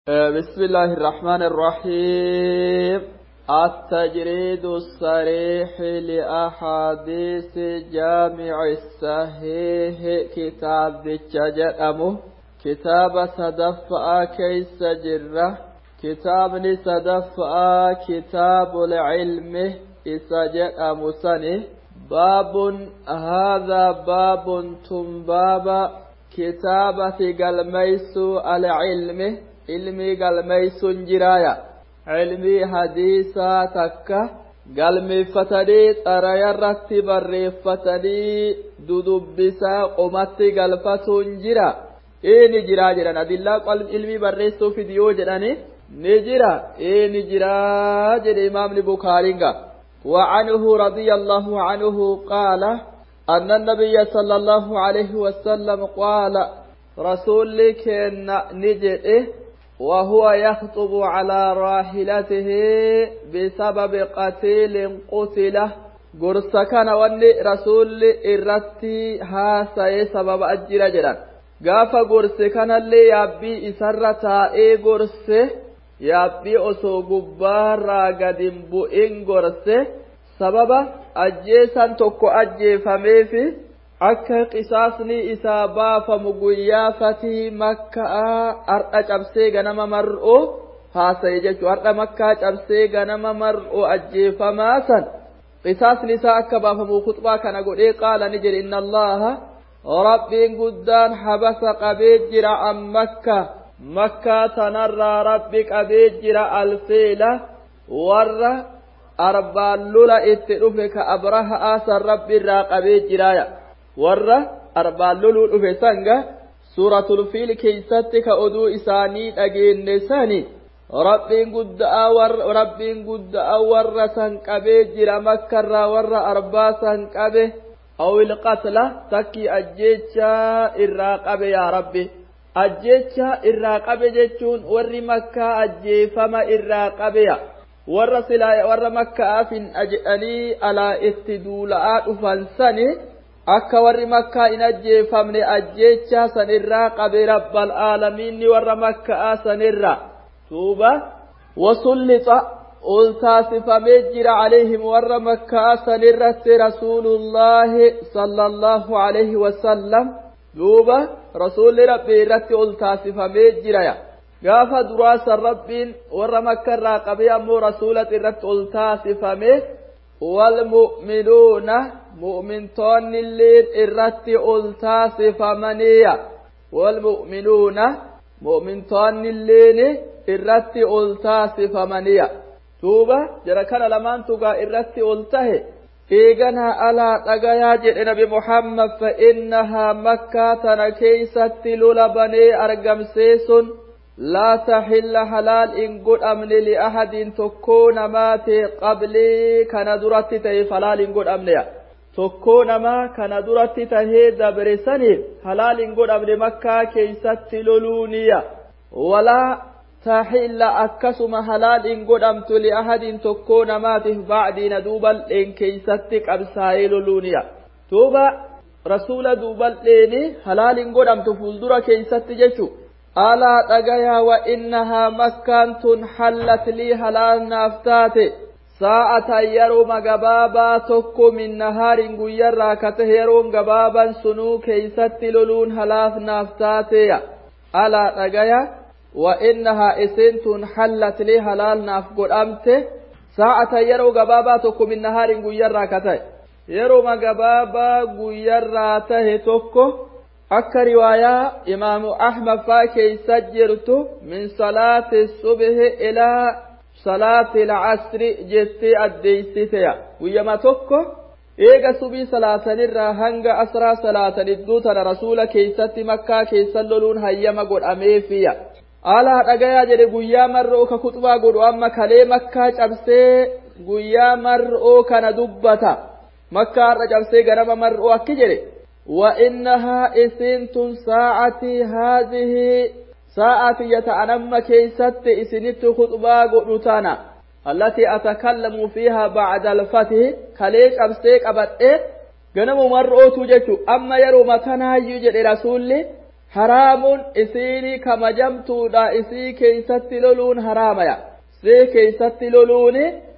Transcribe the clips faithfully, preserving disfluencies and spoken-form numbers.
بسم الله الرحمن الرحيم. التجريد الصريح لأحاديث جامع الصحيح كتاب بجدأمه كتاب صدفاء كيس جرة كتاب صدفاء كتاب العلم إسجدأم سنه باب هذا باب تنباب كتابة قلميس العلم ilmi galmeeysun jiraaya ilmi hadiisaa takka galmeeffatanii xarayarratti barreeffatanii dudubbisaa qomatti galfatuun jira eeni jiraa jedhan adillaa ilmi barreessuu fidiyoo jedhani ni jira eeni jiraa jedhe imaamni bukaariinga وعنه رضي الله عنه قال أن النبي صلى الله عليه وسلم قال رسولك نجده وهو يخطب على راحلته بسبب قتيل قتله قرص كان وني رسول إرتي هاسي سبب أجر جران قاف قرص كان اللي يابي إسرتا إي قرص يابي أسو قبارا قدم بؤين قرص سبب أجيسا تكو أجي فميفي akka qisaasni isaa baafamu guyyaa fatii makkaa har'a cabsee ganama mar'oo haasaye jechuudha. Har'a makkaa cabsee ganama mar'oo ajjeefamaa san qisaasni isaa akka baafamu khutbaa kana godhee qaala ni jedhe inna allaha rabbiin guddaan habasa qabee jira an makka makkaa tanarraa rabbi qabee jira alfeela warra arbaan lula itti dhufe ka abrahaa san rabbi irraa qabee jiraaya. warra arbaan loluu dhufe sanga suuratul fiil keessatti ka oduu isaanii dhageenne sani rabbiin guddaa warra rabbiin guddaa warra san qabee jira makkarraa warra arbaa san qabe awil qatla takki ajjecha irraa qabe yaa rabbi ajjecha irraa qabe jechuun warri makkaa ajjeefama irraa qabeya warra silaa warra makkaa fin ajedhanii alaa itti duula'aa dhufan sani akka warri makkaa in ajjeefamne ajjecha sanirraa qabe rabbal aalamiinni warra makkaa sanirraa tuuba wasullita ol taasifamee jira alayhim warra makkaa sanirratti rasuulullaahi sallallahu alayhi wasallam duuba rasuulli rabbii irratti ol taasifamee jiraya gaafa duraasan rabbiin warra makkarraa qabe ammoo rasuulat irratti ol taasifamee والمؤمنون مؤمنون اللين إرتي ألتاسي فمنية والمؤمنون مؤمنون اللين إرتي ألتاسي فمنية توبة جركنا لمن تقى إرتي ألته إيغنها ألا تقيا جئ نبي محمد فإنها مكة تنكيست للبني أرقم سيسون لا تحل حلال إن قد أمن لأحد تكون مات قبلي كان درت تهي فلال إن قد أمن تكون ما كان درت تهي دبرسني حلال إن قد أمن مكة كيست للونية ولا تحل أكسم حلال إن قد أمت لأحد تكون مات بعد ندوبل إن كيست أبسائل للونية توبا رسول دوبل إني حلال إن قد أمت فلدر كيست جيشو ألا تجايا وإنها مكان حلت لي حلال نافتاتي ساعة يرو مغبابا تكو من نهار غير راكته يرو غبابا سنو كيست لولون حلاف نافتاتي ألا تجايا وإنها إسنت حلت لي حلال نافقود أمتي ساعة يرو غبابا تكو من نهار غير راكته يرو مغبابا غير راته تكو akka riwaayaa imaamu ahmad faa keessa jirtu min salaati subhi ilaa salaati alcasri jettee addeeysiteya guyyama tokko eega subii salaatanirraa hanga asraa salaatanidduu tana rasuula keessatti makkaa keessan loluun hayyama godhameefiya alaa dhagayaa jedhe guyyaa mar'oo ka kuxbaa godhu amma kalee makkaa cabsee guyyaa mar'oo kana dubbata makkaa har'a cabsee ganama mar'oo akki jedhe وإنها إسنت ساعتي هذه ساعة يتعنم كيست إسنت خطبا قلتانا التي أتكلم فيها بعد الفتح كليش أبسيك أبد إيه قنم مرؤوت جيشو أما يرو متنا يجد رسولي haraamun isiini kamajamtuudha isii keeysatti loluun haraamaya isii keeysatti loluun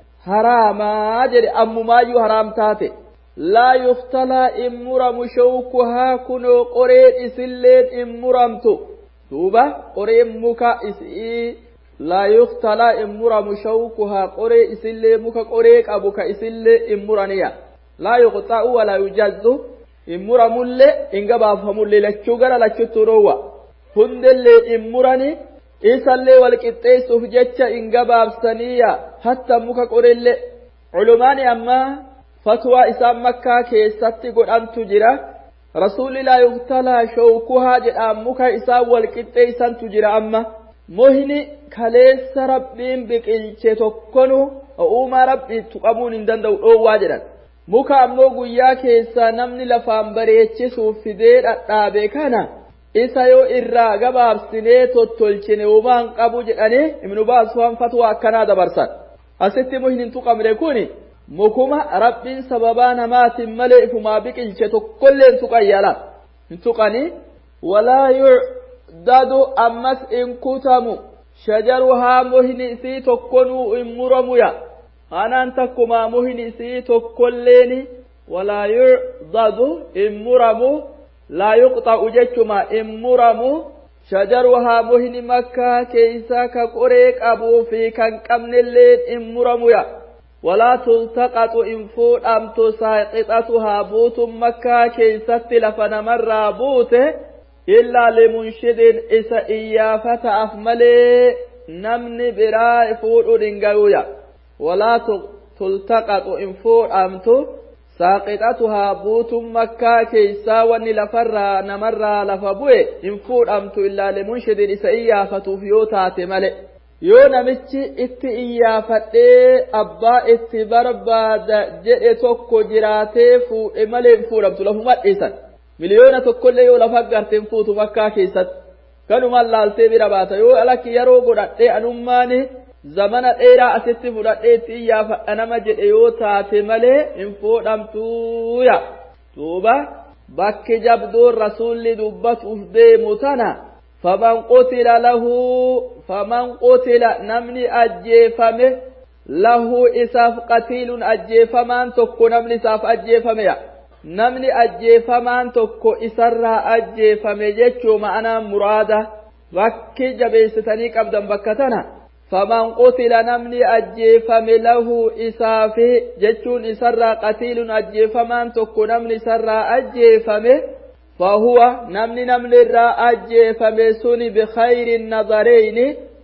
haraamaa jedhe ammumaayyuu haraam taate laa yuftalaa in muramu shawkuhaa kunoo qoreen isilleen in muramtu duuba qoreen muka isii laa yuftalaa in muramu shawkuhaa qoree isillee muka qoree qabu ka isillee in muraniya laa yuqxa'u walaa yujazzu in muramullee in gabaafamullee lachuu gara lachuttuu dhoowwa hundellee in murani isallee wal qixxeessuuf jecha in gabaabsaniya hatta muka qorellee culumaani ammaa fatwaa isaan makkaa keessatti godhantu jira rasuulli laa yuqtalaa shawkuhaa jedhaan muka isaan wal qixxeessantu jira amma mohni kaleessa rabbiin biqilche tokkonu uumaa rabbii tuqamuun hin danda'u dhoowwaa jedhan muka ammoo guyyaa keessaa namni lafaan bareechisuuf fidee dhadhaabe kana isa yoo irraa gabaabsinee tottolchine uumaan qabu jedhanii ibnu baas waan fatwaa akkanaa dabarsan asitti muhni hin tuqamne kuni mukuma rabbiin sababaa namaatiin malee ifumaa biqilche tokkollee hin tuqan yaala hin tuqani walaa yu'dadu ammas in kutamu shajaruhaa muhni isii tokkonuu in muramuya anaan takkumaa muhni isii tokkolleeni walaa yu'dadu in muramu laa yuqxa'u jechuma in muramu shajaruhaa muhni makkaa keeysa ka qoree qabuu fi kan qabnelleen in muramuya walaa tultaqatu in fuudhamtu saaqixatuhaa buutun makkaa keeysatti lafa namarraa buute illaa limunshidin isa iyyaafataaf malee namni biraa fuudhuun hin gayuya walaa tultaqatu in fuudhamtu saaqixatuhaa buutun makkaa keeysaa wanni lafarraa namarraa lafa bu'e in fuudhamtu illaa limunshidin isa iyyaafatuuf yoo taate male yoo namichi itti iyyaafadhee abbaa itti barbaada jedhe tokko jiraatee fuudhe malee hin fuudhamtu lafuma dhiisan miliyoona tokkollee yoo lafa garte hin fuutu makkaa keessatti kanumaan laaltee bira baata yoo alakki yeroo godhadhee anummaani zamana dheeraa asitti fudhadhee itti iyyaafadha nama jedhe yoo taate malee hin fuudhamtuuya duuba bakki jabduun rasuulli dubbatuuf deemu tana faman qutila lahu faman qutila namni ajjeefame lahu isaaf qatiilun ajjeefamaan tokko namni isaaf ajjeefameya namni ajjeefamaan tokko isarraa ajjeefame jechuu ma'anaa muraada bakki jabeessitanii qabdan bakka tana faman qutila namni ajjeefame lahu isaafi jechuun isarraa qatiilun ajjeefamaan tokko namni isarraa ajjeefame فهو نمني نمني را أجيفم سني بخير النظرين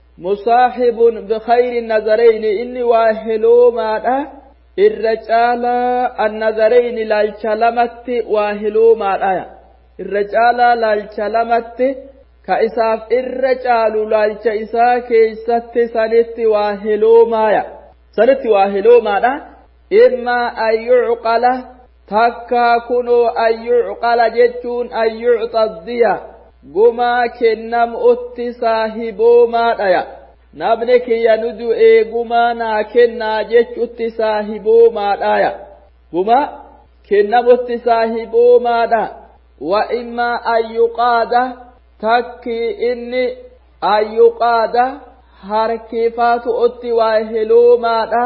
مصاحب بخير النظرين إني واهلو ماذا الرجال النظرين للشلمت واهلو ماذا الرجال للشلمت كإساف الرجال للشيسا كيست سنت واهلو ماذا سنت واهلو ماذا إما أن يعقل takka kunoo ayyuuqala jechuun ayyuuxaddiya gumaa kennam utti saahiboomaadhaya namni kiyya nu du'ee gumaa naa kennaa jechuutti saahiboomaadhaya gumaa kennamutti saahiboomaadha wa immaa ayyuqaada takki inni ayyuqaada harkifaatu utti waa heloomaadha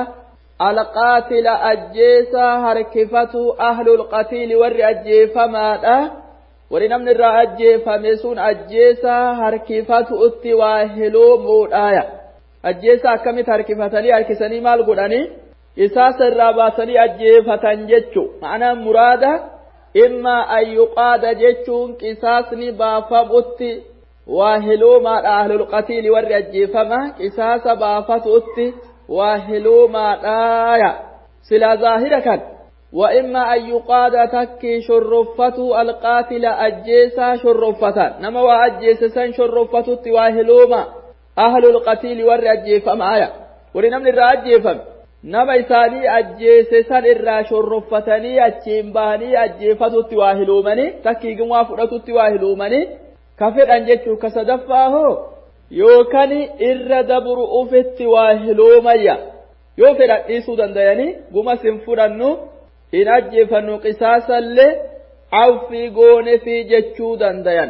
القاتل أجيسا هركفتو أهل القتيل ور أجيفمادا ورنمن الرا أجيفمسون أجيسا هركفتو اتواهلو مودايا أجيسا كمت هركفتني هركسني مال قداني إساس الراباسني أجيفتن جتشو معنى مرادة إما أن يقاد جتشون كساسني بافم اتي واهلو مال أهل القتيل ور أجيفما إساس بافت اتي واهلو ما دايا سلا ظاهرة كان وإما أن يقاد تكي شرفته القاتل أجيسا شرفتا نما وأجيسا شرفته واهلو ما أهل القتيل ور أجيفم آيا ورنمن الرا أجيفم نما إساني أجيسا الرا شرفتني أجيمباني أجيفته واهلو مني تكي قموا فرته واهلو مني كفر أنجتو كسدفاه yookani irra dabru ufetti waa hiloomayya yoo fedhan dhiisuu dandayanii guma sin fudhannu hin ajjeefannu qisaasallee affii goone fi jechuu dandayan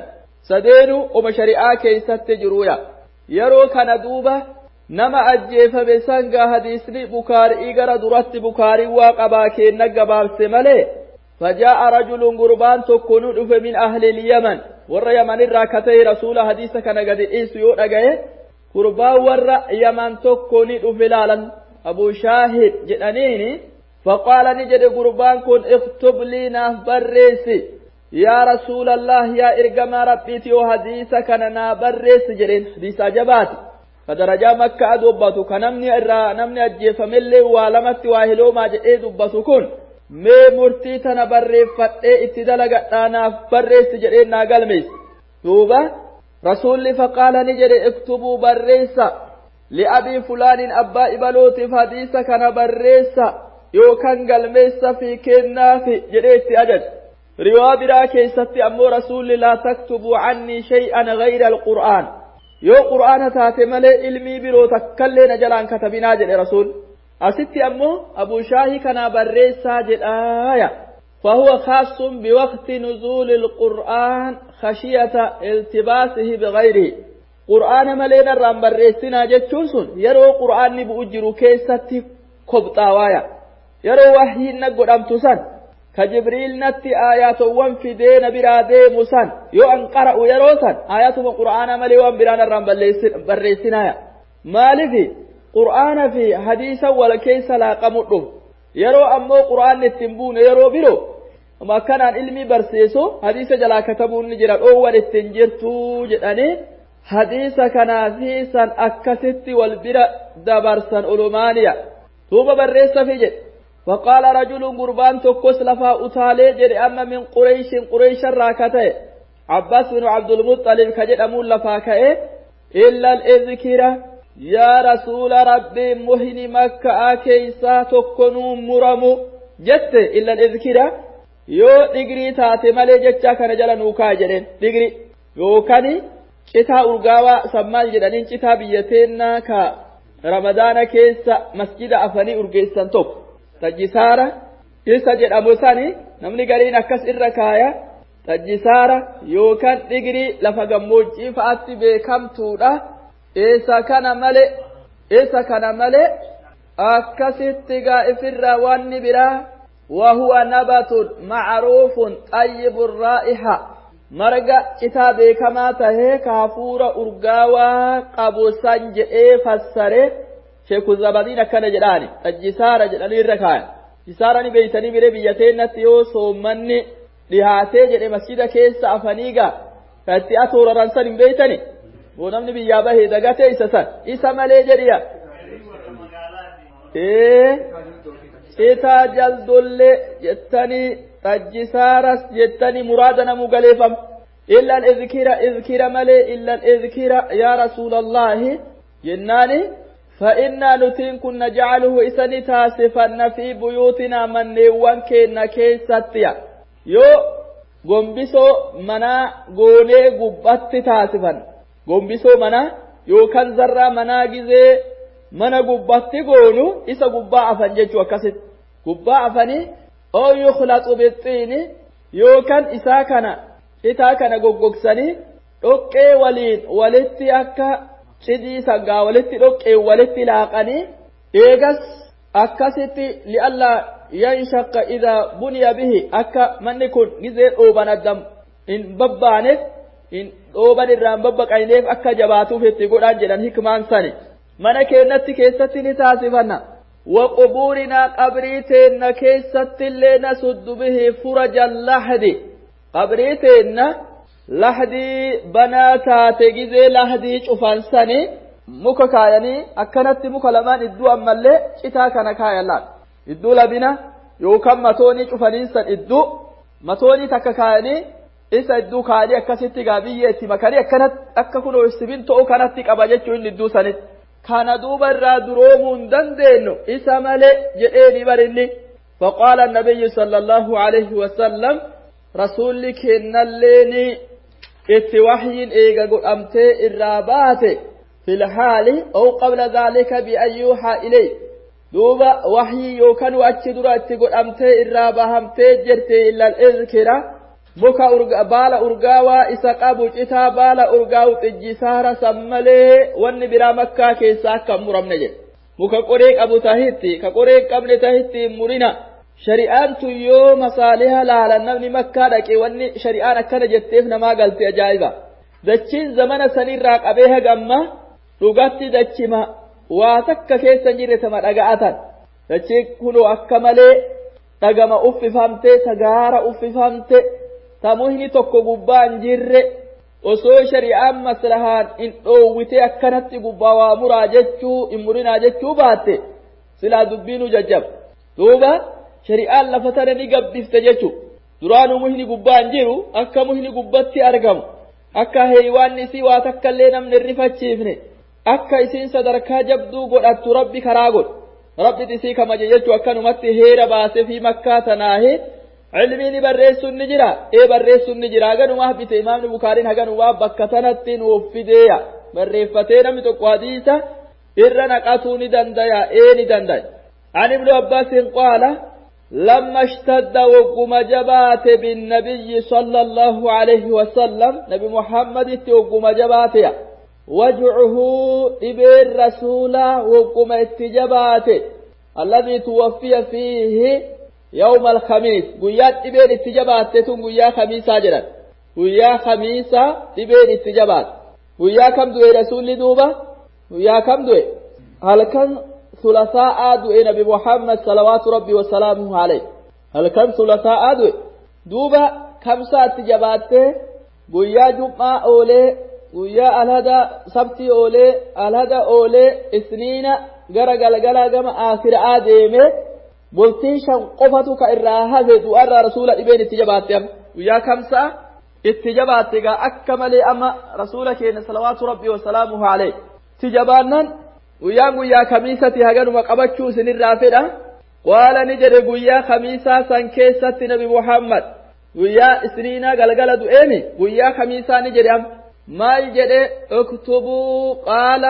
سدينو وما شريعة كيست جرويا يرو كان دوبة نما أجيف بسنغا حديثني بكاري إيغر درات بكاري واقبا كينا قباب سمالي فجاء رجل قربان تكونو من أهل اليمن ور يمن الراكتي رسول حديث كان قد إيسيو أغاية قربان ور يمن تكوني دفلالا أبو شاهد جدانيني فقال نجد قربان كن اكتب لنا بريسي يا رسول الله يا إرقم ربيتي وحديث كان نابريس جرين حديث جباتي فدرجة مكة أدوباتو كنمني إرى نمني أجيف ملي وعلمت واهلو ما جئي دوباتو كن مي مرتي تنبري فتئ اتدلق أنا بريس جرين ناقل ميس توبة رسول فقال نجد اكتبوا بريسا لأبي فلان أبا إبلوتي فحديث كان بريسا يوكان قلميسا في كنا في جريت أجد رواب راكي ستي أمو رسول لا تكتبوا عني شيئا غير القرآن يو قرآن تاتي ملي علمي برو تكلين جلان كتبنا جل رسول أستي أمو أبو شاهي كان بريسا جل آية فهو خاص بوقت نزول القرآن خشية التباسه بغيره قرآن ملينا رام بريسنا جتشوسون يرو قرآن بأجرو كيستي كبطاوايا يرو وحي نقود أمتسان كجبريل نتي آيات وان في دين برادي مسان يو أنقرأ يروسان آيات وقرآن ملي وان بران الرام بريسنايا مالي في قرآن في حديثا ولكيس لا قمرهم يرو أمو قرآن نتنبون يرو برو وما كان علمي برسيسو حديث جلا كتبون نجرال أول التنجرتو جداني حديث كان فيسا أكست والبرا دبرسا ألمانيا توب بريس في جد وقال رجل قربان تكس لفا أتالي جد أما من قريش قريش الراكته عباس بن عبد المطلب كجد أمول لفاكه إلا الإذكرة يا رسول ربي مهن مكة كيسا تكنوا مرمو جت إلا الإذكرة يو دقري تاتي مالي جتشا كان جلا نوكا جدين دقري يو كاني citaa urgaawaa sammaal jedhaniin citaa biyyateenna ka ramadaana keessa masjida afanii urgeessan tokko tajjisaara isa jedhamu sani namni gariin akkas irra kaaya tajjisaara yookaan dhigrii lafa gammoojjii fa'aatti beekamtuudha eessa kana malee eessa kana malee akkasitti gaa'ifirra wanni biraa wahuwa nabatun macruufun xayyibun raa'iha marga citaa beekamaa tahee kaafuura urgaawaa qabu san jedhee fassare sheeku zabadiin akkana jedhaani tajjisaara jedhanii irra kaaya jisaarani beeytanii bire biyyateennatti yoo soommanni dhihaatee jedhe masjida keessa afaniigaa katti atuuraran san hin beeytani boo namni biyyaa bahee dagatee isa san isa malee jedhiya ee citaa jaldollee jettanii tajjisaaras jettanii muraada namuu galeeffam illa al-izkira izkira malee illa al-izkira yaa rasuulallahi jennaani فإنا نتين كنا نجعله إساني تاسفا في بيوتنا من نيوان كينا كيساتيا يو غمبسو منا غوني غبات تاسفا غمبسو منا يو كان زرا منا جزي منا غبات غونو إسا غبا أفن جيشو أكاسد غبا أفني أو يخلط بالطين يو كان إسا كان إتا كان غوغوكساني أوكي ولين ولتي أكا cidii sangaa walitti dhoqqee walitti laaqanii eegas akkasitti li'alla yanshaqqa idaa buniya bihi akka manni kun gizee dhooban addam hin babbaaneef hin dhooban irraan babbaqayneef akka jabaatuuf itti godhan jedhan hikmaan sani mana keennatti keessatti ni taasifanna waqubuurinaa qabrii teenna keessatti illee nasuddu bihi furaja lahdi qabrii teenna lahdii banaa taate gizee lahdii cufansanii muka kaayanii akkanatti muka lamaan idduu ammallee citaa kana kaayan idduu labina yookaan matoonii cufaniinsan idduu matoonii takka kaayanii isa idduu kaayanii akkasitti gaabiyyee itti makanii akkanatti akka kunoo simintoo kanatti qaba jechuun inni idduu sanitti kana duuba irraa duroomuu hin dandeenyu isa malee jedheeni barinni faqaala annabiyyu sallallahu alayhi wasallam rasuulli kennalleeni itti wahyiin eega godhamtee irraa baate fil haali aw qabla dhaalika bi an yuuhaa ilay duuba wahyii yookaan achi dura itti godhamtee irraa bahamtee jirte illa al-izkira muka urga baala urgaawaa isa qabu citaa baala urgaawu xijjisaara sammalee wanni biraa makkaa keessaa akka muramne jedhe muka qoree qabu tahitti ka qoree qabne tahitti murina shari'aan tun yoo masaaliha laalan namni makkaa dhaqe wanni shari'aan akkana jetteef namaa galte ajaa'iba dachiin zamana sanirraa qabee hagamma dhugatti dachima waa takka keessa jirre tama dhaga'atan dachii kunoo akka malee dhagama uffifamte tagaara uffifamte tamuhni tokko gubbaan jirre osoo shari'aan maslahaan in dhoowwite akkanatti gubbaa waa muraa jechuu in murinaa jechuu baatte silaa dubbiinu jajjab duuba shari'aan lafa tana ni gabbifte jechuu duraanuu muhni gubbaan jiru akka muhni gubbatti argamu akka heewaanni isii waa takkallee namni rifachiifne akka isiin sadarkaa jabduu godhattu rabbi karaa godhu rabbi isii kamaje jechuu akkanumatti heera baase fi makkaa tanaahe ilmiin barreessuun ni jira ee barreessuun ni jira ganuma habite imaamni bukaariin haganuma bakka tanatti nuuf fideeya barreeffatee namni tokko hadiisa irra naqatuu ni dandaya ee ni dandaya an ibnu abbaasin qaala لما اشتد وقم جبات بالنبي صلى الله عليه وسلم نبي محمد وقم جباته وجعه إبن رسول وقم اتجبات الذي توفي فيه يوم الخميس قيات إبن اتجبات تتون قيا خميسة جرا قيا خميسة إبن اتجبات قيا كم دوي رسول دوبا قيا كم دوي هل كان ثلاثاء دوي نبي محمد صلوات ربي وسلامه عليه هل كان ثلاثاء دوي دوبا كم ساعة اتجبات قيا جمعة أولي ويا الهدا سبتي أولي الهدا أولي اثنين غرا غلا غلا غما آخر آدمه بلتيشن قفتك إراها زيدو أرى رسول إبن اتجاباتهم ويا كمسا اتجاباتك أكمل أما رسولك إن صلوات ربي وسلامه عليه تجابانا ويا ويا كميسة هجن وقبتشو سن الرافدة ولا نجر ويا خميسة سنكيسة نبي محمد ويا اثنين غلا غلا دوئني ويا خميسة نجر أم maal jedhe uktubuu qaala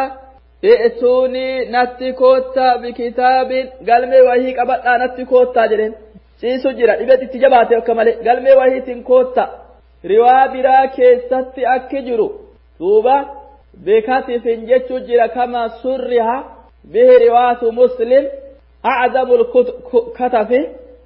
i'tuunii natti koottaa bikitaabin galmee wahii qabadhaa natti koottaa jedheen ciisu jira dhibet itti jabaate akka malee galmee wahiitiin koottaa riwaa biraa keessatti akki jiru duuba beekatifin jechuu jira kama surriha bihi riwaatu muslim a'zamul katafi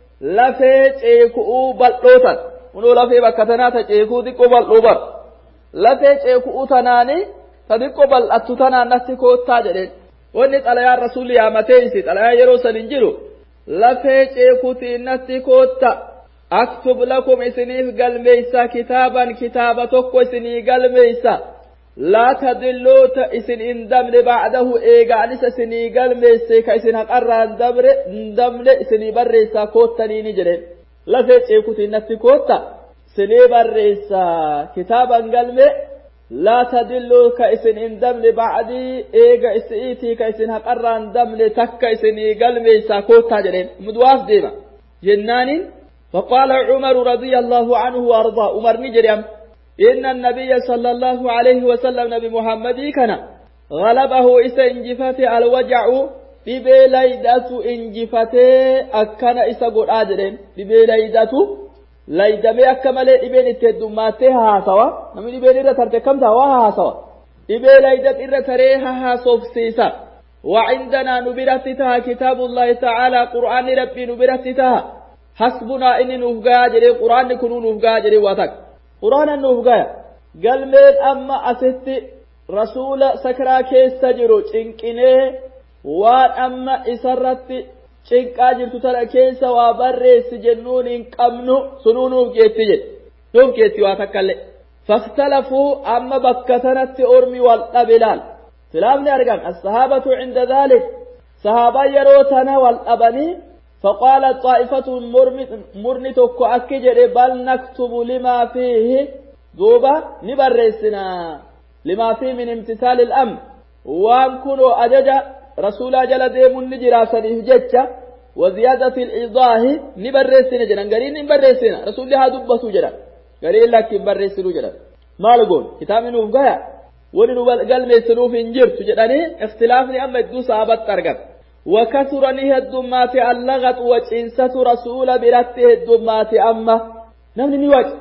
lafee ceeku'uu bal'ootan kunoo lafee bakka tanaata ceekuu xiqqoo bal'oo bar lafee ceekuu tanaani tadiqqo bal'attu tanaan natti koottaa jedheen wanni xalayaan rasuulli yaamatee isi xalayaan yeroo san hin jiru lafee ceekuutiin natti kootta aktub lakum isiniif galmeeysa kitaaban kitaaba tokko isinii galmeeysa laa tadilluuta isin hin dabne ba'dahu eegaanis isinii galmeeyse ka isin haqarraa hin dabre hin dabne isinii barreessaa koottaniini jedheen lafee ceekuutiin natti kootta سني بريسا كتابا قلمي لا تدلوا كإسن اندمل بعدي إيغا إسئيتي كإسن هقرا اندمل تكا إسني قلمي ساكوتا جرين مدواف ديما جنان فقال عمر رضي الله عنه وارضاه عمر نجريم إن النبي صلى الله عليه وسلم نبي محمد كان غلبه إسا انجفته الوجع ببيليدة انجفته أكنا إسا قل آجرين ببيليدة laydamee akka malee dhibeen itti heddummaatee haasawa namni dhibeen irra tarte kam ta'a waa haasawa dhibee laydat irra taree haasofsiisa وعندنا نبرتها كتاب الله تعالى قرآن ربي نبرتها حسبنا إن نفقا جري قرآن كنو نفقا جري واتك قرآن نفقا قال مين أما أست رسول سكرا كيس تجرو چنكيني وان أما إسرت cinqaa jirtu tana keessa waa barreessi jennuun hin qabnu sunuu nuuf geetti jedhe nuuf geetti waa takkallee faktalafuu amma bakka tanatti ormi wal dhabe laal khilaafni argan assahaabatu cinda dhaalik sahaabaa yeroo tana wal dhabanii faqaalat xaa'ifatun murni tokko akki jedhe bal naktubu limaa fiihi duuba ni barreessinaa limaa fiihi min imtisaali al-amr waan kunoo ajaja رسولا جل ديمون نجرا سنيه جتة وزيادة الإيضاح نبرسنا جنا قرين نبرسنا رسول الله دبسو جنا قرين لك نبرسنا جنا ما لقول كتاب نوفقها وننو قال ميسنوف انجرت جناني اختلافني أما الدو صحابة ترقب وكثرني الدمات اللغت وجنسة رسول برته الدمات أما نمني نواج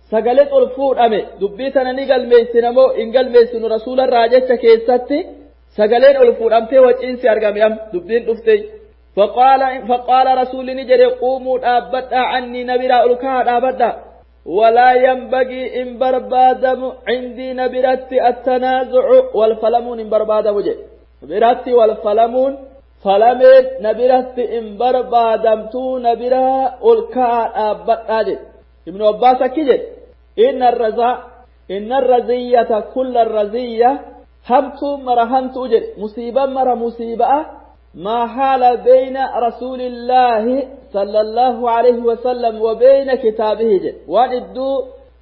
sagalee ol fuudhame dubbii tana ni galmeessina moo hin galmeessinu rasuula raajecha keessatti sagaleen ol fuudhamtee waciinsi argame am dubbiin dhufte فقال فقال رسول نجري قوموا دابدا عني نبرا الكا دابدا ولا ينبغي ان بربادم عندي نبرت التنازع والفلمون ان بربادم وجه نبرت والفلمون فلمت نبرت ان بربادم تو نبرا الكا دابدا ابن عباس كيجي ان الرزا ان الرزيه كل الرزيه همتو مرهنتو وجه مصيبه مر مصيبه ما حال بين رسول الله صلى الله عليه وسلم وبين كتابه جد وان ادو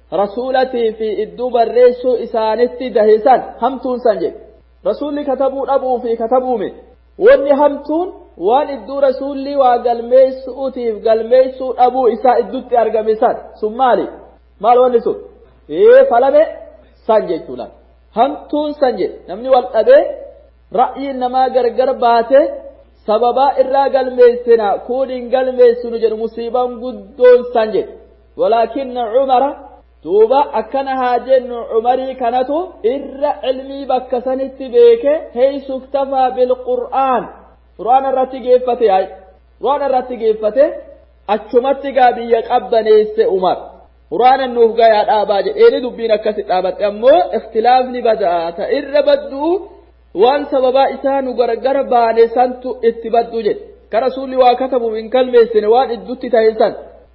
رسولتي في ادو بريسو اسانتي دهيسان همتون سنجد رسولي كتبوا ابو في كتبوا من واني همتون وان ادو رسولي وقال ميسو تيف قال ميسو ابو اسا ادو تارغميسان سمالي مال واني سو ايه فلمي سنجد تولا همتون سنجد نمني والقبه رأي إنما غرغر باته سببا إرّا قلميسنا كون قلميسنا جر مصيبا قدون سنجد ولكن عمر توبا أكنها جن عمري كانتو إرّا علمي بكسنت بيك هيس اكتفى بالقرآن قرآن الرتي قفته هاي قرآن الرتي قفته أجمت قابي يقبنيس عمر قرآن النوفقا يا آباج إيني دبين كسي آبات أمو اختلاف لبدا تإرّا بدو وان سببا إسانو غرغر باني سانتو اتبادو جد كرسولي واكتبو من كلمة سنوان ادوتي تايسان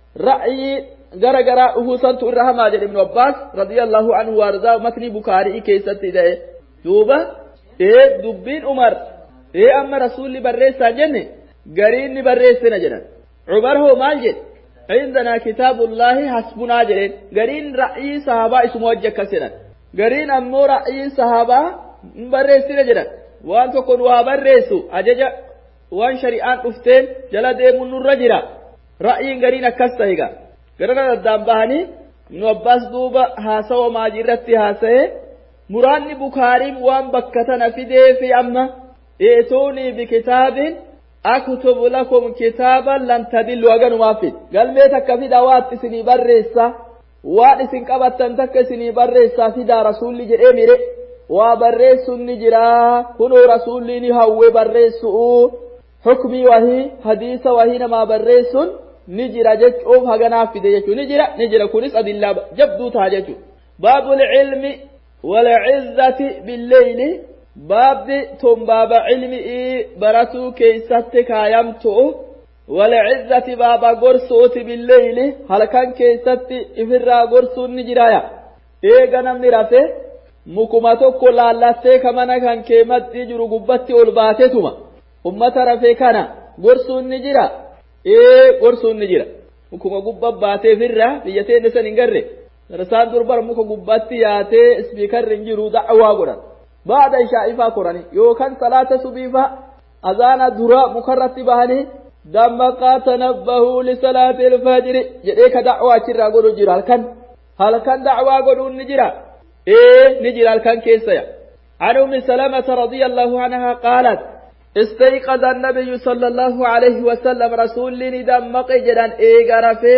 رأي غرغر اهو سانتو الرحمة جد ابن عباس رضي الله عنه وارضاه متني بكاري كيستي ده دوبا ايه دبين عمر ايه اما رسولي بريسا جنة غرين بريسنا جنة عمر هو مال جد عندنا كتاب الله حسبنا جد غرين رأي صحابة اسمه وجه كسنا غرين امو رأي صحابة barreessine jedhan waan tokko nu haa barreessu ajaja waan shari'aan dhufteen jala deemuun nurra jira ra'yiin gariin akkas ta'e gaa garana daddaan bahanii nu abbaas duuba haasawa maajii irratti haasa'e muraanni bukaariin waan bakka tana fidee fi amma eetoonii bikitaabin aktubu lakum kitaaban lan tadillu aganumaa fid galmee takka fidaa waat isinii barreessa waan isin qabattan takka isinii barreessaa fidaa rasuulli jedhee mire waa barreessuun ni jira kunoo rasuulli ni hawwe barreessuu hukmii wahii hadiisa wahii namaa barreessuun ni jira jechuuf haganaaf fide jechuu ni jira ni jira kunis adillaa jabduu ta'a jechuu baabul ilmi wal izzati billeyli baabdi tun baaba ilmii baratuu keessatti kaayamtu wal izzati baaba gorsuuti billeyli halkan keessatti ifirraa gorsuun ni jiraaya eega namni rafe mukuma tokko laallattee kamana kan keematti jiru gubbatti ol baatetuma ummata rafee kana gorsuun ni jira ee gorsuun ni jira mukuma gubba baateefirra biyyateen isan hin garre rasaan durbar muka gubbatti yaatee ispiikarri hin jiru da'waa godhan baada ishaa'ifaa korani yookaan salaata subiifa azaana dura mukarratti bahanii dammaqaa tanabbahuu li salaati ilfajri jedhee ka da'waa achirraa godhu jira halkan halkan da'waa godhuun ni jira ايه نجي الكان كيسيا عن ام سلمة رضي الله عنها قالت استيقظ النبي صلى الله عليه وسلم رسول ندمق جدا ايه غرفه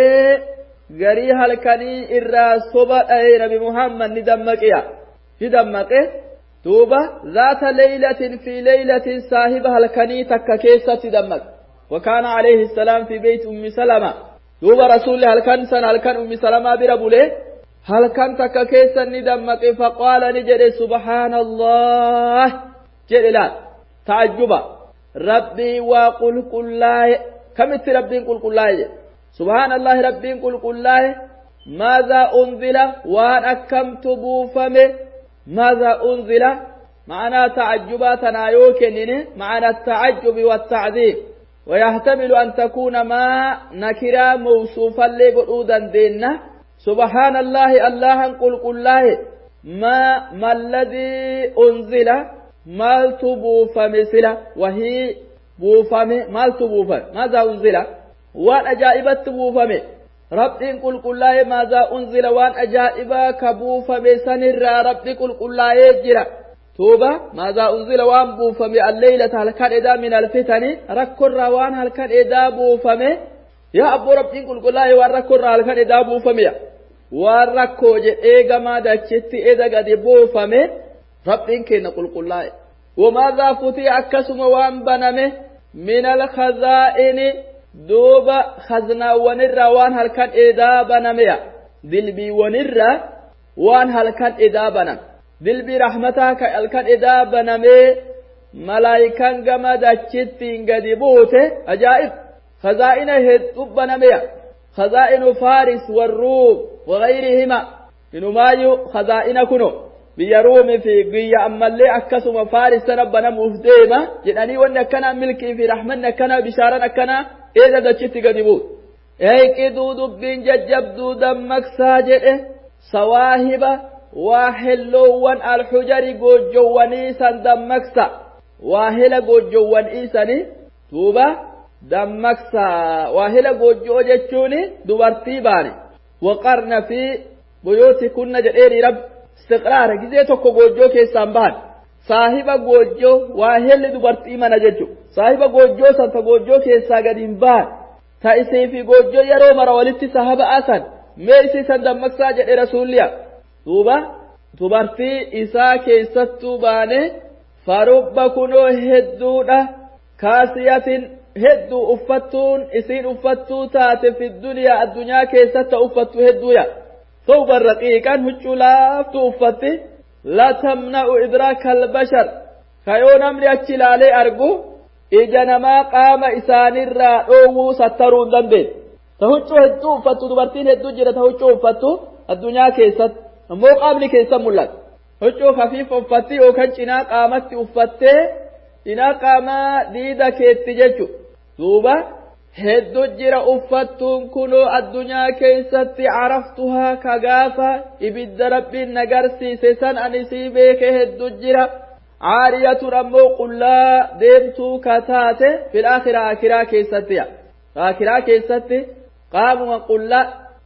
غريها الكني الراسوب اي نبي محمد ندمق يا ندمق توبة ذات ليلة في ليلة صاحبها الكني تككيسة تدمق وكان عليه السلام في بيت ام سلمة توبة رسول الكان سن الكان ام سلمة بربوله هل كنت ككيسا ندمك فقال نجد سبحان الله جلال تعجبا ربي وقل قل لا كم ربي قل قل لا سبحان الله ربي قل قل لا ماذا أنزل وأن أكمت بوفمه ماذا أنزل معنى تعجبا تنايوكنين معنى التعجب والتعذيب ويحتمل أن تكون ما نكرا موصوفا لقعودا دينه سبحان الله الله قل قل الله ما ما الذي أنزل مال تبوف مثله وهي بوفم مال تبوف ماذا أنزل وان أجائب تبوفم رب قل قل الله ماذا أنزل وان أجائب كبوف بسنر رب قل قل الله يجرى توبة ماذا أنزل وان بوفم الليلة هل كان إذا من الفتن ركر وان هل كان إذا بوفم يا أبو رب قل قل الله وان ركر هل كان إذا بوفم waan rakkoo jedhee gamaa dachitti eda gadi buufame rabbiin kenna qulqullaa'e وماذا فتي أكسم وان بنمه من الخزائن دوب خزنا ونرى وان هل كان إذا بنمه دلبي ونرى وان هل كان إذا بنم دلبي رحمتك هل كان إذا بنمه ملايكان قمد أجتين قدبوته أجائب خزائن هدوب بنمه خزائن فارس والروم وغيرهما إنه مايو خزائن كنو بيروم في قيا أما اللي أكسم فارس ربنا مهديما جناني وانا كان ملكي في رحمنا كان بشارنا كان إذا دجت قدبوت هيك دودو بين ججبدو دمك ساجئ سواهب واحلوان الحجر قجوانيسا دمك سا واهل قجوانيساني توبا دمك سا واهل قجو جتشوني دوبرتي باني وقرن في بيوتكن جئيري رب استقرار جزء توكو غوجو كيسان بان صاحب غوجو واهل دبرتي من ججو صاحب غوجو سنت غوجو كيسا غدين بان تا اسي في غوجو يرو مرولتي صاحب اسن ميسي سندمك ساجد رسول الله توبا دبرتي اسا كيستو بانه فرب كنو هدودا كاسيات هدو افتون اسين افتو تات في الدنيا الدنيا كيست افتو هدويا ثوب الرقيقا هجولاف توفتي لا تمنع إدراك البشر خيون أمري أجلالي أرقو إجنما قام إسان الرأو سترون دنبين تهجو هدو فتو دبرتين هدو جرى تهجو فتو الدنيا كيست مو قابل كيست ملك هجو خفيف فتي وكانش إنا قامت أفتي إنا قام ديدا كيتججو دوبا هدو جرى أفتون كنو الدنيا كيست عرفتها كغافة إبد ربي نغرسي سيسان أنسي بيك هدو جرى عارية رمو قلا ديمتو كتاتي في الآخرة آخرة كيست آخرة كيست قاموا قلا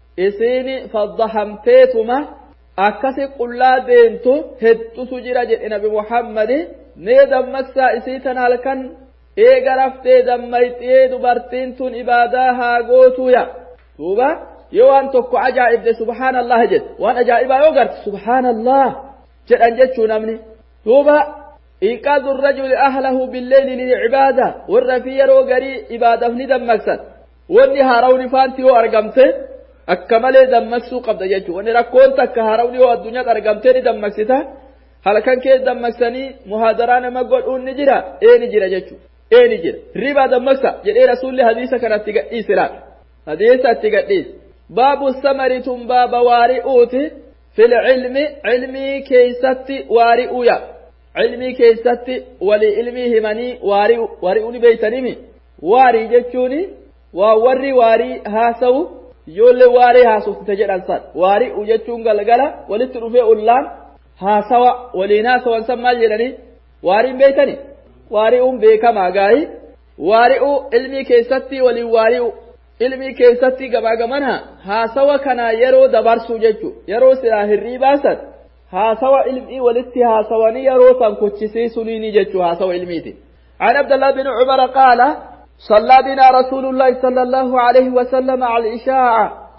إسيني فضحمتيتما أكسي قلا ديمتو هدو سجرى جئ نبي محمد نيدم مكسا إسيتنا لكن eega raftee dammayxee dubartiin tun ibaadaa haa gootuuya duuba yoo waan tokko ajaa'ibde subhaanallah jedhe waan ajaa'ibaa yoo garte subhaanallah jedhan jechuu namni duuba iqaadu rajuli ahlahu billeeyli lilcibaada warra fi yeroo garii ibaadaaf ni dammaqsan wanni haarawni faanti yoo argamte akka malee dammaqsuu qabda jechuu wanni rakkoon takka haarawni yoo addunyaatti argamte ni dammaqsita halkan kee dammaqsanii muhaadaraan nama godhuun ni jira ee ni jira jechuu اين جد ربا دمسا جد رسول الله حديثا كانت تقديس لا حديثا تقديس باب الثمرة باب وارئوت في العلم علمي كيست وارئويا علمي كيست ولي علمي همني وارئ وارئوني بيتنمي واري جتشوني ووري واري هاسو يولي واري هاسو تجد انسان وارئ جتشون قلقلا ولترفع اللام هاسوا وليناس وانسان جلني واري بيتني waari'uun beekamaa gaayi waari'u ilmii keessatti waliin waari'u ilmii keessatti gabaagamana haasawa kana yeroo dabarsuu jechuu yeroo silaa hirrii baasan haasawa ilmii walitti haasawanii yeroo san kochisiisuniini jechuu haasawa ilmiiti عن عبد الله بن عمر قال صلى بنا رسول الله صلى الله عليه وسلم على العشاء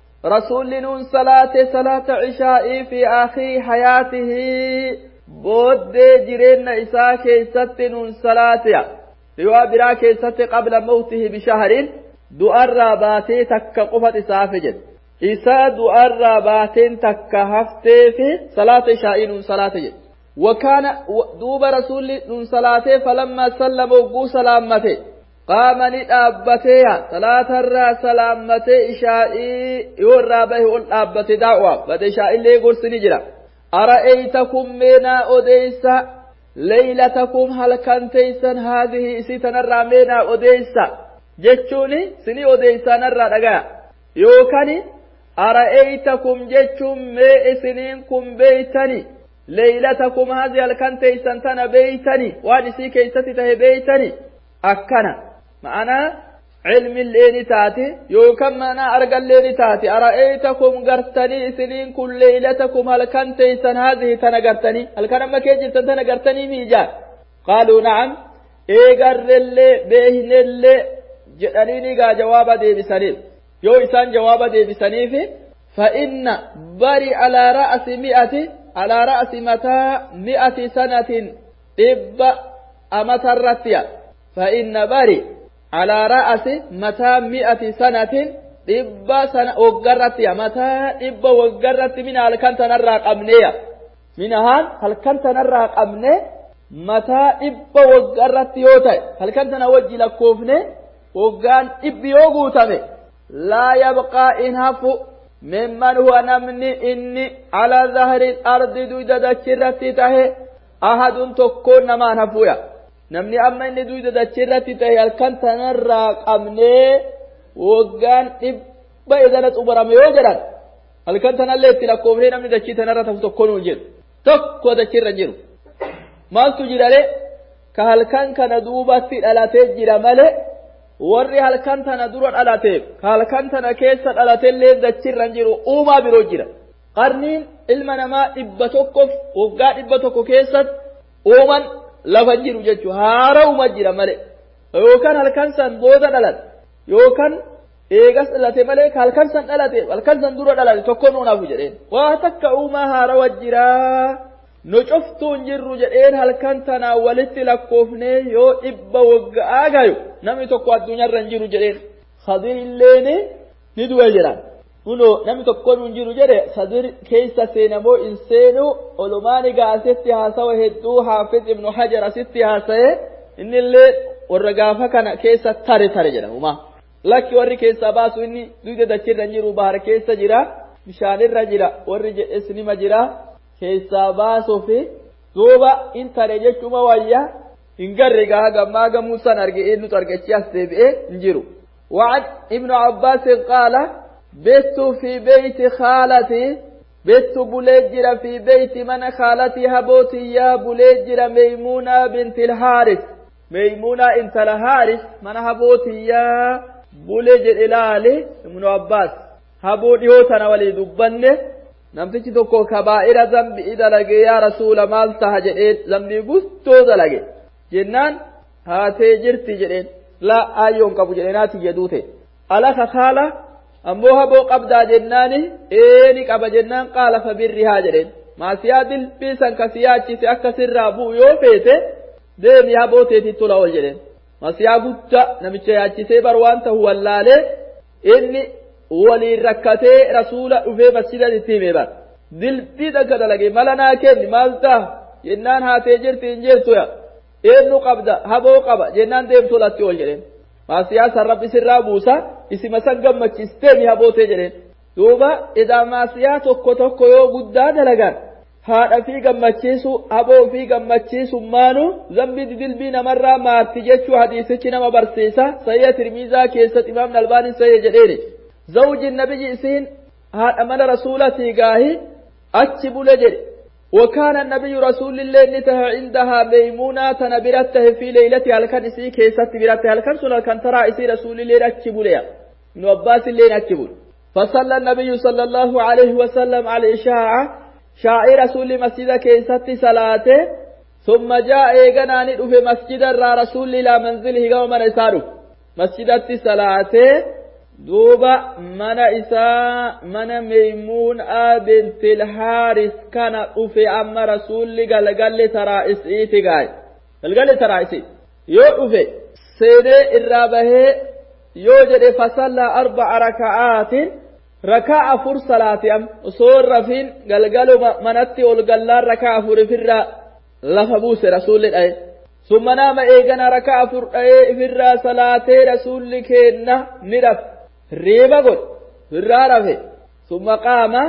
رسول نون صلاة صلاة عشاء في آخر حياته بود جرين إساء كيست نون صلاة روا برا كيست قبل موته بشهر دعا راباتي تك قفت إساء فجد إساء دعا راباتي تك هفتي في صلاة عشاء نون صلاة جد وكان دوب رسول نون صلاة فلما سلم وقو سلامته قام ندابته صلاة الرا سلامته إشائي يورابه والأبته دعوة بده إشائي اللي يقول سنجرة أرأيتكم منا أديسا ليلتكم هل كنتيسا هذه إسيتنا الرامينا أديسا جتشوني سني أديسا نرى رقا يوكني أرأيتكم جتشم مي إسنينكم بيتني ليلتكم هذه هل كنتيسا تنا بيتني وانسي كيستي ته بيتني أكنا معنا علم الليل تاتي يوكم معنا أرقى الليل تاتي أرأيتكم قرتني سنين كل ليلتكم هل كنتيسا هذه تنا قرتني هل كان ما كيجلتا تنا قرتني ميجا قالوا نعم إيقر اللي بيهن اللي جدنيني قا جواب دي بسنيف يو إسان جواب دي بسنيف فإن بري على رأس مئة على رأس متى مئة سنة إب أمة الرتيا فإن بري على رأس متى مئة سنة إب سنة وقرتيا متى إب وقرت من هل كنت نراق أمنية من هل كنت نراق أمنية متى إب وقرت يوتي هل كنت نوجي لكوفني وقان إب يوغوتمي لا يبقى إنهفو ممن هو نمني إني على ظهر الأرض دويدا دچرتي تهي أحد تكون نما نفويا نمني أما إني دويدا دچرتي تهي الكن تنراق أمني وقان إبا إذا نتعبر ميوجرا الكن تنالي لكوفري نمني دچي تنرى تكون وجر تكو دچر جيرو مال تجير علي كهالكن كان دوباتي على تجير مالي warri halkan tana dura dhalateef halkan tana keessa dhalateellee dachirran jiru uumaa biroo jira qarniin ilma namaa dhibba tokkoof waggaa dhibba tokko keessatti uuman lafa jiru jechuun haara uuma jira malee yookaan halkan san booda dhalate yookaan eegas dhalate malee halkan san dhalate halkan san dura dhalate tokkoon uunaaf jedheen waa takka uumaa haara wajjiraa nu cuftuun jirru jedheen halkan tana walitti lakkoofnee yoo dhibba waggaa gayu namni tokko addunyaarra hin jiru jedheen Khadir illeeni ni du'e jedhan uno namni tokko hin jiru jedhe Khadir keessa seenamoo in seenu olumaani gaasetti haasawa hedduu Haafiz Ibn Hajar asitti haasaye innillee warra gaafa kana keessa tare tare jedhamuma lakki warri keessa baasu inni duude dachirra hin jiru bahar keessa jira bishaanirra jira warri jedhes nima jira keessa baasuufi duuba in tare jechuma wayya in garri gaa gammaa gamuu san arge eenyu argachi as deebi'ee hin jiru وعن ابن عباس قال بيت في بيت خالتي بيت بليجر في بيت من خالتي هبوتي يا بليجر ميمونة بنت الحارث ميمونة انت الحارث من هبوتي يا بليجر إلالي ابن عباس هبوتي هو تنولي دبنه namtichi tokko kabaa'ira zambi idalage yaa rasuula maal taha jedheen zambi gustoo dalage jennaan haatee jirti jedheen laa ayyoon qabu jedheenaati jedhuute alaka kaala ammoo haboo qabdaa jennaani eeni qaba jennaan qaala fabirrihaa jedheen maasiyaa dilbiisan ka siyaachise akka sirraa bu'u yoo feete deemi haboo teetii tola ol jedheen maasiyaa guddaa namicha yaachisee bar waan ta'u wallaalee inni waliin rakkatee rasuula dhufee masjida itti hime bar dilbii dhagga dalage mala naa kenni maal ta'a jennaan haatee jirti hin jirtu yaa eenyu qabda haboo qaba jennaan deemtu latti ol jedheen maasiyaa san rabbi sirraa buusa isima san gammachiisteemi habootee jedheen duuba idaa maasiyaa tokko tokko yoo guddaa dalagan haadha fi gammachiisu haboo fi gammachiisu maanu zambi dilbii namarraa maarti jechuu hadiisichi nama barsiisa sayya tirmiizaa keessatti imaamni albaaniin sayya jedheeni زوج النبي سين هذا من رسولتي قاهي أتشب لجل وكان النبي رسول الله نتها عندها ميمونة تنبرته في ليلتها الكنسي كيست برته الكنسل الكنترى إسي رسول الله أتشب لها من عباس اللي أتشب فصلى النبي صلى الله عليه وسلم على إشاعة شاعر رسول مسجد كيست صلاته ثم جاء إيقناني في مسجد رسول الله منزله قوم نساره مسجد صلاته دوبا من إساء من ميمون بنت الحارث كان أفي أما رسول قال قال لي ترى إسئيتي قاي قال لي ترى إسئيت يو أفي سيدي الرابه يوجد فصلى أربع ركعات ركع فر صلاة أم صور رفين قال قالوا منتي والقلار ركع فر فر لفبوس رسول الله ثم نام إيقنا ركع فر فر صلاة رسول كينا نرف hirriiba godhe hirraa rafe summa qaama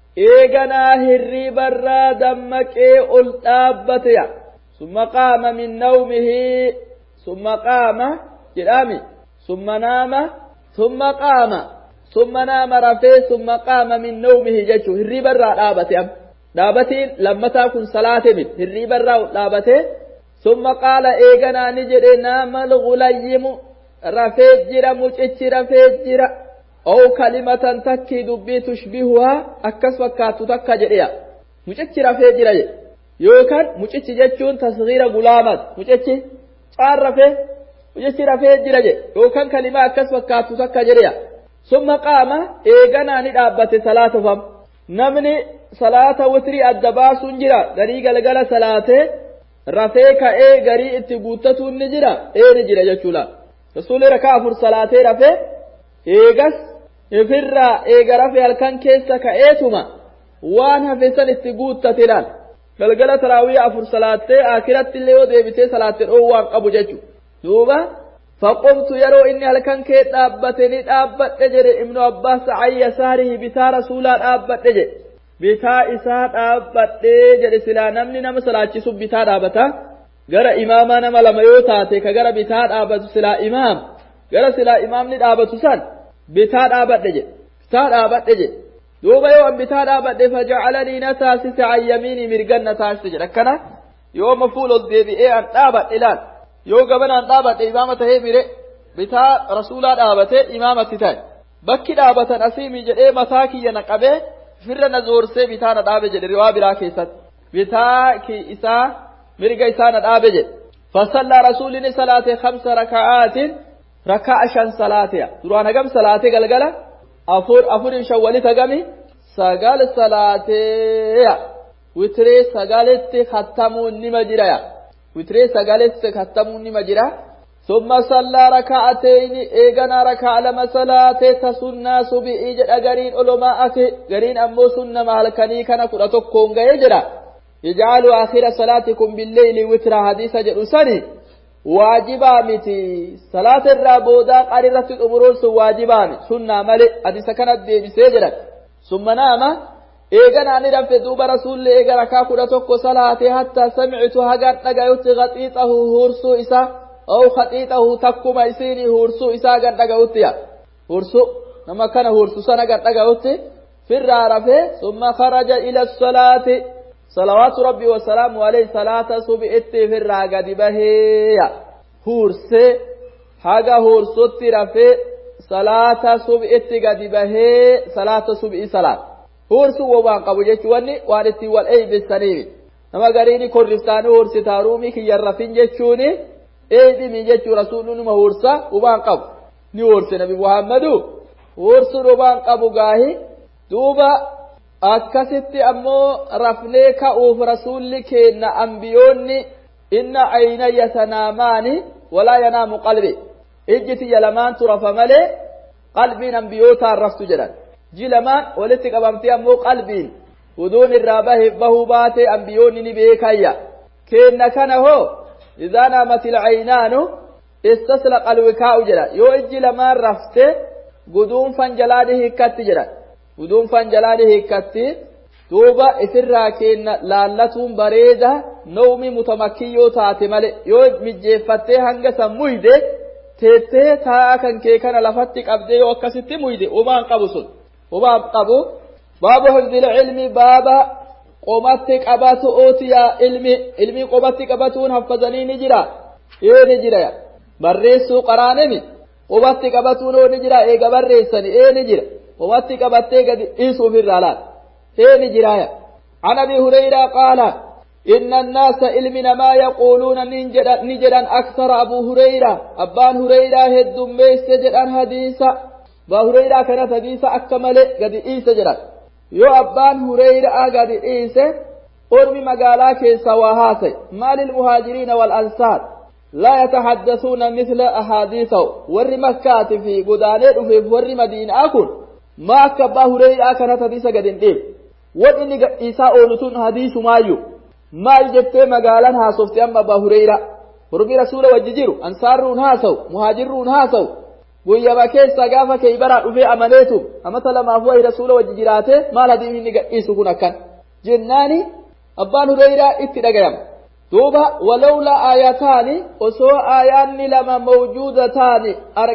eeganaa hirriiba irraa dammaqee ol dhaabbate ya summa qaama min nawmihi summa qaama jedhami summa naama summa qaama summa naama rafee summa qaama min nawmihi jechuu hirriiba irraa dhaabate am dhaabatiin lammataa kun salaate mit hirriiba irraa ol dhaabate summa qaala eeganaa ni jedhe naamal gulayyimu rafee jira mucichi rafee jira oo kalimatan takki dubbii tushbihuha akkas fakkaatu takka jedheya mucichi rafee jira jedhe yookaan mucichi jechuun tasghiira gulaamat mucichi caan rafee mucichi rafee jira jedhe yookaan kalima akkas fakkaatu takka jedheya ثم قام إيغانا ندابت صلاة فم نمني صلاة وتري الدباس جرا غري غلغل صلاة رفيك إيه غري اتقوتة نجرا إيه نجرا جچولا رسول ركع فر صلاة رفي إيغس يفر إيغ رفي الكن كيسا كأيتما وانها في سن اتقوتة تلال غلغل تراوية فر صلاة آخرت اللي ودي بتي صلاة الأوان أبو جچو دوبا فقمت يرو إني هلكن كي تابتني تابت نجر ابن عباس عن يساره بتا رسولا تابت نجر بتا إساء تابت نجر سلا نمني نم صلاة سب بتا تابتا غر إماما نم لما يوتاتي كغر بتا تابت سلا إمام غر سلا إمام نتابت سن بتا تابت نجر بتا تابت نجر دوبا يوم بتا تابت نجر فجعلني نتاسس عن يميني مرقن نتاسس نجر أكنا يوم فول الديبي إيه أن تابت إلان yoo gabanaan dhaabate imaama tahee bire bitaa rasuulaa dhaabate imaamatti ta'e bakki dhaabatan asiimi jedhee mataa kiyya naqabee firra na zoorsee bitaa na dhaabe jedhe riwaa biraa keessatti bitaa ki isaa mirga isaa na dhaabe jedhe fasallaa rasuulini salaate khamsa raka'aatin raka'a shan salaatiya duraan hagam salaatee galgala afur afurin shawwali tagami sagal salaateya witree sagaletti khattamuun nima jiraya witree sagaletti khattamuun nima jira ثم صلى ركعتين ايغنا ركع لما صلاه تسنى سبي جد غرين علماء غرين امو سنة مالكني كان كدتكون غيجرا يجعل اخر صلاتكم بالليل وتر حديث جرسني واجبا متي صلاه الرابودا قررت الامور واجبا سنة مال حديث كانت بيسجرا ثم نام ايغنا ان رفع دوب رسول ايغا ركع كدتكو صلاه حتى سمعت هغا دغايت غطيته هرسو اسا أو خطيته تكما يسيني هورسو إسا قد دقوتيا هورسو نما كان هورسو سنة قد دقوتي في الرارفة ثم خرج إلى الصلاة صلوات ربي وسلام عليه صلاة سبئت في الراقة بهيا هورسي حاجة هورسو ترفة صلاة سبئت قد بهي صلاة سبئي صلاة هورسو وبان قبو جيشواني وانتي والأي بالسنيني نما قريني كورفتاني هورسي تارومي كي يرفين جيشوني eedi mi jechu rasulun ma horsa uban qabu ni horse nabi muhammadu horsu uban qabu gahi duba akkasitti ammo rafne ka uf rasulli kenna ambiyonni inna ayna yatanamani wala yanamu qalbi ejiti yalaman turafa male qalbin ambiyota raftu jiran jilaman walati qabamti ammo qalbin udun irrabahi bahu bate ambiyonni ni bekayya kenna kana ho إذا نامت العينان استسلق الوكاء جرا يو اجي لما رفته قدوم فانجلاده كت جرا قدوم فانجلاده كت توبا افراكين لالتهم بريدة نومي متمكيو تاتي مالي يو مجيفته هنگا سمويده تيته تاكن كيكنا لفتك أبدي وكسيتي مويده وما قبسون وما قبو باب حفظ العلم بابا قومتي قباتو اوتيا علمي علمي قومتي قباتون حفظني نجرا ايه نجرا بريسو قرانمي قومتي قباتون نجرا ايه بريسني ايه نجرا قومتي قباتي قد ايسو في الرالات ايه نجرا عن ابي هريرة قال ان الناس علمنا ما يقولون نجرا نجرا اكثر ابو هريرة ابان هريرة هدوم بيسجرا حديثا با هريرة كانت حديثا اكمل قد ايسا جرا yoo abbaan hureyraa gadi dhiise ormi magaalaa keessa waa haasa'e maali lmuhaajiriina walansaar laa yatahaddasuuna mithla ahaadiisahu warri makkaati fi godaanee dhufeef warri madiinaa kun ma akka abbaa hureyraa kanat hadiisa gad hin dhiifne wan inni gadhiisaa oolutun hadiisumaayyuu maal jettee magaalaan haasofte amma abbaa hureyraa ormi rasuula wajji jiru ansaarruun haasa'u muhaajirruun haasa'u guyyaba keessa gaafa kaybaraa dhufee amaneetu amata lamaaf wahi rasuula wajji jiraate maal hadiin inni gadhiisu kun akkan jennaani abbaan hureyraa itti dhagayama duuba walawlaa aayataani osoo aayaanni lama mawjuudataani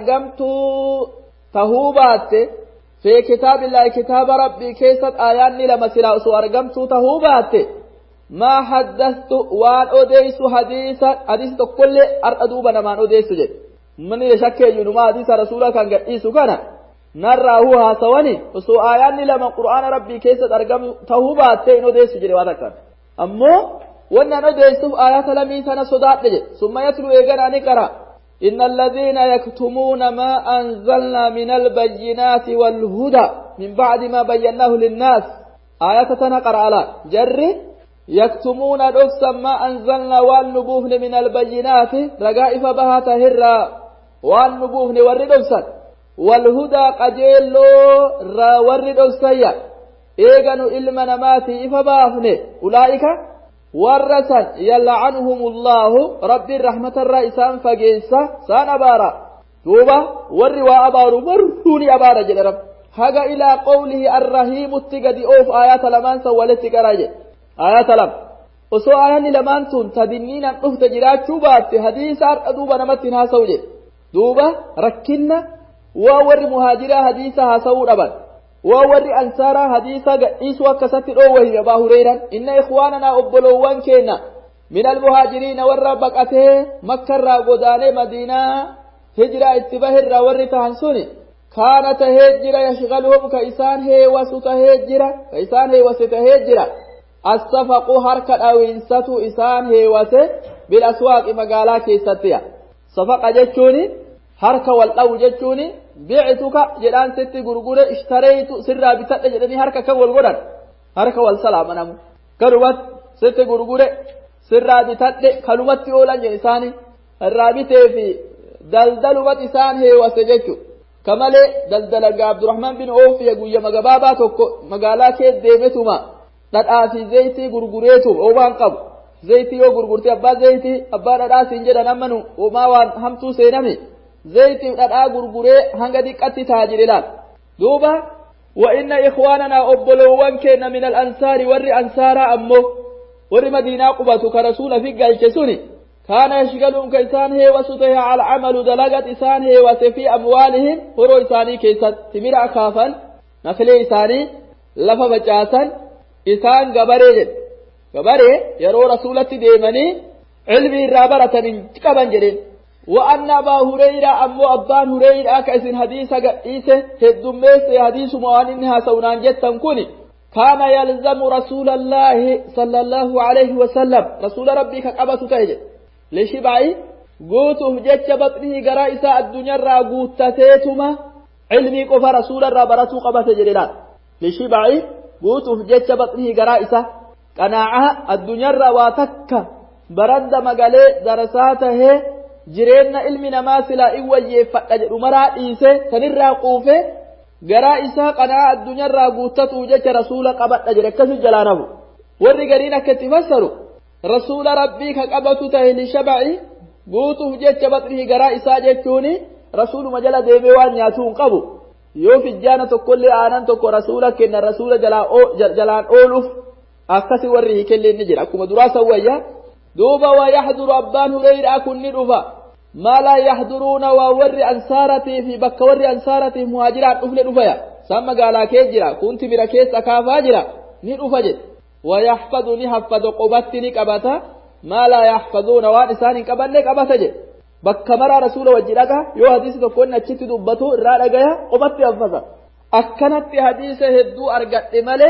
argamtuu tahuu baatte fi kitaabillahi kitaaba rabbii keessat aayaanni lama silaa osoo argamtuu tahuu baatte maa haddastu waan odeeysu hadiisa hadiisi tokkollee har'a duuba namaan odeessu jedhe manni le shakke yunuma hadisa rasula kan gadhiisu kana narraahu haasawani osoo aayaanni lama qur'aana rabbii keessa argamu tahuu baattee in odeessu jedhe waan akkan ammoo wannan odeessuuf aayata lamii sana sodaadhe jedhe summa yatlu eegana ni qara إن الذين يكتمون ما أنزلنا من البينات والهدى من بعد ما بيناه للناس آية تنقر على جر يكتمون رخصا ما أنزلنا والنبوهن من البينات رقائف بها تهرا والنبوهن والردوسا والهدى قجيلو را والردوسا إيغانو إلما نماتي إفبافن أولئك ورسا يلعنهم الله رب الرحمة الرئيسان فقيسا سانبارا توبا وروا أبارو مروني أبارا جل رب حقا إلى قوله الرحيم التقدي أوف آيات لمان سوالتك راجع آيات لم وسو آيان لمان تون تدنين أفت جرات شوبات حديثا دوبا نمتنا سوجي دوبا ركنا وور مهاجرة حديثا سو ربا وور أنصارا حديثا إسوا كسات الأوه أبا هريرا إن إخواننا أبلوان كينا من المهاجرين والربك أته مكة راقودان مدينة هجرة اتباه الراور تهنسوني كانت هجرة يشغلهم كإسان هي وسط هجرة كإسان هي وسط هجرة الصفق حركة أو إنساتو إسان هي وسط بالأسواق مقالا كيستيا صفق جتشوني حركة والأو جتشوني بعتك جلان ستي قرقورة اشتريت سرى بتأتي جلاني حركة كول قرن حركة والسلام أنا كروات ستي قرقورة سرى بتأتي كلمات أولا جلساني الرابطة في دلدلوات إسان هي وسجتشو كمالي دلدل عبد الرحمن بن عوف يقول يا مغبابا توكو مغالا كيد ديمتوما ددا في زيتي غرغريتو او بان قب زيتي او غرغرتي ابا زيتي ابا ددا سنجدا نمنو او ما وان همتو سينمي زيتي ددا غرغري هانغا ديقتي تاجرلا دوبا وان اخواننا ابلوان كان من الانصار ور انصار امو ور مدينه قبتو كرسول في قالچسوني كان يشغلون كيسان هي وسطها على عمل دلغت إسان هي وسفي أموالهم فرو إساني كيسات تمير أخافا نخلي إساني لفا بجاسا إسان قبري جد قبري يرو رسولة ديماني علمي الرابرة من تقبان جدين وأن أبا هريرة أمو أبان هريرة كيسن حديثة قئيسة هدوميس حديث موانينها سونان جتا كوني كان يلزم رسول الله صلى الله عليه وسلم رسول ربي كقبة تهجد لشبعي قوته جتش بطنه قرائسة الدنيا را قوتتيتما علمي قف رسول الرابرة قبة جلال لشبعي قوته جتش بطنه قرائسة قناعها الدنيا را واتك برد مقالي درساته جرين علمنا ماسلا إيوه فتجر مرا إيسي تنرى قوفه قرائسة قناع الدنيا را قوتته جتش رسول قبة جلال جلانه ورقرين كتفسروا رسول ربي كقبته تهل شبعي قوته جتش بطنه قرائسة جتشوني رسول مجال ديبوان ياتون قبو يو في الجانة كل آنان تكو رسولك إن الرسول جلان أولف أكسي وريه كل النجر أكو دراسة ويا دوبا ويحضر أبان هرير أكون ندفا ما لا يحضرون وور أنصارتي في بك ور أنصارتي مهاجرات أفل دفايا سامة قالا كيجرا كنت بركيس أكافا جرا ندفا جد ويحفظ نحفظ قبتني قبتا ما لا يحفظون وانسان قبل قبتا جد بكمرا رسول وجلك يو حديث تكون نچت دبتو را دغيا قبت يفظ اكنت حديث هدو ارغت ملي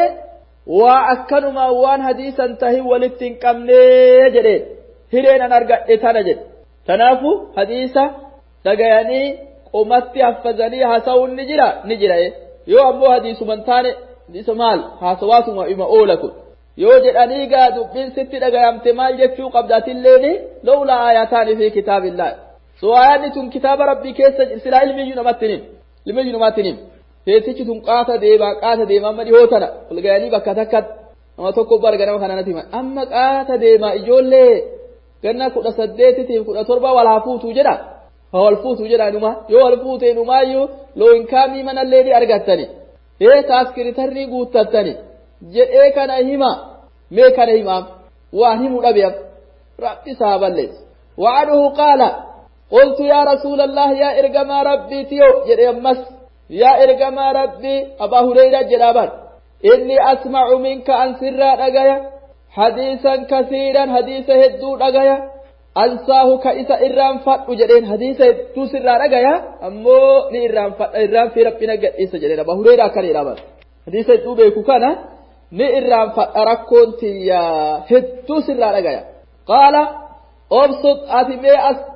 واكنما وان حديث انتهي ولتن قمنه جده هيرن ارغت تنجد تنافو حديث دغياني قمت يفظني حسون نجرا نجرا يو امو حديث منتانه ديسمال حسواسو وما اولكم yoo jedhanii gaa dubbiin sitti dhagayamte maal jechuu qabdaatillee lawla ayataani fi kitaabillah so ayaanni tun kitaaba rabbii keessa silaa ilmiyyuu namatti nim ilmiyyuu namatti nim teessichi tun qaata deemaa qaata deemaa amma dhihoo tana ulgayanii bakka takka nama tokko barga nama kana natti hima amma qaata deemaa ijoollee ganna kudha saddeetitiif kudha torba wal haa fuutuu jedha haa wal fuutuu jedha numa yoo wal fuutee numaayyuu looyinkaamii manallee ni argattani ee taaskiritarrii guuttattani jedhee kana hima mee kana himaaf waan himu dhabeef rabbi saaballees وعنه قال قلت يا رسول الله يا إرجما ربي تيو جدي أمس يا إرجما ربي أبا هريرة جرابان إني أسمع منك عن سر رجايا حديثا كثيرا حديث هدو رجايا أنساه كإسا إرام فات وجدين حديث هدو سر رجايا أمو ني إرام فات إرام في ربنا قد إسا جدين أبا هريرة كان إرام حديث هدو بيكو كان ني إرام فات أراكون تيا هدو سر رجايا قال أبسط أتمي أس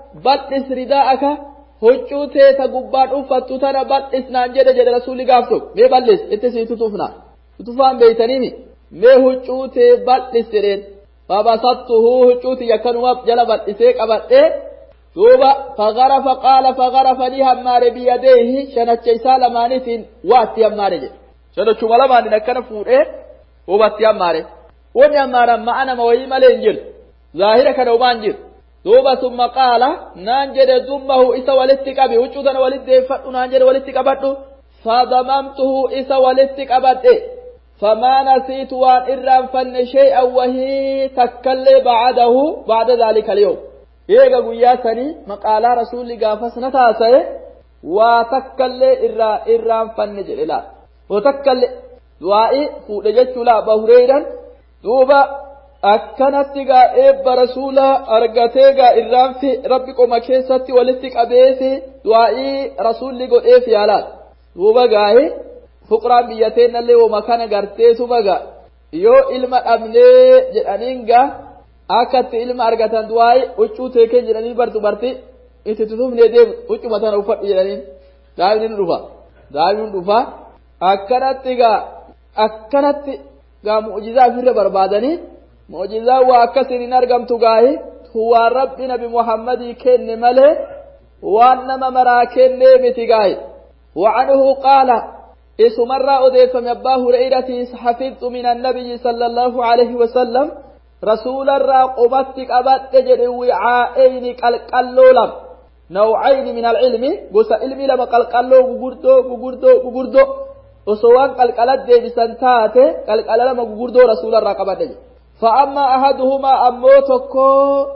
bal'is ridaa'aka huccuu teeta gubbaan uffattu tana bal'is naan jedhe jedhe rasuulli gaaf tokko mee bal'is itti sii tutufna tutufaan beeytaniimi mee huccuu tee bal'is jedheen fabasattuhu huccuu tiyya akkanuma jala bal'isee qabadhee duuba fagarafa qaala fagarafanii hammaare biyyadeehi shanacha isaa lamaanitiin waatti hammaare jedhe shanachuma lamaanin akkana fuudhee hubatti hammaare wanni hammaaran ma'a nama wayii malee hin jiru zaahira kana humaan jiru duuba summa qaala naan jedhe dummahu isa walitti qabi huccuu tana walitti deeffadhu naan jedhe walitti qabadhu fadamamtuhu isa walitti qabadhe famaa nasiitu waan irraan fanne shay'an wahii takkallee ba'adahu ba'da dhaalika al-yawm eega guyyaa sanii maqaalaa rasuulli gaafas na taasa'e waa takkallee irraa irraan fanne jedhe laa waa takkallee du'aa'i fuudhe jechuu laa Abaa Hureyran duuba akkanatti gaa eebba rasuulaa argatee gaa irraan fi rabbi qoma keessatti walitti qabeefi du'aa'ii rasuulli godheef yaalaa duuba gaa'e fuqraan biyyateenallee wama kana garteetuma gaa yoo ilma dhabnee jedhaniin gaa akkatti ilma argatan du'aa'ii huccuu teekeen jedhanii bar dubartii itti tutufnee deemu huccuma tana uffadhu jedhaniin daa'imni dhufa daa'imni dhufa akkanatti gaa akkanatti gaa mu'jizaa ofirra barbaadanii mu'jizaa waa akkasiin hin argamtu gaahi waan rabbi nabi muhammadii kenne malee waan nama maraa kennee miti gaahi وعنه قال اسمر أضيف من أبا هريرة حفظت من النبي صلى الله عليه وسلم رسول الراقبتك أبت تجد وعائين قلقلولم نوعين من العلم قصة علمي لما قلقلو قردو قردو قردو وسوان قلقلت دي بسنتاته قلقل لما قردو رسول الراقبتك فأما أحدهما أمو تكو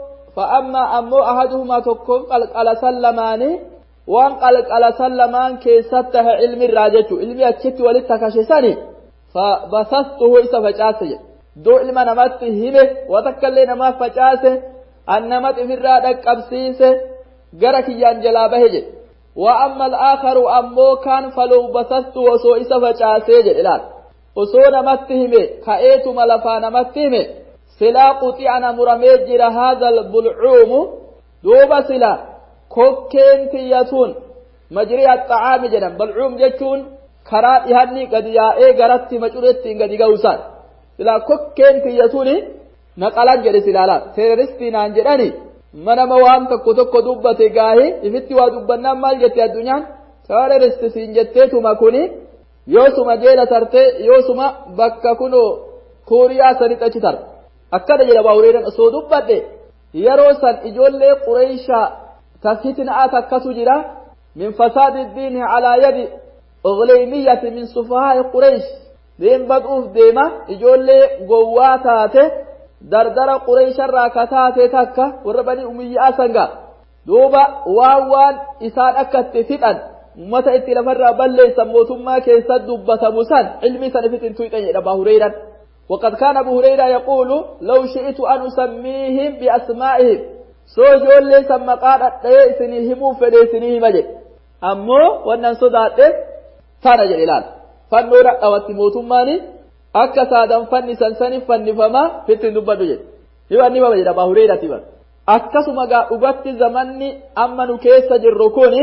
فأما أمو أحدهما تكو قلقل سلماني وان قلقل سلمان كيسته علم الراجج علمي أتشت ولتكشساني فبثثته إسا فجاسي دو علم نمت همه وتكلي نما فجاسي النمت في الرادك أبسيسي قرك ينجلابه جي وأما الآخر أمو كان فلو بثثته وسو إسا فجاسي جي الآن وسو نمت همه كأيت ملفا نمت همه سلا قطعنا مرميج جر هذا البلعوم دوب سلا كوكين تياتون مجري الطعام جنم بلعوم جتون كرات يهني قد يائي قرات مجرد قد يقوسان سلا كوكين تياتون نقلان جري سلالا تيرستين انجراني من موان تكو تكو دوبة قاهي افتي ودوبنا مال جتي الدنيا تيرستين جتيتو ما كوني يوسما جيلة ترتي يوسما بكا كنو كوريا سنت اچتر akkana jedha Abaa Hureyran osoo dubbadhe yeroo san ijoollee Qurayshaa tafsitin aata akkasu jira min fasaadi diini calaa yadi ughlaymiyyati min sufahaa'i Quraysh deem bad'uuf deema ijoollee gowwaa taate dardara Quraysharraa ka taate takka warra banii umiyyaa sanga duuba waan waan isaan akkatti fixan ummata itti lafarraa balleessan mootummaa keessa dubbatamu san ilmi san fitin tuyxan jedha Abaa Hureyran وقد كان أبو هريرة يقول لو شئت أن أسميهم بأسمائهم سوجول لي سمى قادة سنيهم فليسنيه مجد أمو وأنن صدات فانا جلال فنورا أواتي موتماني أكا سادا فني سنساني فني فما فتن دبا دجد يبا نبا مجد أبو هريرة تبا أكا سمغا أغتي زماني أما نكيس جركوني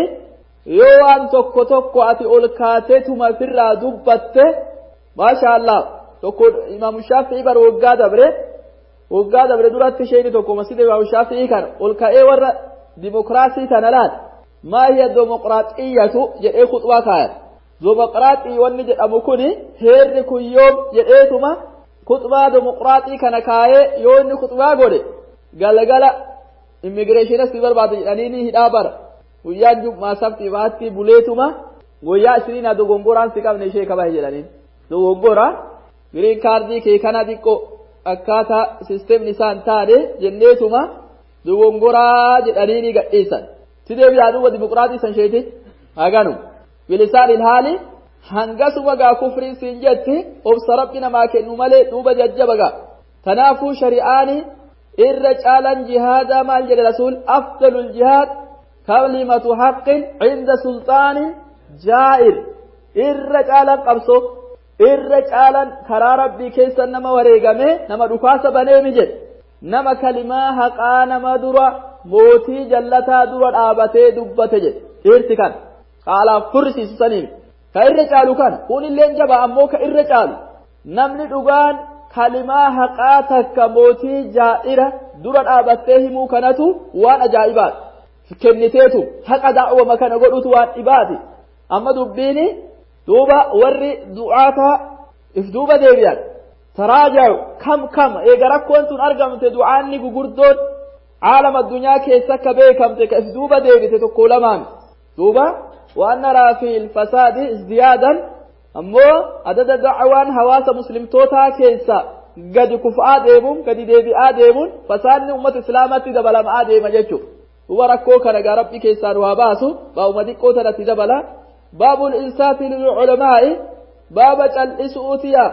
يوان توكو توكو أتي أولكاتيتما فرا دبت ما شاء الله tokko Imam Shafi'i bar waggaa dabre waggaa dabre duratti sheeyni tokko masjida Imam Shafi'i kan ol ka'ee warra dimokiraasii tana laal maa hiya dimokiraatiyatu jedhee khutbaa kaayat dimokiraatii wanni jedhamu kuni heerri kun yoom jedheetuma khutbaa dimokiraatii kana kaayee yoo inni khutbaa godhe galgala immigireeshina si barbaadu jedhanii ni hidhaa bara guyyaan jummaa sabti baatti buleetuma guyyaa isiniin dogongoraan si qabne ishee kabahe jedhaniin dogongora green cardii kee kana diqqo akkaataa sisteemni isaan taane jenneetuma dogongoraa jedhanii ni gadhiisan sidee biraa duuba dimokiraatii san sheeti haganu bilisaan ilhaali hangasuma gaa kufriin siin jetti obsa rabbi namaa kennu malee duuba jajjaba gaa tanaafuu shari'aani irra caalan jihaadaa maal jedhe rasuul afdalul jihaad kalimatu haqqin cinda sulxaanin jaa'ir irra caalan qabso irra caalan karaa rabbii keessa nama wareegame nama dhukaasa banee mi jedhe nama kalimaa haqaa nama dura موتي جلتا دور آبته دبته جد إرتكان قال فرسي سنين كإرجالو كان كون اللي انجبا أمو كإرجالو نمني دوغان كلمة حقاتك موتي جائرة دور آبته مو كانتو وان أجائبات كنتيتو حق دعوة مكان قلت وان إبادي أما دبيني دوبا وري دعاتا إفدوبا ديبيان تراجعوا كم كم إيقرأك كنتم أرقمت دعاني قردون عالم الدنيا كيسك بيكم تكفدوبا ديبت تقول مان دوبا وأن نرى في الفساد ازديادا أمو عدد الدعوان حواس مسلم توتا كيسا قد كفاء ديبون قد ديبئا ديبون فساد أمة إسلامة دبلا ما ديما جيشو وركو كان ربي كيسا رواباسو باو مدكو تنتي دبلا باب الإنصاف للعلماء باب الإسؤوتيا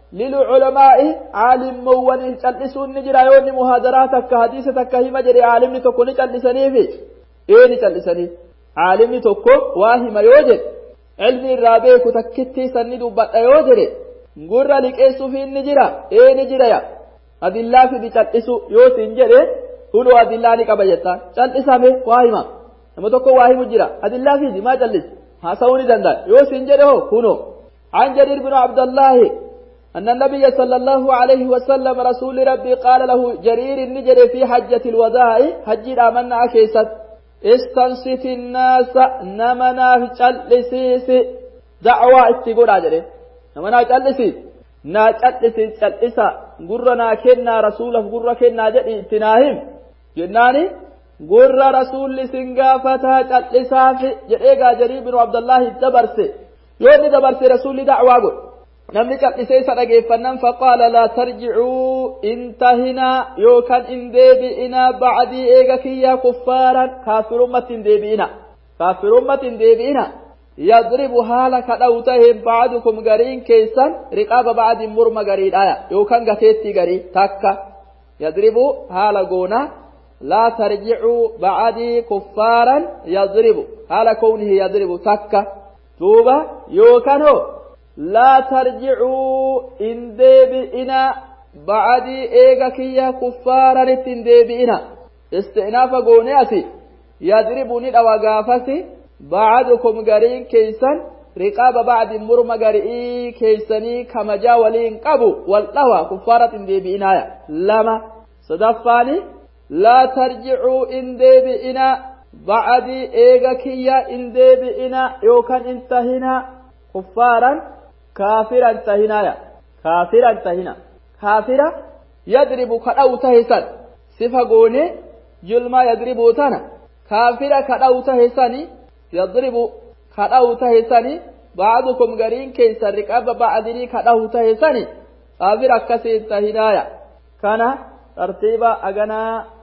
للعلماء عالم موان الإسؤ النجرى يوني مهادراتك حديثتك هما جري عالم تكو نجلسني في ايه نجلسني عالم تكو واهم يوجد علمي الرابيك تكتي سندو بطا يوجد نقر لك ايسو في النجرى ايه نجرى يا هذه الله في دي تلسو يوسي نجرى قولوا هذه الله لك بيتا تلسامي واهما نما تكو واهم جرى هذه الله في دي ما جلس حاسوني دندا يوسي نجرى هو كونو عن جرير بن عبد الله أن النبي صلى الله عليه وسلم رسول ربي قال له جرير النجر في حجة الوداع حجر آمنا كيست استنصت الناس نمنا في جلسيس دعوة استقول عجره نمنا جلسي نا جلسي جلسا قرنا كنا رسوله قرنا كنا جد اتناهم جناني قر رسول سنقافة جلسا في جريقا جرير بن عبد الله دبرسي يوم دبرسي رسول دعوة قل نمني قبسي سرقيفنن فقال لا ترجعوا انتهنا يوكان انديبئنا بعدي ايغكيا كفارا كافر امة انديبئنا كافر امة انديبئنا يضرب حالك دوتهم بعدكم غرين كيسان رقاب بعد مرم غرين آية يوكان غتيتي غري تاكا يضرب حالقونا لا ترجعوا بعدي كفارا يضرب حال كونه يضرب تاكا توبا يوكان هو لا ترجعوا إن ديبئنا بعدي إيغاكيا كفارا إن ديبئنا استئناف قونياتي يضربني الأوغافسي بعدكم غرين كيسان رقاب بعد مرم غرئي كيساني كما جاولين قبو واللوى كفارة إن ديبئنا لما صدفاني لا ترجعوا إن ديبئنا بعدي إيغاكيا إن ديبئنا يوكان انتهنا كفارا كافرا تهنايا كافرا تهنا كافرا يضرب كداو تهسن صفه غوني جلما يضرب تانا كافرا كداو تهسني يضرب كداو تهسني بعضكم غرين كيس رقاب بعضني كداو تهسني كافرا كسي تهنايا كان ترتيبا اغنا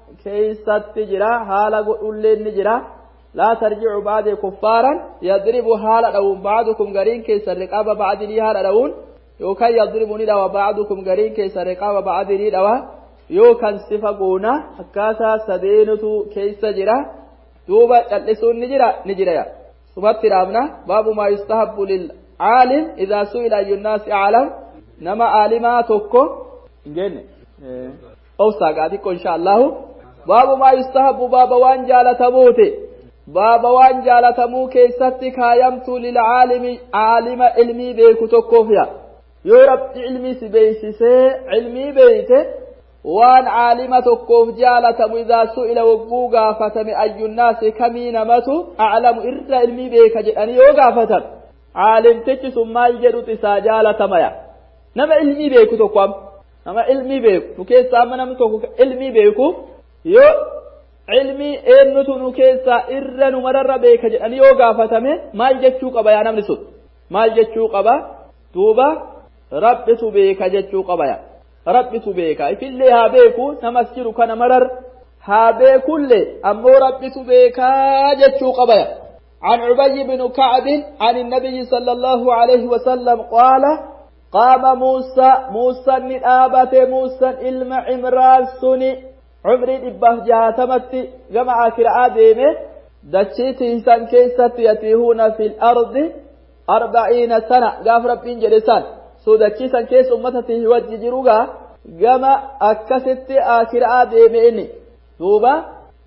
كيسات جرا حالا غدولين جرا لا ترجعوا بعد كفارا يضرب حال أو بعضكم غرين كيس الرقاب بعد لي حال أون يوكا يضربني دوا بعضكم غرين كيس الرقاب بعد لي دوا يوكا صفقونا أكاسا سدينتو كيس جرا دوبا تلسون نجرا نجرا سبت رامنا باب ما يستحب للعالم إذا سئل أي الناس أعلم نما عالماتكو جن أو ساقاتكو إن شاء الله باب ما يستحب باب وان جالتموتي بابا وان جالتمو كيستي كايمتو للعالم عالم علمي بيكو تكوفيا يورب علمي سبيسيسي علمي بيته وان عالم تكوف جالتمو إذا سئل وقوغا فتم أي الناس كمين متو أعلم إرد علمي بيك جئني يوغا فتم عالم تجس ما يجدو تسا جالتميا نما علمي بيكو تكوام نما علمي بيكو نكيسا منام تكو علمي بيكو يو علمي eennutu nu keessa irra nu mararra beeka jedhanii yoo gaafatame maal jechuu qaba yaa namni sun maal jechuu qaba duuba rabbitu beeka jechuu qaba yaa rabbitu beeka ifillee haa beeku namas jiru kana marar haa beekullee ammoo rabbitu beekaa jechuu qaba yaa عن عبي بن كعب عن النبي صلى الله عليه وسلم قال قام موسى موسى من آبة موسى إلم عمران سني عمري إباه جهاتمتي جمع كرعا ديمه دچيتي إنسان كيست يتيهون في الأرض أربعين سنة قاف ربين جلسان سو دچيسان كيس أمتته وججروغا جمع أكست آكرعا ديمه إني دوبا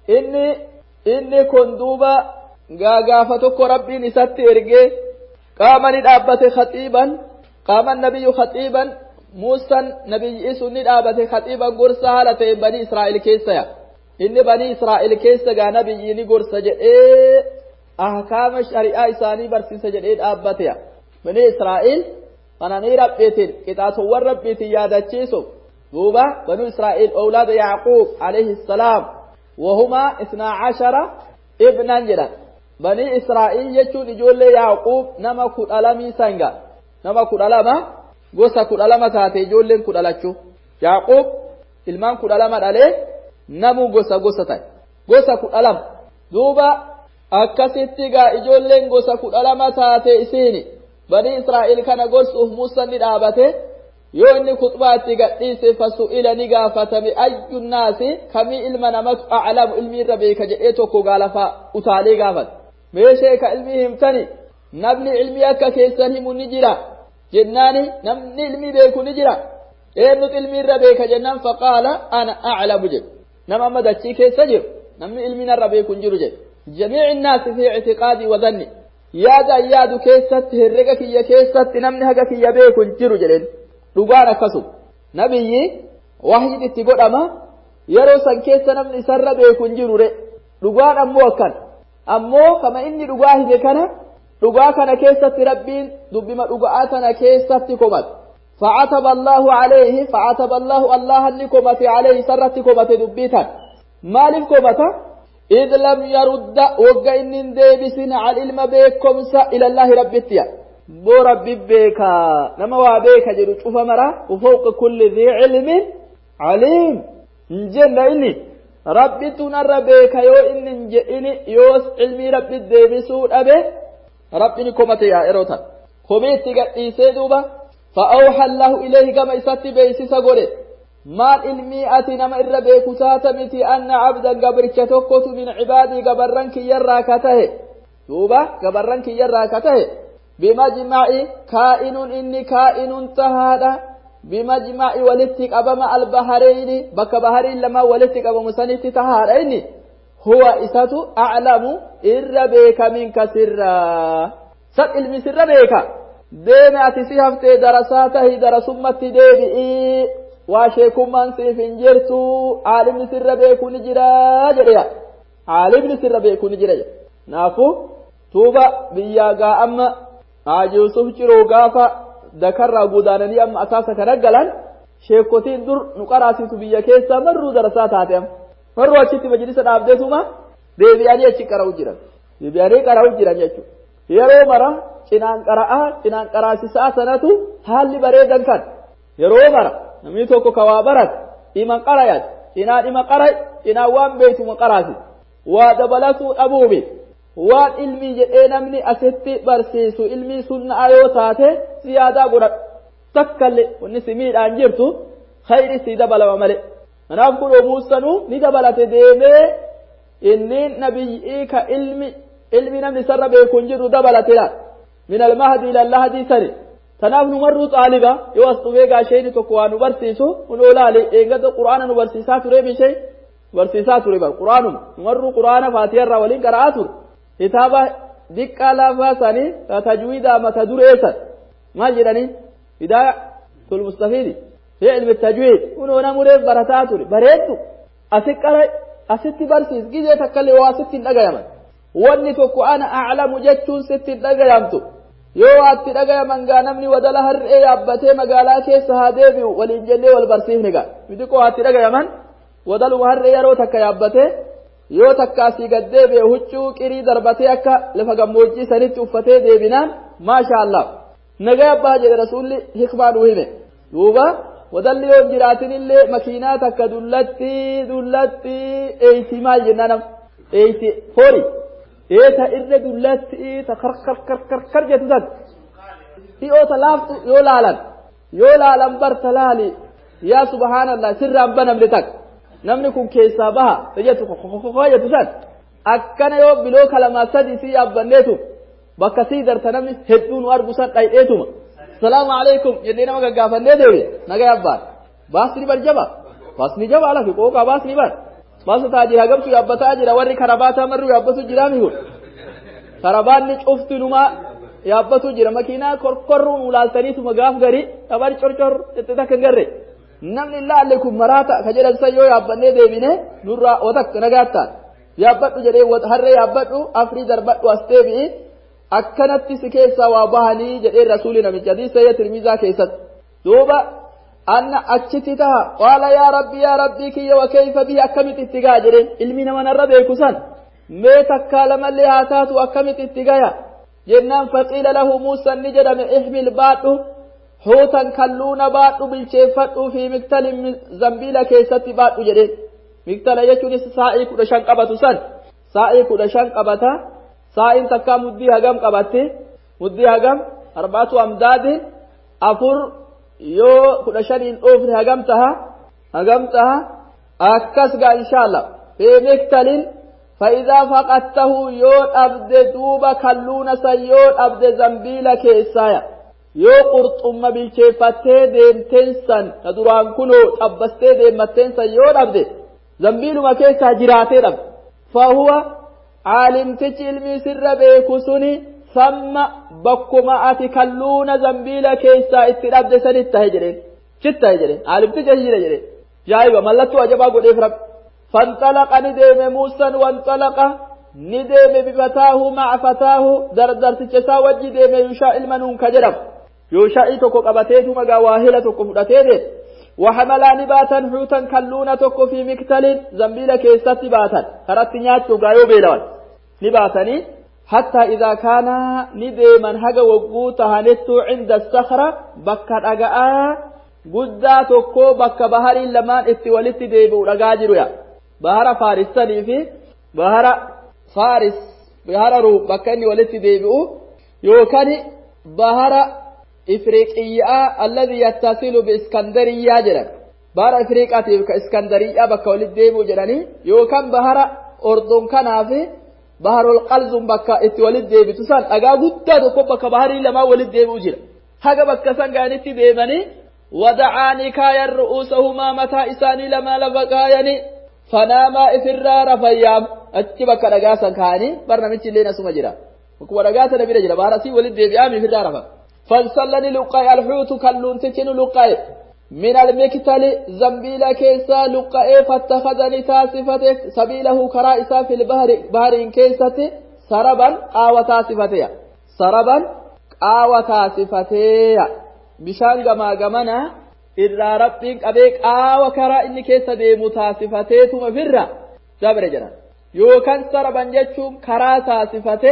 inni inni kun duuba gaagaafa tokko rabbiin isatti ergee qaama ni dhaabbate khaxiiban qaaman nabiyyu khaxiiban Muusaan nabiyyi sun ni dhaabate khaxiiban gorsa haala ta'e banii Israa'el keessa ya inni banii Israa'el keessa gaa nabiyyi ni gorsa jedhee ahkaama shari'aa isaanii barsiisa jedhee dhaabbate ya banii Israa'el kananii rabbiitiin qixaatowwan rabbiitiin yaadachiisuuf duuba banii Israa'el awlaada Yaaquub alayhi salaam wahuma isnaa cashara ibnan jedhan banii Israa'el jechuun ijoollee Yaaquub nama kudha lamii sanga nama kudha lama gosa kudha lama taate ijoolleen kudha lachuu Yaaquub ilmaan kudha lama dhalee namu gosa gosa ta'e gosa kudha lama duuba akkasitti gaa ijoolleen gosa kudha lama taate isiini banii Israa'el kana gorsuuf Muusaan ni dhaabate yoo inni khutbaatti gadhiise fasu'ila ni gaafatame ayyun naasi kamii ilma namatu a'lamu ilmi irra beeka jedhee tokko gaalafa utaalee gaafate meeshee ka ilmii himtani namni ilmi akka keessan himu ni jira jennaani namni ilmi beeku ni jira eenyutu ilmi irra beeka jennaan faqaala ana a'lamu jedhe nama amma dachii keessa jiru namni ilmi narra beeku hin jiru jedhe jamii'i naasi fi i'tiqaadii wa dhanni yaada yaadu keessatti herrega kiyya keessatti namni haga kiyya beeku hin jiru jedheen dhugaan akkasuma nabiyyi wahyiin itti godhama yeroo san keessa namni isarra beeku hin jiru re dhugaan ammoo akkan ammoo kama inni dhugaa hime kana dhugaa kana keessatti rabbiin dubbima dhugaa kana keessatti komate fa'ataba Allahu alayhi fa'ataba Allahu Allah ni komate alayhi sarratti komate dubbitan maaliif komata إذ لم يرد وقع إن ديبسين على العلم بكم إلى الله ربتيا بو ربي بيكا نما وابيكا جدو شوف مرا وفوق كل ذي علم عليم جنة إني ربي تنر بيكا يو إن إني يوس علمي ربي ديبسون أبي ربي نكومتي يا إروتا كوميتي قد إيسيدوبا فأوحى الله إليه كما إساتي بيسيسا قولي maal ilmii ati nama irra beeku taata miti anna abdan gabricha tokkotu min cibaadii gabarran kiyyarraa ka tahe duuba gabarran kiyyarraa ka tahe bimajmaci kaa'inun inni kaa'inun tahaadha bimajmaci walitti qabama albahareyni bakka bahariin lamaa walitti qabamu sanitti tahaadha inni huwa isatu aclamu irra beeka minka sirraa san ilmi sirra beeka deeme ati si haftee darasaa tahi darasummatti deebi'ii waa sheekummaan siif hin jirtu aalimni sirra beeku ni jira jedheya aalimni sirra beeku ni jira jedhe naafu tuuba biyyaa gaa amma Haaji Yusuf ciroo gaafa dakarraa gudaananii amma asaasa kana galan sheekotiin dur nu qaraasitu biyya keessa marruu darasaa taate amma marruu achitti majlisa dhaabdeetuma deebi'anii achi qara'u jiran deebi'anii qara'u jiran jechuudha yeroo mara cinaan qara'aa cinaan qaraasisaa sanatu haalli bareedan kan yeroo mara namni tokko kawaa barat iman qarayat cinaan ima qaray cinaan waan beeytuma qaraasi waa dabalatuu dhabuubi waan ilmii jedhee namni asitti barsiisu ilmii sunnaa yoo taate siyaadaa godhadhu takkalle wanni si miidhaan jirtu khayri si dabalama malee kanaaf kun Muusanuu ni dabalate deemee inni nabiyyii ka ilmi ilmi namni sarra beeku hin jiru dabalate la min almahdi ila allahdi sani tanaaf nu marru xaaliba yoo as dhufee gaasheenii tokko waa nu barsiisu kun olaale eegata quraana nu barsiisaa ture bishee barsiisaa ture bar quraanum nu marru quraana faatiyarraa waliin qara'aa ture kitaaba diqqaa lafaa sanii tajwiida mata dureessan maal jedhanii hidaaya tul mustafiidi fi ilmi tajwiid kun ona mureef barataa ture bareeddu asi qara asitti barsiis gizee takkalle waa asitti hin dhagayaman wanni tokko ana a'lamu jechuun sitti hin dhagayamtu yoo atti dhagayaman gaa namni wadala har'ee yaabbatee magaalaa keessa haa deebi'u waliin jennee wal barsiifne gaa miti koo atti dhagayaman wadaluma har'ee yeroo takka yaabbatee yoo takka asii gad deebi'e huccuu qirii darbatee akka lafa gammoojjii sanitti uffatee deebinaan maasha Allah nagaa abbaa jedhe rasuulli hikmaa nuu hime duuba wadalli yoo jiraatinillee makiinaa takka dullatti dullatti eeyti maal jennaan eeyti foori eeta irra dullatti ta karkar karkar kar jettu san dhiyoota laaftu yoo laalan yoo laalan barta laali yaa subhaanallah sirraan banamne takka namni kun keessaa baha jettu kokokokoo jettu san akkana yoo biloo kalamaa sadii si yaabbanneetu bakka sii darta namni hedduu nu argu san dhayidheetuma salaamu alaikum jennee nama gaggaafannee deebi nagaa abbaan baasni barjaba baasni jaba alafi qooqaa baasni bar Masa taajira gamtu yaabbataa jira warri karabaataa marru yaabbatu jira mihu. Karabaanni cuftu numa yaabbatu jira makiinaa korkorruun ulaaltaniitu magaaf gari tabar corcor itti takka garre. Namni laalle kun maraata ka jedhan san yoo yaabbannee deebine nurraa watak nagaattaan. Yaabbadhu jedhee harree yaabbadhu afrii darbadhu as deebi'i akkanatti si keessaa waa bahanii jedhee rasuuli namicha hadiisa sayya tirmizaa keessatti. Duuba anna achitti taha qaala yaa rabbi yaa rabbii kiyya wa kayfa bihi akkamitti itti ga'a jedheen ilmi nama narra beeku san mee takkaa lamallee haa taatu akkamitti itti gaya jennaan faqiila lahu muusaan ni jedhame ihmil baadhu huutan kalluuna baadhu bilcheeffadhu fi miktalin zambiila keessatti baadhu jedheen miktala jechuunis saa'ii kudha shan qabatu san saa'ii kudha shan qabata saa'iin takkaa muddii hagam qabatti muddii hagam arbaatu amdaadin afur yoo kudha shaniin dhoofne hagam taha hagam taha akkas gaa inshallah fi miktalin فإذا فقدته يود أبد دوبا كلون سيود أبد زنبيل كيسايا يو قرطم بالكيفتي ديم تنسن ندران كنو أبستي ديم متنسن يود أبد زنبيل ما كيسا جراتي رب فهو عالم تجلمي سر بيكسوني ثم بكما أتي كلون زنبيل كيسا اترابد سنت هجرين شت هجرين عالم تجهير هجرين جايبا ملتو أجبا قد إفرب فانطلق ندم موسى وانطلق ندم بفتاه مع فتاه دردر تجسا وجي دم يشاء المنون كجرب يشاء تكو قبتيتو مغا واهلة تكو فدتيدت وحملا نباتا حوتا كلونا تكو في مكتل زنبيل كيسات باتا خرات نياتو غايو بيلوان نباتني حتى إذا كان ندم هغا وقوتها نتو عند الصخرة بكا رقاء قدا تكو بكا بحر لمان اتوالت ديبو رقاجرو يا bahara faaristanii fi bahara faaris bahara ruu bakka inni walitti deebi'u yookaan bahara ifriiqiyyaa alladhi yattasilu bi iskandariyaa jedhan bahara ifriiqaatiif ka iskandariyaa bakka walitti deebi'u jedhanii yookaan bahara ordon kanaa fi baharul qalzum bakka itti walitti deebitu san dhagaa guddaa tokko bakka baharii lamaa walitti deebi'u jira haga bakka san gaanitti deemanii wada'aanii kaayan ru'uusahumaa mataa isaanii lamaa lafa kaayanii فناما إفرار فيام أتبا كرقاسا كاني برنامج لنا سمى جرا وكورقاسا نبيل جرا بارسي ولد بيام إفرار فانسلني لقاي الحوت كاللون تكين لقاي من المكتل زنبيل كيسا لقاي فاتخذني تاسفتك سبيله كرائسا في البحر بحر كيسة سربا قاوة تاسفتيا سربا قاوة تاسفتيا بشان غما غمنا irraa rabbiin qabee qaawa karaa inni keessa deemu taasifateetuma firra dabre jedhan yookaan saraban jechuun karaa taasifate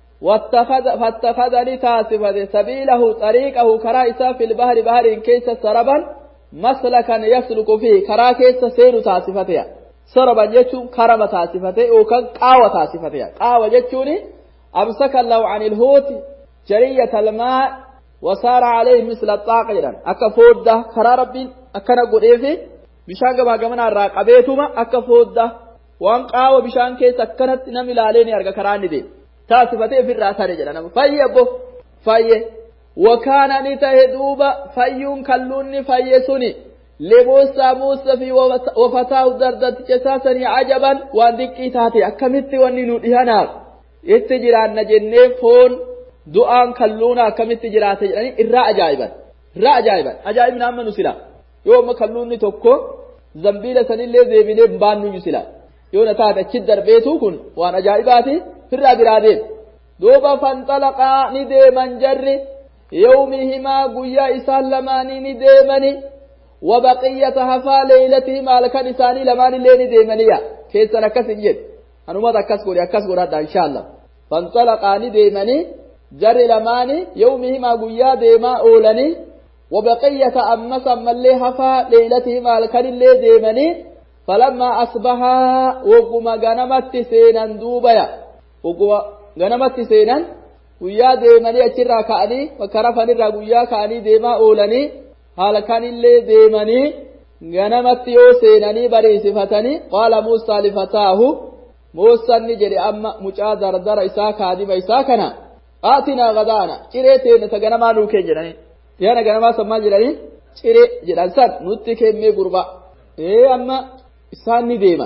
fattakadani taasifate sabiilahu xariiqahu karaa isaa fil bahri bahariin keessa saraban maslakan yasluku fi karaa keessa seenu taasifateya saraban jechuun karama taasifate yookaan qaawa taasifateya qaawa jechuun amsaka allahu anil huuti jariyatal maa وصار عليه مثل الطاقة جدًا أكفودة خرا ربين أكنا قريفي بشان كما كمنا راقبيتما أكفودة وانقاو بشان كيس أكنت نمي لاليني أرقى كراني دي تاسفتي في الراسان جدًا فايه بو فايه وكان نتهدوبا فايون كاللوني فايه سني لموسى موسى في وفتاه دردت جساسني عجبا وان دكي تاتي أكمت واني نوديهنا اتجران نجنة فون du'aan kalluuna akkamitti jiraate jedhanii irraa ajaa'iban irraa ajaa'iban ajaa'ibni amma nu sila yoo amma kalluunni tokko zambiila sanillee deebinee baannu sila yoo na taate achi darbeetu kun waan ajaa'ibaati irraa biraa deem duuba fanxalaqaa ni deeman jarri yawmihimaa guyyaa isaan lamaanii ni deemani wabaqiyyata hafaa leeylatihim halkan isaanii lamaanillee ni deemaniya keessan akkas hin jedhe anumat akkas godhe akkas godhadha inshaallah fanxalaqaa ni deemanii جري لماني يومهما قيا ديما أولاني وبقية أمسا من لي هفا ليلتهما الكن اللي ديماني فلما أصبحا وقما غنمت سينا دوبايا وقما غنمت سينا قيا ديماني أجرى كأني وكرفا نرى قيا كأني ديما أولاني هالكن اللي ديماني غنمت يو سيناني بري صفتني قال موسى لفتاه موسى نجري أما مجا دردر إساكا ديما إساكنا آتنا غدانا چريتين تغنما نوكين جراني يانا غنما سما جراني چري جران سان نوتي كمي غربا اي اما اسان ني ديما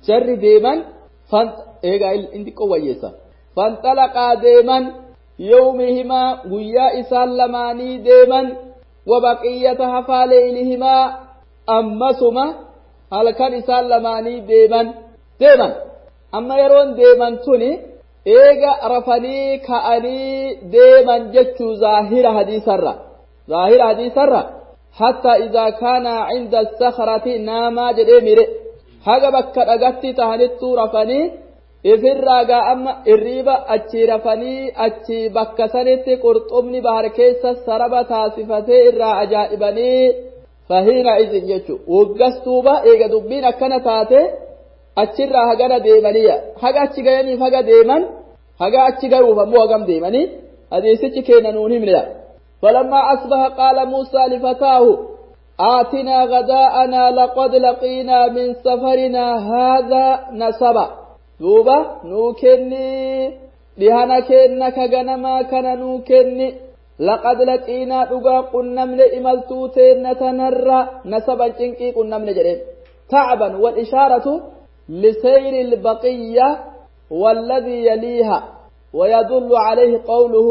jarri deeman fan eega inni qowwayyeessa fanxalaqaa deeman yawmihimaa guyyaa isaan lamaanii deeman wabaqiyyata hafaa leeylihimaa ammasuma halkan isaan lamaanii deeman deeman amma yeroon deeman tuni eega rafanii ka'anii deeman jechuu zaahira hadiisarra zaahira hadiisarra hatta idhaa kaana cinda assakrati naamaa jedhee mire haga bakka dhagatti tahanittuu rafanii ifirraa gaa amma irriiba achi rafanii achi bakka sanitti qurxumni bahar keessa saraba taasifatee irraa ajaa'ibanii fahiina izin jechu waggas duuba eega dubbiin akkana taate achirraa hagana deemaniya haga achi gayaniif haga deeman haga achi gayuuf ammoo hagam deemanii hadiisichi keenya nuun himneya falammaa asbaha qaala muusaa lifataahu آتنا غداءنا لقد لقينا من سفرنا هذا نسبا دوبا نوكني لهنا كنا كغنما كان نوكني لقد لقينا دغا قنم لإملتوتين نتنرى نسبا جنكي قنم لجرين تعبا والإشارة لسير البقية والذي يليها ويدل عليه قوله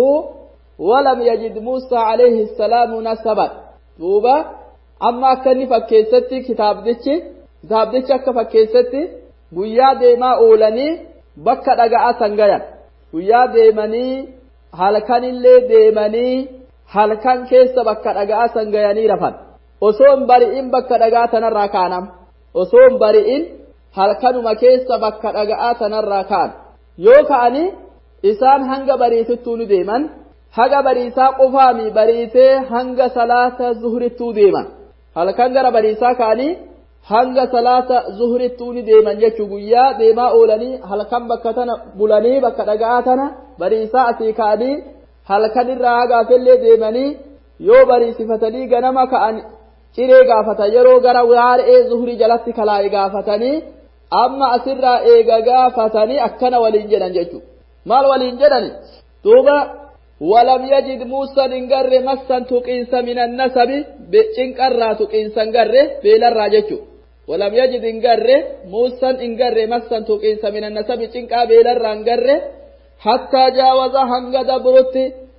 ولم يجد موسى عليه السلام نسبا دوبا amma akka inni fakkeessatti kitaabdichi kitaabdichi akka fakkeessatti guyyaa deemaa oolanii bakka dhaga'aa sangayan guyyaa deemanii halkanillee deemanii halkan keessa bakka dhaga'aa sangayanii rafan osoo hin bari'in bakka dhaga'aa tanarraa kaanam osoo hin bari'in halkanuma keessa bakka dhaga'aa tanarraa kaan yoo ka'anii isaan hanga bariitittuu ni deeman haga bariisaa qofaami bariitee hanga salaata zuhrittuu deeman halkan gara bariisaa kaanii hanga salaata zuhrittuu ni deeman jechuu guyyaa deemaa oolanii halkan bakka tana bulanii bakka dhaga'aa tana bariisaa asii kaanii halkan irraa hagaafellee deemanii yoo bariisifatanii ganama ka'an ciree gaafatan yeroo gara waaree zuhrii jalatti kalaa'e gaafatanii amma asirraa eega gaafatanii akkana waliin jedhan jechuu maal waliin jedhani duuba ولم يجد موسى إنجر مسا تقيس من النسب بإنكر تقيس إنجر بلا راجتشو ولم يجد إنجر موسى إنجر مسا تقيس من النسب بإنكر بلا رانجر حتى جاوز هنگ دبرت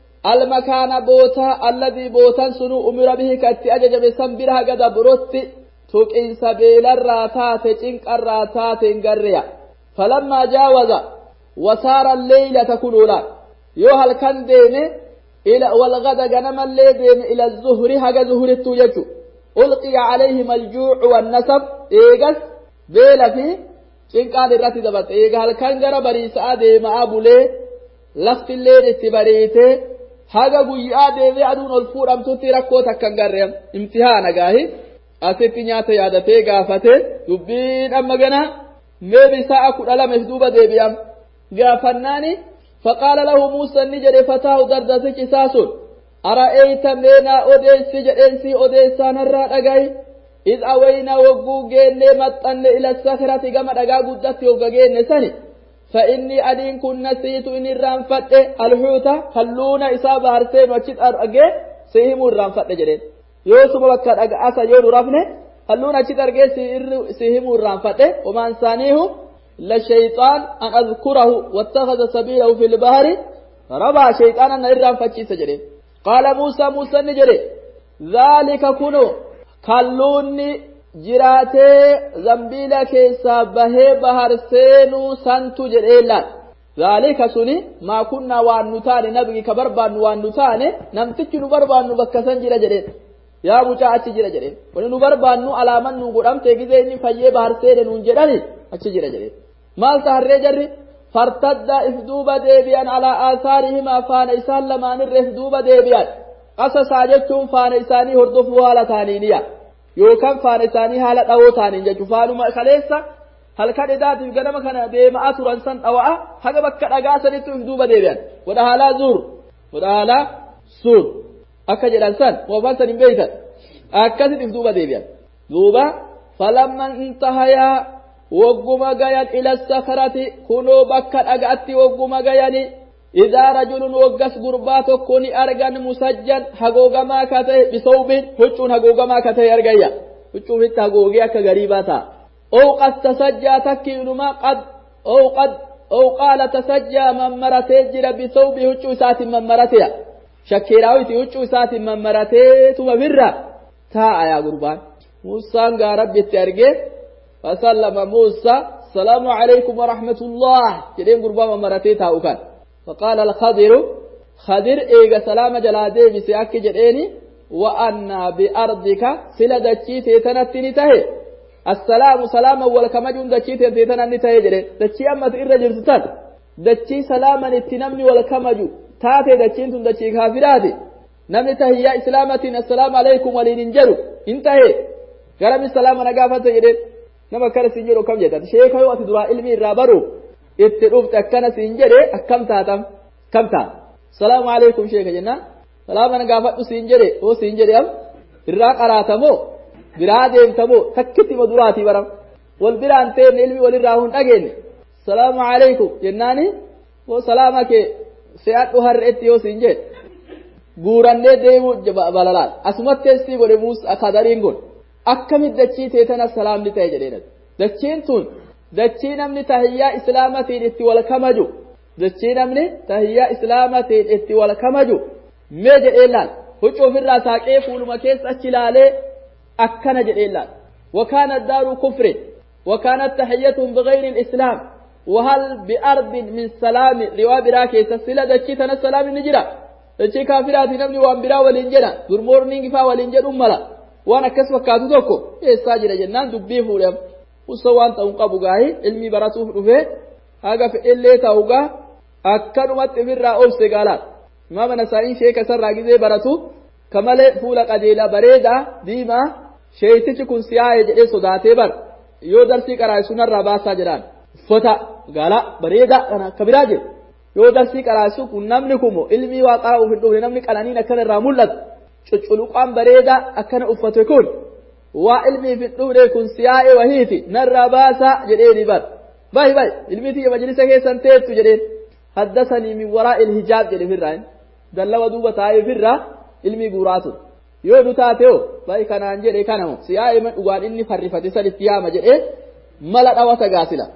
المكان بوتا الذي بوتا سنو أمر به كتي أجج بسنبر هنگ دبرت تقيس بلا راتات إنكر راتات إنجر فلما جاوز وصار الليلة كلولا yoo halkan deeme ila walgada ganamallee deeme ila zuhri haga zuhrittu jechu ulqiya alayhim aljuu' wannasab eegas beela fi cinqaan irratti dabate eega halkan gara bariisaa deemaa bulee laftillee itti bariite haga guyyaa deeme aduun ol fuudhamtutti rakkoo takkan garreem imtihaana gaahi asitti nyaata yaadatee gaafate dubbiin amma gana meebi sa'a kudha lameef duuba deebi'am gaafannaani فقال له موسى نجري فتاه دردتك ساسون أرأيت مينا أديسي جئنسي أديسان الرأي إذ أوينا وقوغين مطن إلى السخرة كما رقا قدت وقاقين سني فإني أدين كن نسيت إن الرانفت الحوتة خلونا إصابة هرسين وچت أرأي سيهم الرانفت جرين يوسف بكر أسا يون رفنه خلونا چت أرأي سيهم الرانفت وما انسانيه لشيطان أن أذكره واتخذ سبيله في البحر ربع شيطانا نرام فتشي سجري قال موسى موسى نجري ذلك كنو كلوني جراتي زنبيلا كيسا بهي بحر سينو سنتو جريلا ذلك سني ما كنا وان نتاني نبغي كبربان وان نتاني نمتج نبربان نبكسن جرى جري يا مجاعة جرى جري ونبربان نو على من نقرم تيجي فيه بحر سينو جراني أتش جرى جري مال تهرّي جرّي فارتد إفدوبة ديبيان على آثارهما فان إسان لمان الرفدوبة ديبيان قصص عجتهم فان إساني هردفوا على تانينيا يوكم فان إساني حالة أو تانين جاكو فانو ما خليسا هل كان إدات يقدم كان ديما أسران سن أواء حقا بكت أقاسا نتو إفدوبة ديبيان ودها لا زور ودها لا سور أكا جلال سن وفانسا نبيتا أكا إفدوبة ديبيان دوبا فلما انتهيا وقما غيان إلى السخرة كنو بكت أغاتي وقما غياني إذا رجل وقس قرباتو كوني أرغان مسجن حقوغما كته بصوب حجون حقوغما كته أرغايا حجون فتا حقوغيا كغريباتا أو قد تسجى تكينما قد أو قد أو قال تسجى من مرته جرى بثوبه هجو سات من مرته شكيراويتي هجو سات من مرته ثم فرّا تا يا قربان موسى قال ربي ترجع فسلم موسى السلام عليكم ورحمة الله جرين قربان من مرته تاوكان فقال الخضر خضر إيجا سلام جلاده بسياك جريني وأنا بأرضك سلا دچي تيتنتني تهي السلام سلام والكمجون دچي تيتنني تهي جري دچي أما تئر جرتتان دچي سلاما اتنمني والكمجو تاتي دچين تن دچي كافراتي نمني تهي يا إسلامتين السلام عليكم ولينجرو انتهي قرم السلام نقافة جري نما كان سنجرو كم جتا شيخ هو أتدرى علمي الرابرو اتروف تكنا سنجري أكم تاتم كم تات السلام عليكم شيخ جنة سلام نقافة سنجري هو سنجري أم الراق أراتمو برادهم تمو تكتي مدراتي برام والبران تين علمي والراهون أجن السلام عليكم جناني هو سلامك سيات وهرئتي هو سنجر غوران ديمو جبا بالالات أسمت تسي قول موس أخدارين قول أكمل دچي تيتنا السلام لتاجرين دچين تون دچين أمني تهيا إسلامتين اتي والكمجو دچين أمني تهيا إسلامتين اتي والكمجو ميجر إلان هجو في الراساك إيه فول مكيس أچلالي أكنا جئلان وكان الدار كفر وكانت تحيتهم بغير الإسلام وهل بأرض من سلام رواب راكي تسلا دچي تنا السلام نجرا دچي كافرات نبني وانبرا والإنجنا درمور نينجفا والإنجن أملا وانا كسوة كاتو دوكو إيه ساجر جنان دبيه فوليم وصوان تنقبو غاهي علمي براتوف رفه هاگا في إلي تاوغا أكنو مت في الرأول سيقالات ما بنسائين شيء كسر راجزه براتو كمال فولا قديلا بريدا ديما شيء تكون سياء جئ صداته بر يو درسي كراي سنر رباسا جران فتا غالا بريدا أنا كبيراج يو درسي كراي سو كنام نكمو علمي واقع وفي نام نكالاني نكن رامولت شلوقام بريدا أكن أفتكون وعلمي في الدور يكون سياء وهيتي نر رباسا جئ بر باي باي علمي تي مجلسه سنتيت تجرين حدثني من وراء الحجاب جئ في الرأي دلوا دوبا تاي فرا علمي غوراتو يو دوتاتيو باي كانان جيري كانمو سياي من دوغان اني فريفتي سالتيا ما جيري ملا دواتا غاسلا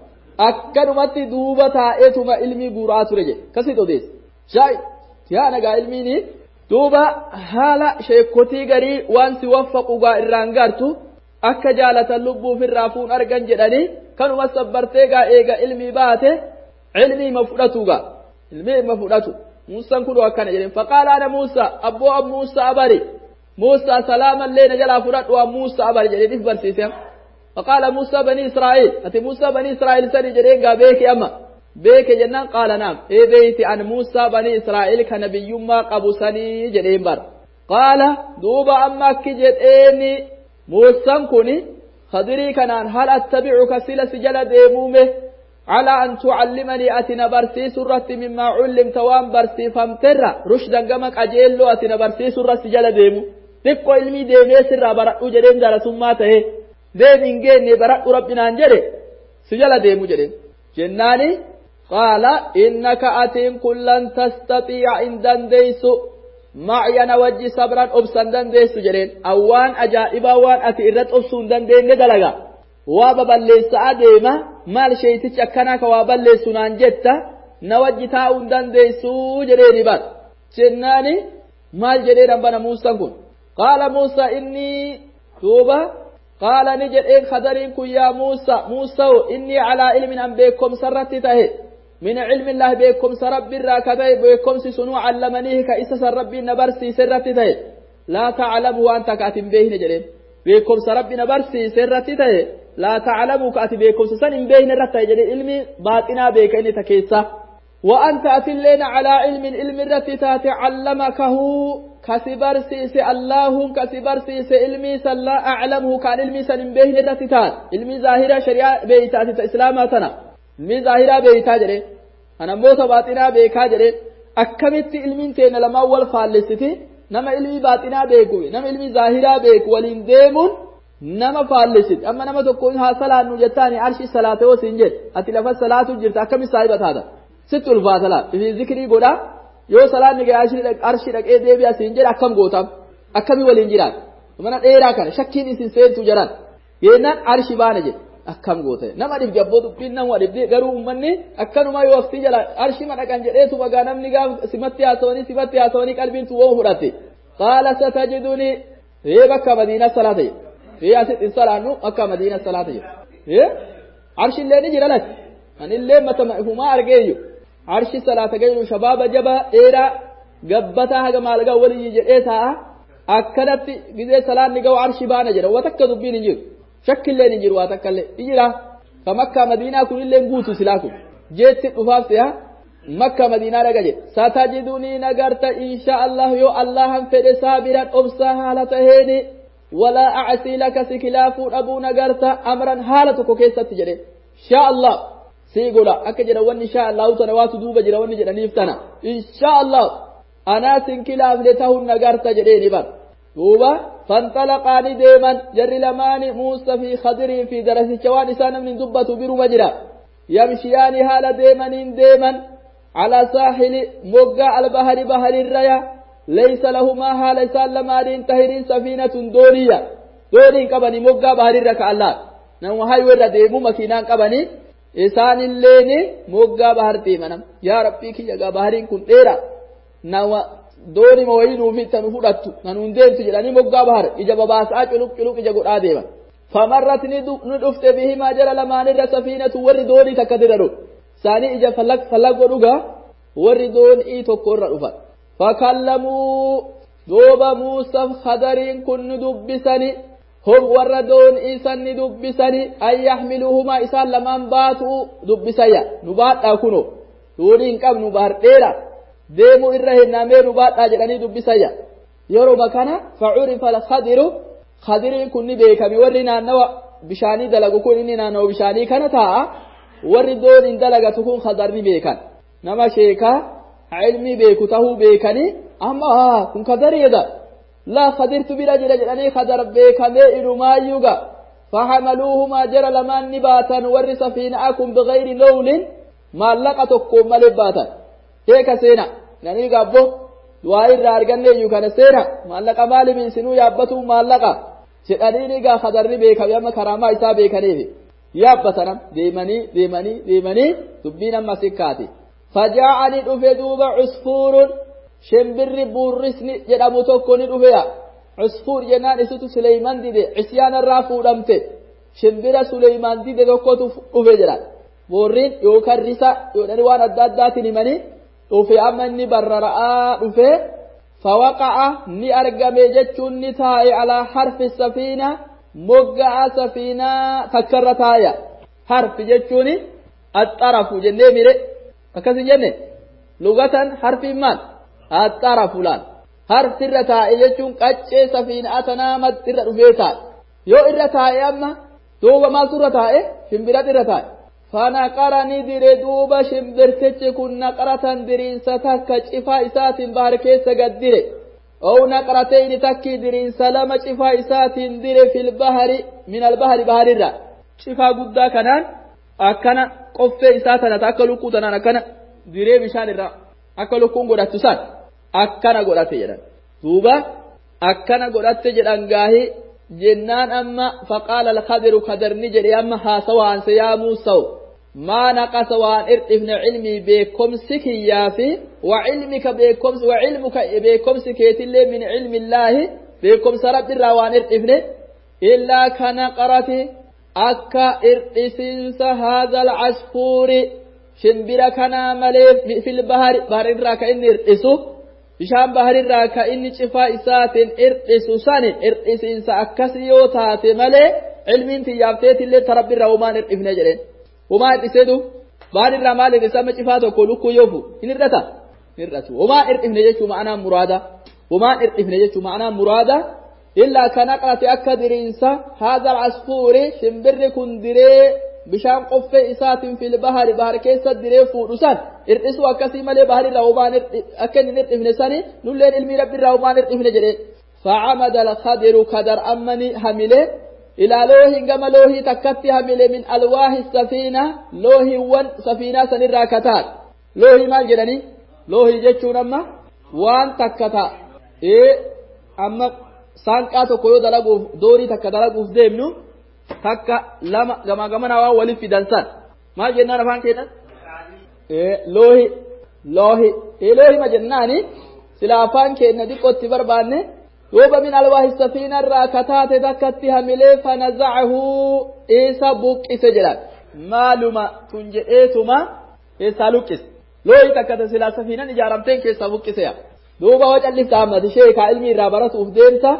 اكدمتي دوبا تايتوما علمي غوراتو رجي كسي دوديس شاي يا نغا علمي ني دوبا حالا شيكوتي غري وانسي وفقوا غا irrangartu akka jaalatan lubbuu firraafuun argan jedhani kanuma sabbartee gaa eega ilmi baate ilmi mafudhatuga ilmi mafudhatu موسى كله أكان جرين فقال أنا موسى أبو أبو موسى أبري موسى سلاما لنا جل فرات وموسى أبري جرين إفبر سيسم فقال موسى بني إسرائيل أتي موسى بني إسرائيل سري جرين قابيك أما بيك جنان قال نعم إيه بيتي أن موسى بني إسرائيل كنبي ما قبو سني جرين بر قال دوبا أما كجد إني موسى كوني خضري كنان هل أتبعك سيلا سجل ديمومه على أن تعلمني أتنا برسي سرة مما علم توام برسي فامترى رشدا قمك أجيلو أتنا برسي سرة سجل ديمو تقو علمي ديمي سرى برأو جرين دارة سماته ديمين جيني برأو ربنا انجري سجل ديمو جرين جناني قال إنك أتين كلن تستطيع إن دنديسو معي نوجي صبرا أبسا دنديسو جرين أوان أجائبا وان أتي إرد أبسون دندين ندلغا واببالليس أديما maal sheeytichi akkanaa ka waa balleessu naan jetta na wajji taa'uun dandeessuu jedheeni bar jennaani maal jedhee dhanbana Muusaan kun qaala Muusaa innii duuba qaala ni jedheen khadariin kun yaa Muusaa Muusaa innii calaa ilmin an beekomsarratti tahe min cilmi illaahi beekomsa rabbiirraa ka tahe beekomsi sunuu callamaniihi ka isa san rabbiin na barsiise irratti tahe laa taclamu waan takka ati hin beekne jedheen beekomsa rabbi na barsiise irratti tahe لا تعلموا كأتي بيكم سسن إن بين الرتا يجري علمي باطنا بيك إني تكيسا وأنت أتلين على علم علم الرتا تتعلمكه كسبر سيس الله كسبر سيس علمي سلا أعلمه كان علمي سن إن بين الرتا علمي ظاهرة شريعة بيتات إسلاماتنا علمي ظاهرة بيتا جري أنا موت باطنا بيكا جري أكملت علمين تين لما أول فالستي نما علمي باطنا بيكوي نما علمي ظاهرة بيك ولين ديمون nama faallisit amma nama tokko haa salaannu jettaani arshi salaate oo siin jedhe ati lafa salaatu jirta akkami saahiba taata sitti ulfaata laa ifi zikrii godha yoo salaanni ga'e arshi dhaqee deebi'a siin jedhe akkam gootam akkami waliin jiraan mana dheeraa kana shakkiin isin seentu jaran yennaan arshi baane jedhe akkam goote nama dhib gabboo dubbiin nama dhibdi garuu ummanni akkanuma yoo waqtii jala arshima dhaqan jedheetu bagaa namni gaaf simatti haasawanii simatti haasawanii qalbiin tuwoo fudhatte qaala satajiduni ee bakka madiina salaata jedhe ee asitti hin salaannu akka madiina salaata jedhe ee arshillee ni jira lati anillee matama ifumaa argeeyyu arshi salaata gayyu shabaaba jaba dheeraa gabbataa haga maalgaa walii jedhee taa'a akkanatti gizee salaanni gahu arshi baana jedha waa takka dubbiin hin jiru shakkilleen hin jiru waa takkallee ijira ka makkaa madiinaa kunillee guutu silaa kun jeetti dhufaaf seha makkaa madiinaa dhaga jedhe satajidunii nagarta insha allah yoo allahan fedhe saabiran obsaa haala taheeni walaa acsii laka si kilaafuu dhabuu nagarta amran haala tokko keessatti jedhe insha allah sii godha akka jedha wanni insha allahu tana waatu duuba jira wanni jedhaniif tana insha allah anaa sin kilaafne tahun nagarta jedheeni bar دوبا فانطلقان ديما جر لمان موسى في خضر في درس جوان إسان من دبة برو مجرى يمشيان هالا ديما ديما على ساحل موقع البحر بحر الريا ليس لهما هالا إسان لما تهرين سفينة دورية دورين قبني موقع بحر الركع الله نمو هاي ورد ديمو مكينان قبني إسان الليني موقع بحر ديما يا ربي كي يقى بحرين كن ديرا نوا dooni ma wayii nuufi tanu fudhattu nanuun deemtu jedhanii moggaa bahar ija babaasaa culuq culuq ija godhaa deeman famarrat ni dhufte bihimaa jala lamaanirra safiinatu warri doonii takka dira dhu isaanii ija fallag fallag godhuga warri doonii tokko irra dhufan fakallamuu dooba muusaf khadariin kun ni dubbisani hum warra doonii san ni dubbisani an yaxmiluuhumaa isaan lamaan baatuu dubbisayya nu baadhaa kuno doonii hin qabnu bahar dheera deemu irra hennamee nu baadhaa jedhanii dubbisayya yeroo kana fa'urifa al-khadiru khadiriin kun ni beekame warri naannawa bishaanii dalagu kun inni naannawa bishaanii kana taa'a warri dooniin dalagatu kun khadar ni beekan nama sheekaa ilmii beeku tahuu beekanii amma kun khadariidha laa khadirtu bira jira jedhanii khadar beekamee irumaayyuga fahamaluuhumaa jara lamaan ni baatan warri safiina'akum bigayri lawlin maallaqa tokkoon malee baatan heeka seena nani gabbo du'aa irraa arganne iyyuu kana seena maallaqa maali miisinuu yaabbatu maallaqa jedhanii gaa khadarri beekame amma karaamaa isaa beekaniif yaabbatanam deemanii deemanii deemanii dubbiin amma sikkaati fajaa'anii dhufe duuba cusfuurun shimbirri burrisni jedhamu tokko ni dhufeya cusfuur jennaan isitu suleyman dide cisyaanarraa fuudhamte shimbira suleyman dide tokkotu dhufe jedhan boorriin yookaan risa yoodhani waan adda addaatiin himanii dhufe amma inni barrara'aa dhufe fawaqa'a ni argame jechuun ni taa'e alaa harfi safiina mogga'a safiinaa takkarra taa'e harfi jechuun axxarafu jennee mire akkasi jenne lugatan harfi maal axxarafu laal harfi irra taa'e jechuun qaccee safiinaa tanaa matti irra dhufee taa'e yoo irra taa'e amma duuba maaltu irra taa'e shimbirat irra taa'e فنقرني دري دوبا شمبرتش كن نقرة درين ستك شفا إسات بحر كيس قدري أو نقرتين تكي درين سلام شفا إسات دري في البحر من البحر بحر الرا شفا قدا كنان أكنا قف إساتنا تأكلوا قدنا أكنا دري بشان الرا أكلوا كون قدات تسان أكنا قدات جران دوبا أكنا قدات جران قاهي جنان أما فقال الخضر خضر نجري أما هاسوا عن سيا موسى ما نقص وان ارتفن علمي بكم سكيافي وعلمك بكم وعلمك بكم سكيت اللي من علم الله بكم سرب الروان ارتفن إلا كان قرتي أكا ارتسنس هذا العصفور شنبرا كان ملي في البحر بحر الراك إن ارتسو بشام بحر الراك إن شفاء سات ارتسو سان ارتسنس أكسيو تات ملي علم تيافتيت اللي ترب الروان ارتفن جرين وما ارتسدو بحر الرمال الرسامة شفاته كلوكو يوفو إن ارتتا ارتسو وما ارتفن جيشو معنا مرادة وما ارتفن جيشو معنا مرادة إلا كنقرة أكدر إنسا هذا العصفور شمبر كندري بشام قفة إسات في البحر بحر كيسا دري فورسان ارتسوا أكسي مالي بحر الرومان أكن نرتفن ساني نولين علمي رب الرومان ارتفن جري فعمد الخضر قدر أمني حمله إلى لوه كما لوه تكتي حمله من ألواه السفينة لوه ون سفينة سنر راكتات لوه مال جراني لوه جيشون أما وان تكتا إيه أما saanqaa tokko yoo dalaguuf doorii takka dalaguuf deemnu takka lama gamaa gamana waa waliif fidansan maal jennaan afaan keenan loohi loohi loohi ma jennaani sila afaan keenya diqqootti barbaanne دوبا من الواح السفينة الراكتات تكتي هملي فنزعه إيسا بوك إيسا جلال معلومة تنجي إيتما إيسا لوكس لو إيتكت سلا سفينة نجارمتين كيسا بوك إيسا دوبا وجه اللي فتامنا دي شيء كعلمي رابرة أفديرتا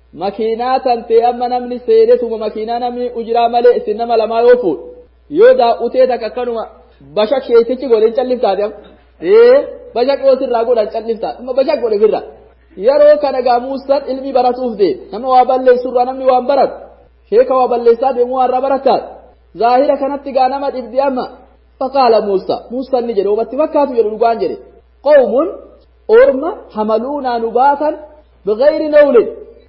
مكينات انتي أما نمني سيدتما مكينة نمني أجرى ملئ سنما لما يوفو يودا أتيتك كنما بشك شيء تيجي قولين اللي فتاتهم إيه بشك وصل راقود اللي فتات أما بشك قولي فرا yeroo kana gaa Muusaan ilmi baratuuf deema nama waa balleessurraa namni waan baratu sheeka waa balleessaa deemu warra barataa zaahira kanatti gaa nama dhibdi amma faqaala Muusaa Muusaan ni jedhe obatti fakkaatu jedhu dhugaan jedhe qawmun orma hamaluunaa nu baatan bighayri nawlin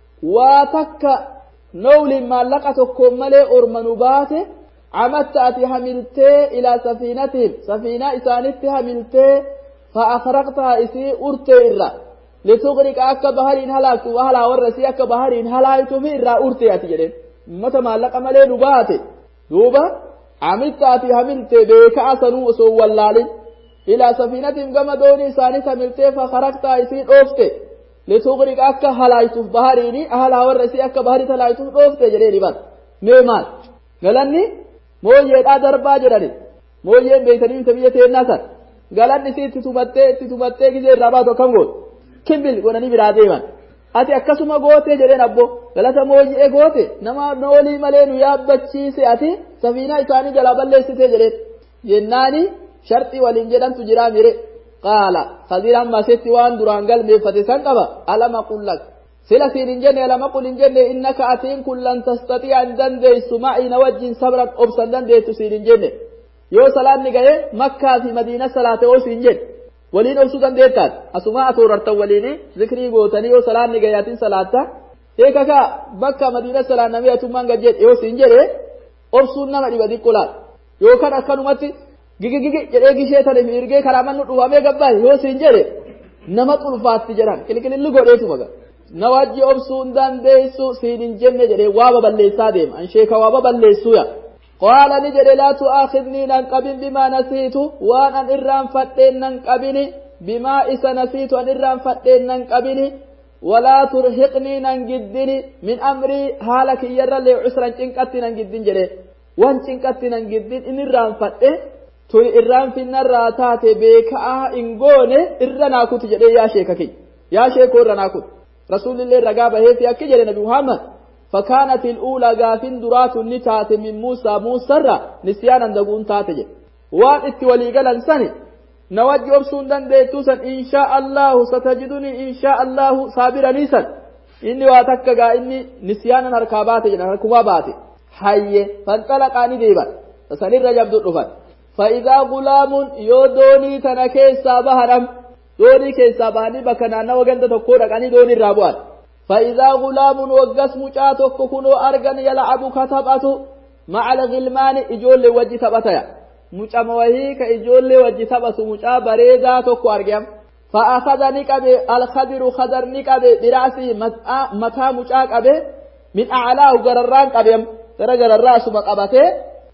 waa takka nawlin maallaqa tokkoon malee orma nu baate amatta ati hamiltee ilaa safiinatihim safiinaa isaanitti hamiltee fa'akhraqtaha isii urtee irra لتغرق أكا بحرين هلاك وهلا ورسي أكا بحرين هلاك في الرا أرتياتي جدين متى ما لقى ملي نباتي دوبا عملت أتي هملت بيك أسنو أسو واللالين إلى سفينة كما دوني ساني هملت فخرقت أيسين أوفتي لتغرق أكا هلاك في بحرين هلا ورسي أكا بحرين هلاك في أوفتي جدين بات ميمان قالني موجه أدربا جدين موجه بيتنين تبية الناس قالني سيت تتبتي تتبتي كذي رباطو كم قول kimbil godhanii biraa deeman ati akkasuma goote jedheen abbo galata mooji'ee goote nama noolii malee nu yaabbachiise ati safiinaa isaanii jalaa balleessite jedheen jennaani sharxii waliin jedhantu jiraa mire qaala khadiiraan masetti waan duraan galmeeffate san qaba alama qullak sila siin hin jenne alama qul hin jenne innaka atiin kun lan tastaxi'a hin dandeessu ma'ii na wajjin sabran obsan dandeessu siin hin jenne yoo salaanni gahe makkaa fi madiina salaate oo siin jenne ولين أوسو دنديتات أسماء توررتا وليني ذكري غوتني أو سلام نجاياتين سلاتا هيك كا بكا مدينة سلام نبي أتومان جت يو سينجري أرسلنا ما يبدي كلام يو كان أكنوماتي جيجي جيجي جريجي شيء ثاني ميرجع كرامان نوامي قبّا يو سينجري نمط الفات تجران كل كل اللي قرأت مغا نواجي أرسل دنديسو سينجري نجري وابا بالليسادم أنشيك وابا بالليسويا قال نجد لا تؤاخذني ننقبن بما نسيت وان ان ارام فتين ننقبني بما إسا نسيت ان ارام فتين ننقبني ولا ترهقني ننجدني من أمري حالك يرى لي عسرا چنقت ننجدن جري وان چنقت ننجدن ان ارام فتين تولي ارام في النراتات بيكا انقوني ارناكو تجري يا شيككي يا شيكو رناكو رسول الله رقابه هيتي اكي جري نبي محمد فكانت الأولى غافين درات نتات من موسى موسى نسيانا دقون تاتج وان اتولي قلن سني نوجه أبسون دن ديتوسا إن شاء الله ستجدني إن شاء الله صابرا نيسا إني واتكا إني نسيانا هركابات جنا هركوابات حي فانطلق عني ديبا فسنر رجب دلوفا فإذا غلام يودوني تنكيسا بهرم دوني كيسا بهني بكنا نوغن تتكورك عني دوني الرابوان فإذا غلام وقس مجاتك كنو أرغن يلعب كتبأته مع الغلمان إجول وجه تبتيا مجا موهيك إجول وجه تبته مجا بريداتك أرغم فأخذ نكبه الخدر خدر نكبه برأسه متى مجا كبه من أعلاه قرران كبهم ترجل الرأس مقبته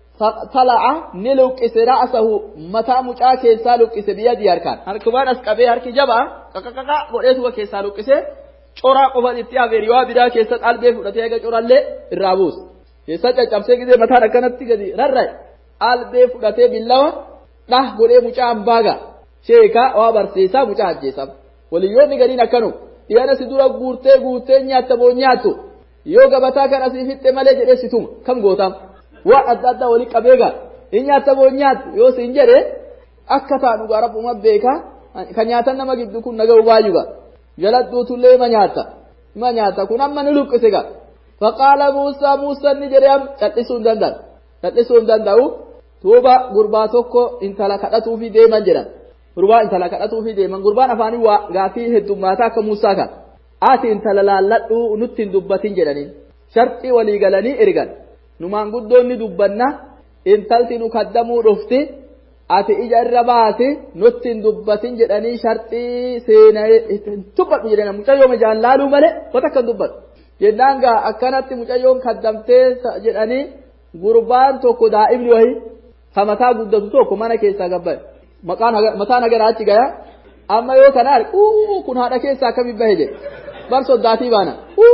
فطلع نلوكس رأسه متى مجا كيسا لوكس بيدي أركان هركبان أسكبه هركي جبا كاكاكا قرأته كيسا لوكس coraa qofaan itti abeeri waa biraa keessatti albee fudhatee eega corallee irraa buusa keessa caccabsee gidee mataan akkanatti gadi rarra'e albee fudhatee billawa dhah godhee mucaa hambaaga sheekaa waa barsiisaa mucaa ajjeesama waliyyoonni gadiin akkanu dhiyaana si dura guurtee guurtee nyaatta moo nyaattu yoo gabataa kan asii fixxe malee jedhee situma kam gootaam waa adda addaa walii qabeegaa in nyaatta moo nyaattu yoo siin jedhee akka taanu gaa rabbuma beekaa kan nyaatan nama gidduu kun naga'u baay'uuga جلدو تلي ما نياتا ما نياتا كون أما نلوك سيغا فقال موسى موسى نجريام تتلسون دندان تتلسون دنداو توبا غرباتوكو انتلا كتاتو في ديمان جران غربا انتلا كتاتو في ديمان غربا نفاني وغافي هدوماتا كموسى كان آتي انتلا لالتو نتن دبتين جرانين شرطي وليغلاني ارغان نمان قدوني دبنا انتلتي نكدمو رفتي ati ija irra baate nutti hin dubbatin jedhanii sharxii seenaa tubbatu jedhanii mucaa yooma jaan laaluu malee wata kan dubbatu jennanga akkanatti mucayyoon kaddamtee jedhanii gurbaan tokko daa'imni wahi kamataa guddatu tokko mana keessaa gabba'e maqaan mataan agaraa achi gaya amma yoo kanaa uu kun haadha keessaa akkamiin bahe jedhe bar soddaatii baana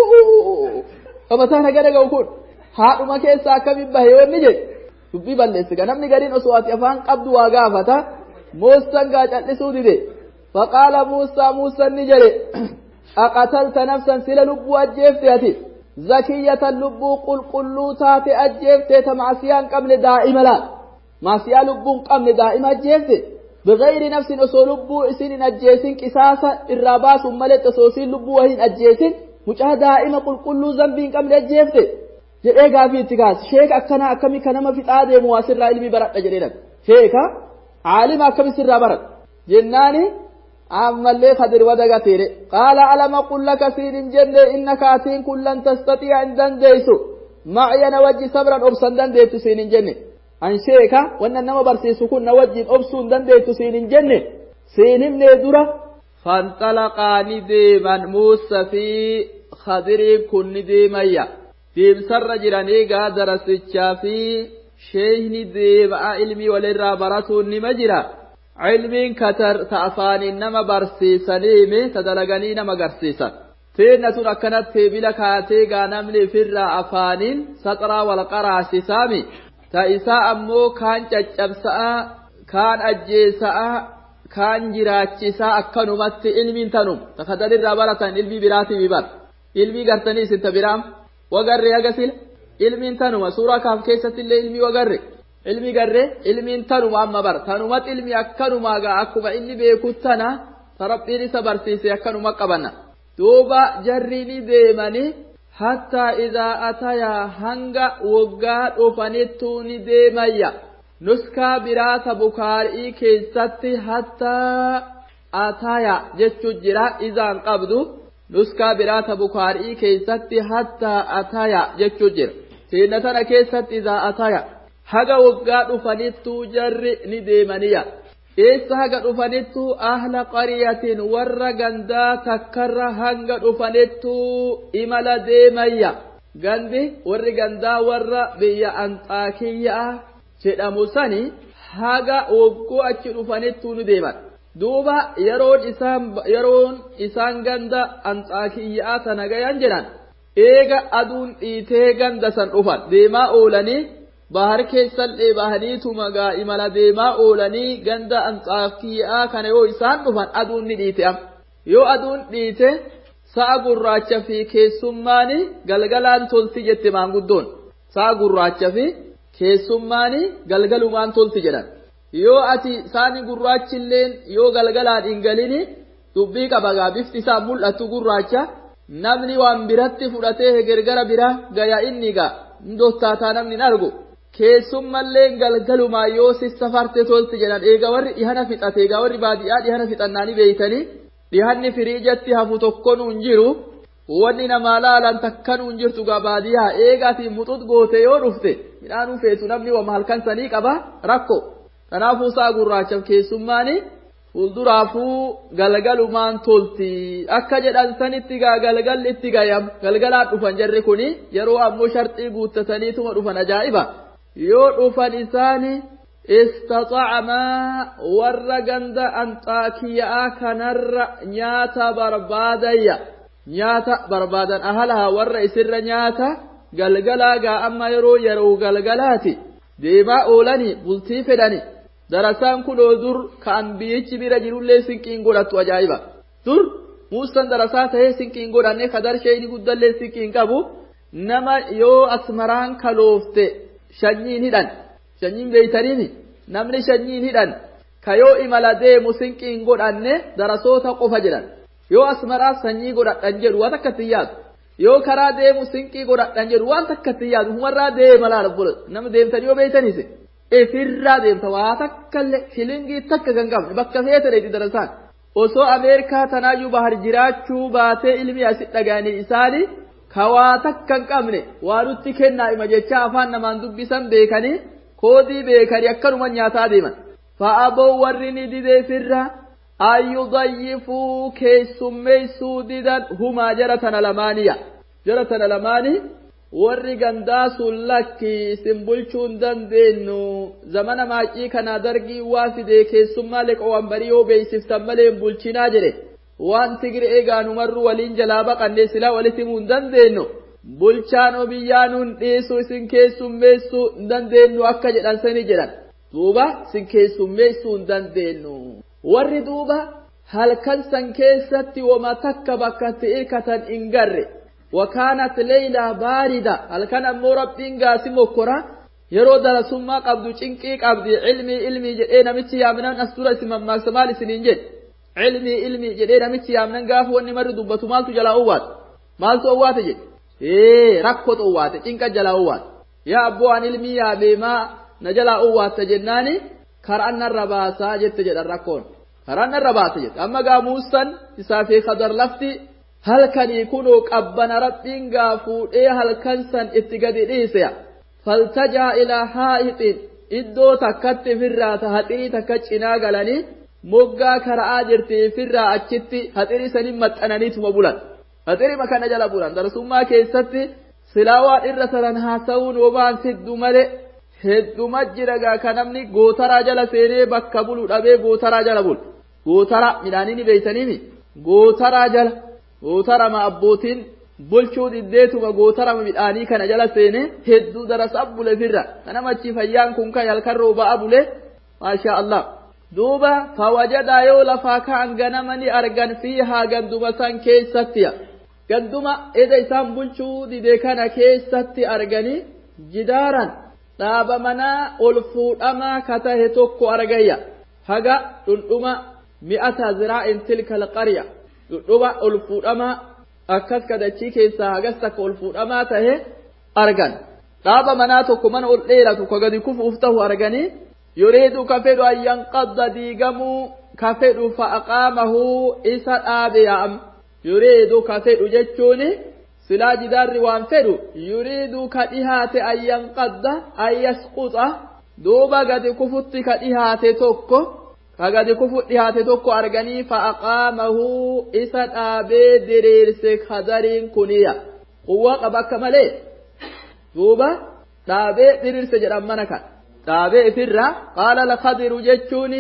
uu kamataan agara ga'u kun haadhuma keessaa akkamiin bahe yoo inni jedhe dubbii balleessiga namni gariin osoo ati afaan qabdu waa gaafata Muusaan gaa callisuu dide faqaala Muusaa Muusaan ni jedhe aqatalta nafsan sila lubbuu ajjeefte ati zakiyyatan lubbuu qulqulluu taate ajjeefte ta maasiyaan qabne daa'ima laa maasiyaa lubbuun qabne daa'ima ajjeefte bigayri nafsin osoo lubbuu isin hin ajjeesin qisaasa irraa baasuun malee osoo isin lubbuu wahin ajjeesin mucaa daa'ima qulqulluu zambii hin qabne ajjeefte jedhee gaafii itti kaase sheeka akkanaa akkamii ka nama fixaa deemu waasirraa ilmi baradha jedhee dhabe sheeka عالم أكمل سر برد جناني عم اللي خدر ودقة تيري قال ألم أقول لك سيد جنة إنك أتين كلن تستطيع عندن ديسو معي نوجي صبرا أبسن دن ديتو سين جنة عن شيكا وأن النما برسيسو كن نوجي أبسن دن ديتو سين جنة سينم ندرة فانطلقاني ديما موسى في خدري كن ديميا ديم سر جراني قادر سيتشافي شيخني ديبا علمي ولرا براتون نمجرا علمين كتر تأفاني نما برسيسانيمي تدلغاني نما غرسيسان تينة ركنت تيبلا كاتيغا نملي فرا أفانين سطرا والقرع سيسامي تايسا أمو كان ججبسا كان أجيسا كان جراچيسا أكنو مت علمين تنم تخدر الرابرتان علمي براتي ببار علمي غرتني سنت برام وغر يغسل ilmiin tanuma suuraa kaaf keessatti illee ilmi wagarre ilmi garre ilmiin tanuma amma bar tanumat ilmi akkanuma gaa akkuma inni beeku tana tarabbiin isa barsiise akkanuma qabanna duuba jarriini deemani hatta idaa ataya hanga waggaa dhufanittu ni deemayya nuskaa biraata bukaarii keessatti hatta ataya jechuu jira izaan qabdu nuskaa biraata bukaarii keessatti hatta ataya jechuu jira سينتنا كيست إذا أتايا هجا وقع رفنتو جر نديمانيا إيس هجا رفنتو أهل قرية ورغندا تكر هنجا رفنتو إملا ديمايا غندي ورغندا ور بيا أنطاكيا جدا موساني هجا وقع رفنتو نديمان دوبا يرون إسان يرون إسان غندا أنطاكيا تنغيان جنان eega aduun dhiitee ganda san dhufan deemaa oolanii bahar keessan dheebahaniitu magaa imala deemaa oolanii ganda anxaakiyaa kana yoo isaan dhufan aduun ni dhiite am yoo aduun dhiite sa'a gurraacha fi keessummaani galgalaan tolti jette maanguddoon sa'a gurraacha fi keessummaani galgalumaan tolti jedhan yoo ati saani gurraachilleen yoo galgalaan hin galini dubbii qabagaa bifti isaa mul'atu gurraacha namni waan biratti fudhatee gargara bira gaya inni gaa ndottaataa namni argu keessummallee galgalumaa yoo si safarte tolti jedhan eega warri dhihana fixate eega warri baadiyyaa dhihana fixannaanii beeytanii dhihanni firiijatti hafu tokkoon hin jiru wanni namaa laalan takkan hin jirtu gaa baadiyyaa eegaatii muxut goote yoo dhufte midhaanuu feetu namni wama halkan sanii qaba rakko kanaafuu sa'a gurraachaaf keessummaanii fuulduraafuu galgalumaan tolti akka jedhan sanitti gaa galgalli itti gayam galgalaan dhufan jarri kuni yeroo ammoo sharxii guuttataniituma dhufan ajaa'iba yoo dhufan isaani istaxacamaa warra ganda anxaakiyaa kanarra nyaata barbaadayya nyaata barbaadan ahalaha warra isirra nyaata galgalaa gaa amma yeroo yeroo galgalaati deemaa oolanii bultii fedhani darasaan kunoo dur kan biyyichi bira jirullee sinqiin godhattu ajaa'iba dur Muusaan darasaa ta'ee sinqiin godhanne kadar sheeyni guddallee sinqiin qabu nama yoo asmaraan kaloofte shanyiin hidhan shanyiin beeytaniini namni shanyiin hidhan ka yoo imala deemu sinqiin godhanne darasoota qofa jedhan yoo asmaraa sanyii godhadhan jedhu waan akkatti yaadu yoo karaa deemu sinqii godhadhan jedhu waan akkatti yaadu humarraa deema laala bula nama deemtanii yoo beeytaniise efirraa deemta waa takkallee shilingii takka kan qabne bakka feetadheeti darasaan osoo Ameerikaa tanaayyuu bahar jiraachuu baatee ilmi asi dhagaanii isaanii ka waa takka hin qabne waa nutti kennaa ima jecha afaan namaan dubbisan beekanii koodii beekanii akkanuma nyaataa deeman fa'aboo warri ni didee firraa ayyudayyifuu keessummeessuu didan humaa jara tana lamaaniya جرتنا لماني warri gandaa sun lakki isin bulchuun dandeenyu zamana maacii kana dargii waa fidee keessummaa leqoowwan barii yoo beeksiftan malee hin bulchinaa jedhe waan tigire eegaanumarru waliin jalaa baqannee silaa walitti himuu hin dandeenyu bulchaan biyyaa nuun dhiisuu isin keessummeessuu hin dandeenyu akka jedhan sani jedhan duuba isin keessummeessuu hin dandeenyu warri duuba halkan san keessatti wama takka bakka ta'e katan hin garre وكانت ليلة باردة هل كان أمو ربين قاسم وكرة يرو درسوما قبضو چنكي قبضي علمي علمي جئينا متي يامنان أسطورة سمم ماكسمال سنين جد علمي علمي جئينا متي يامنان قافو أني مرد دبتو مالتو جلا أوات مالتو أوات جد ايه ركوت أوات چنكا جلا أوات يا أبو عن علمي يا بما نجلا أوات جناني كرأن الرباسة جد جد الركون كرأن الرباسة جد أما قاموسا إسافي خضر لفتي halkanii kunoo qabbana rabbiin gaafuudhee halkan san itti gadi dhiise faltajaa ilaa haa'ixin iddoo takkatti firraa haxirii takka cinaa galanii moggaa kara'aa jirtii firraa achitti haxirii sanin maxxananiituma bulan haxirii makana jala bulan darsummaa keessatti silaawaa irra saran haasa'uun waan fiddu malee hedduma jiragaa kan namni gootaraa jala seenee bakka bulu dhabee gootaraa jala bul gootaraa midhaanii ni beeytaniimi gootaraa jala gootarama abbootiin bulchuu diddeetuma gootarama midhaanii kana jala seene hedduu darasa abbule firra kanama achi fayyaan kun kan halkan rooba abule maasha Allah duuba fawajada yoo lafaa ka'an ganamani argan fiihaa ganduma san keessattiya ganduma eda isaan bulchuu didee kana keessatti arganii jidaaran dhaaba manaa ol fuudhamaa katahe tokko argayya haga dhundhuma mi'ata ziraa'in tilka alqarya dhundhuma ol fuudhamaa akkas kadachii keessaa hagas takka ol fuudhamaa tahe argan dhaaba manaa tokko mana ol dheeratu ka gadi kufuuf tahu arganii yuriidu ka fedhu an yanqadda diigamuu ka fedhu fa'aqaamahu isa dhaabe yaa'am yuriidu ka fedhu jechuuni silaa jidaarri waan fedhu yuriidu ka dhihaate an yanqadda an yasquxa duuba gadi kufutti ka dhihaate tokko ka gadi kufu dhihaate tokko arganii fa'aqaamahu isa dhaabee diriirse kadariin kuniya quwwaa qaba akka malee duuba dhaabee diriirse jedhan mana kan dhaabee ifirra qaala al-khadiru jechuuni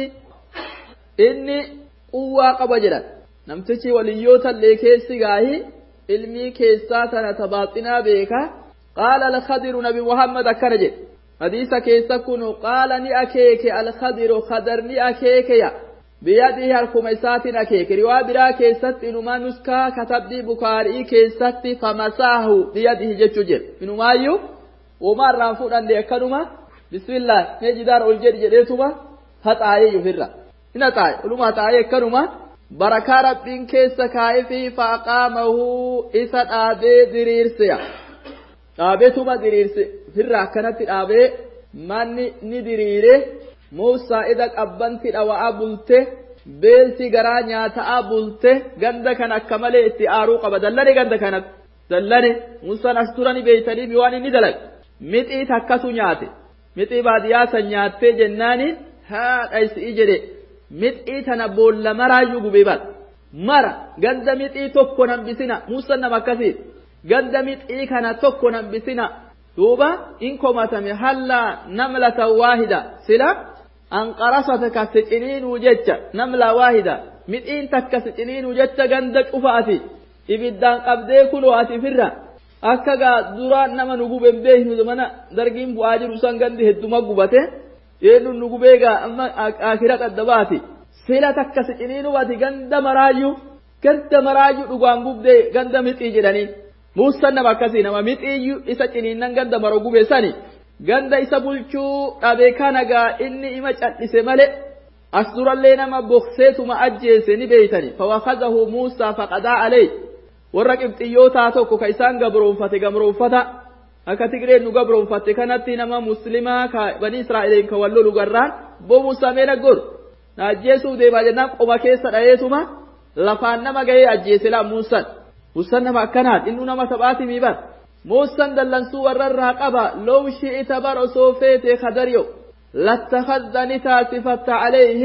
inni quwwaa qaba jedhan namtichi waliyyoota illee keessi gaahi ilmii keessaa tana tabaaxinaa beeka qaala al-khadiru nabi muhammad akkana jedhe hadiisa keessa kunu qaala ni akeeke al-khadiru khadar ni akeeke ya biyadii harkuma isaatiin akeeke riwaa biraa keessatti inumaa nuskaa katabdii bukaarii keessatti famasaahu biyadii jechuu jedhe inumaayyuu uumaa irraan fuudhanne akkanuma bismillah mee jidaar ol jedhi jedheetuma haxaayee yufirra hin haxaaye oluma haxaayee akkanuma barakaa rabbiin keessa kaa'ee fi fa'aqaamahu isa dhaabee diriirseya dhaabeetuma diriirse firra akkanatti dhaabee manni ni diriire muusaa ida qabbanti dhawa'aa bulte beelti garaa nyaataa bulte ganda kan akka malee itti aaruu qaba dallane ganda kanatti dallane muusaan as turani beeytanii miwaan inni dalag mixii takkatu nyaate mixii baadiyyaa san nyaattee jennaani haadha isii jedhe mixii tana boolla maraayyuu gubee bal mara ganda mixii tokko nambisina muusaan nama akkasii ganda mixii kana tokko nambisina duuba in komatame hallaa namlatan waahida sila anqarasata ka siciniinuu jecha namla waahida mixiin takka siciniinuu jecha ganda cufa ati ibiddaan qabdee kunoo ati firra akka gaa duraan nama nu gubeen beeknu mana dargiin bu'aa jiru san gandi hedduma gubate eenyu nu gubee gaa amma akira qaddabaati sila takka siciniinuu ati ganda maraayyuu ganda maraayyuu dhugaan gubdee ganda mixii jedhanii muusaan nama akkasii nama mixiyyuu isa ciniinnan ganda maro gubee sani ganda isa bulchuu dhabe kana gaa inni ima cadhise male as durallee nama bokseetuma ajjeese ni beeytani fawakadahu muusaa faqadaa alee warra qibxiyyootaa tokko ka isaan gabroonfate gabroonfata akka tigreen nu gabroonfatte kanatti nama muslimaa ka bani israa'eliin ka wallolu garraan boo muusaa meena gor na ajjeesuu deemaa jennaan qoma keessa dhayeetuma lafaan nama gahee ajjeese laa muusaan muusaan nama akkanaat innu nama taphaati miibar موسى دلنسو ورر قبا لو شئت برسو فيت خدريو لاتخذني تاسفت عليه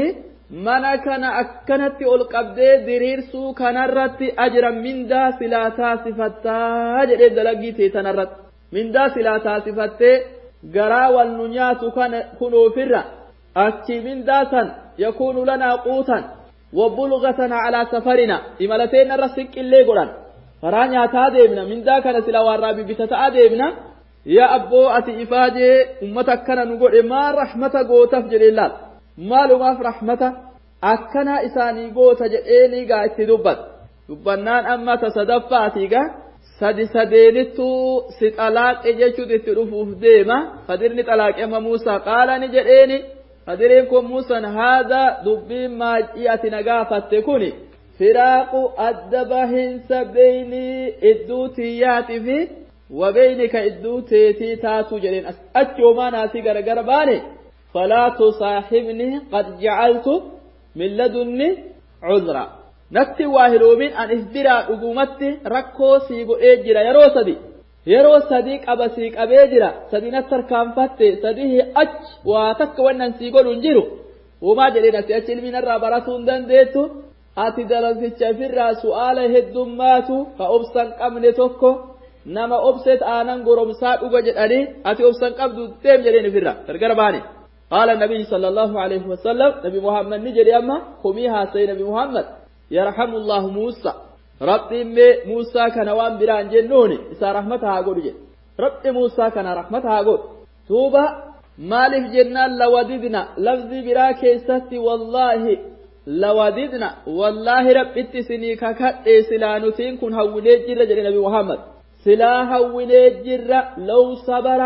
mana kana akkanatti ol qabdee diriirsuu kanarratti ajran mindaa silaa taasifattaa jedhee dalagii ta'e tanarratti mindaa silaa taasifattee garaa wal nu nyaatu kana kunuufirra achi mindaa san yakuunu lanaa quutan wabulgatan alaa safarina imalateen irra siqqillee godhan karaa nyaataa deemna mindaa kana silaa warraa bibbitataa deemna yaa abboo ati ifaajee ummata akkana nu godhe maa rahmata gootaaf jedhee laal maalumaaf rahmata akkana isaanii goota jedheeni gaa itti dubbat dubbannaan amma tasadaffaatiiga sadi sadeenittu si xalaaqe jechuutu itti dhufuuf deema qadirni xalaaqe amma Muusaa qaala ni jedheeni qadireen kun Muusaan haada dubbiin maajii ati nagaafatte kuni firaaqu adda bahinsa beeynii idduu tiyyaati fi wabeynika idduu teetii taatu jedheen achi homaa naasii garagara baane falaa tusaaxibni qad jacaltu min ladunni cudra natti waa hiloomin an isbiraa dhugumatti rakkoo sii godhee jira yeroo sadi yeroo sadii qaba sii qabee jira sadii natti harkaanfatte sadii achi waa takka wannan sii godhu hin jiru homaa jedheen asi achi ilmiin irraa baratuu hin dandeettu ati dalansicha ofirraa su'aala heddummaatu ka obsan qabne tokko nama obset aanan goromsaa dhuga jedhanii ati obsan qabdu deem jedheen ofirraa gargar baane قال النبي صلى الله عليه وسلم نبي محمد نجري أما خميها سي نبي محمد يرحم الله موسى رب موسى كان وان بران جنوني إسا رحمتها قول جن رب موسى كان رحمتها قول توبة مالف جنان لوددنا لفظي براك ستي والله لوددنا والله رب اتسني كاكت سلانتين كن هولي جرى جرى نبي محمد سلا هولي جرى لو صبر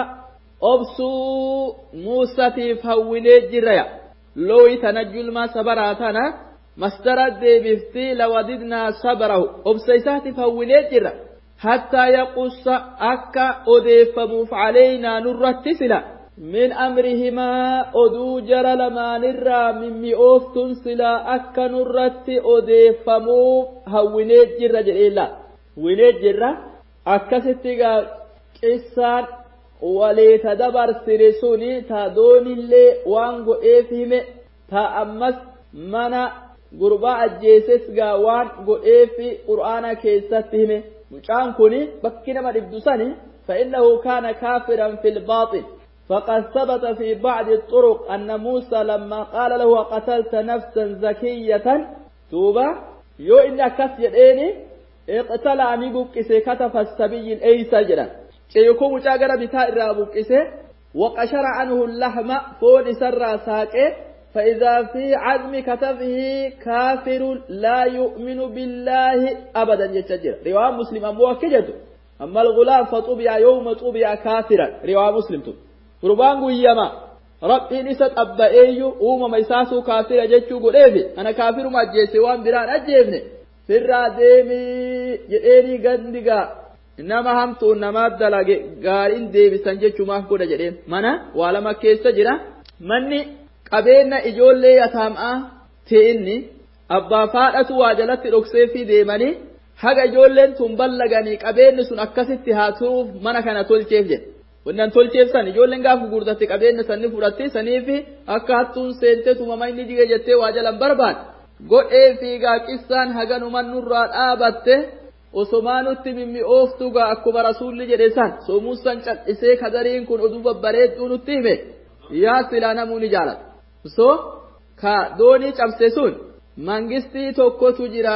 obsuu muusatiif hawwilee jirraya looyi tanajjul ma sabaraatana masdara deebiftii lawadidnaa sabarahu obsa isaatiif hawwilee jirra hattaa yaqussa akka odeeffamuuf caleeynaa nurratti sila min amrihimaa oduu jara lamaanirraa mimmi'ooftun silaa akka nurratti odeeffamuuf hawwilee jirra jedheella hawwilee jirra akkasitti gaa qissaan walii tadabarsine suni ta doonillee waan godheef hime ta ammas mana gurbaa ajjeeses gaa waan godheef qur'aana keessatti hime mucaan kuni bakki nama dhibdu sani فإنه كان كافرا في الباطل فقد ثبت في بعض الطرق أن موسى لما قال له قتلت نفسا زكية توبة يو إنك كسيديني اقتلع نبوك كتف السبي الأيسى جدا يكون مجاغرة بتاء الرابوكسه وقشر عنه اللحم فون سر ساكه فإذا في عزم كتفه كافر لا يؤمن بالله أبدا يتجر رواه مسلم أموه كجده أما الغلام فطبع يوم طبع كافرا رواه مسلم ربانه يما ربي نسد أبا إيو أوما ميساسو كافر جيشو قريبي أنا كافر ما جيسوان بران أجيبني فرا ديمي جئيني قندقا nama hamtuun nama dalage gaariin deebisan jechuumaaf godha jedheen mana waa lama keessa jira manni qabeenya ijoollee yataamaa ta'inni abbaa faadhatu waa jalatti dhoksee fi deemanii haga ijoolleen tun ballaganii qabeenyi sun akkasitti haa turuuf mana kana tolcheef jedhe wannan tolcheef san ijoolleen gaafa gurdatte qabeenya sanni fudhatte saniif akka hattuun seentee tumama inni dige jettee waa jalan barbaad godhee fi gaa qissaan haganuman nurraa dhaabatte osomaanutti mimmi'ooftugaa akkuma rasuulli jedhe san soomuusan cal'isee kadariin kun oduu babbareedduu nutti hime yaa silaa namuu ni jaalata so ka doonii cabse sun mangistii tokkotu jira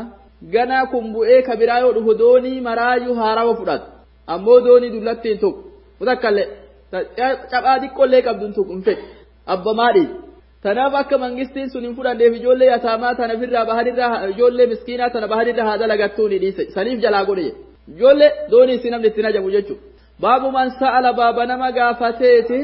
ganaa kun bu'ee ka biraa yoo dhufu doonii maraayuu haarawa fudhatu ammoo doonii dullattiin tokko utakkallee cabaa xiqqollee qabduun tokko hin fedhe abba maadhii tanaaf akka mangistiin sun hin fudhanneef ijoollee yataamaa tana firraa bahadirraa ijoollee miskiinaa tana bahadirraa haa dalagattuu ni dhiise saniif jalaa godhe ijoollee doonii si namni ittiin ajamu jechuudha baabu man sa'ala baaba nama gaafateeti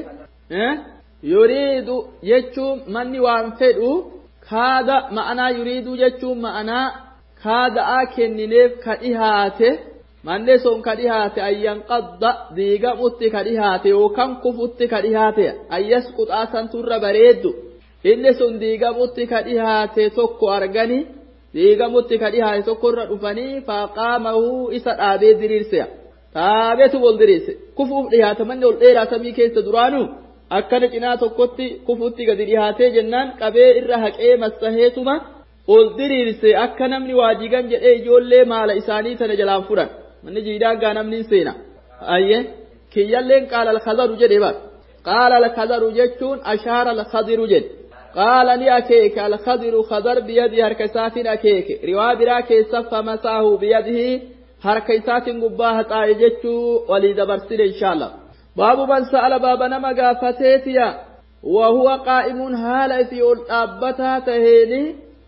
yuriidu jechuun manni waan fedhu kaada ma'anaa yuriiduu jechuun ma'anaa kaada'aa kennineef ka dhihaate manne son ka dhihaate ayyan qadda diigamutti ka dhihaate yookaan kufutti ka dhihaate ayyas quxaasan turra bareeddu inni sun diigamutti ka dhihaate tokko argani diigamutti ka dhihaate tokko irra dhufanii faaqaamahu isa dhaabee diriirse taabeetu bol diriirse kufuuf dhihaate manni ol dheeraa samii keessa duraanuu akkana cinaa tokkotti kufutti gadi dhihaatee jennaan qabee irra haqee massaheetuma ol diriirse akka namni waajigan jedhee ijoollee maala isaanii tana jalaan furan manni jiidaan gaa namni seena ayye kiyyalleen qaala al-khadaru jedhe bar qaala al-khadaru jechuun ashaara al-khadiru jedhe qaala ni akeeke al-khadiru khadar biyadii harka isaatiin akeeke riwaa biraa keessa famasaahu biyadihi harka isaatiin gubbaa haxaaye jechuu walii dabarsine inshaallah baabu man sa'ala baaba nama gaafateetiya وهو قائم حال في الأبتا تهيني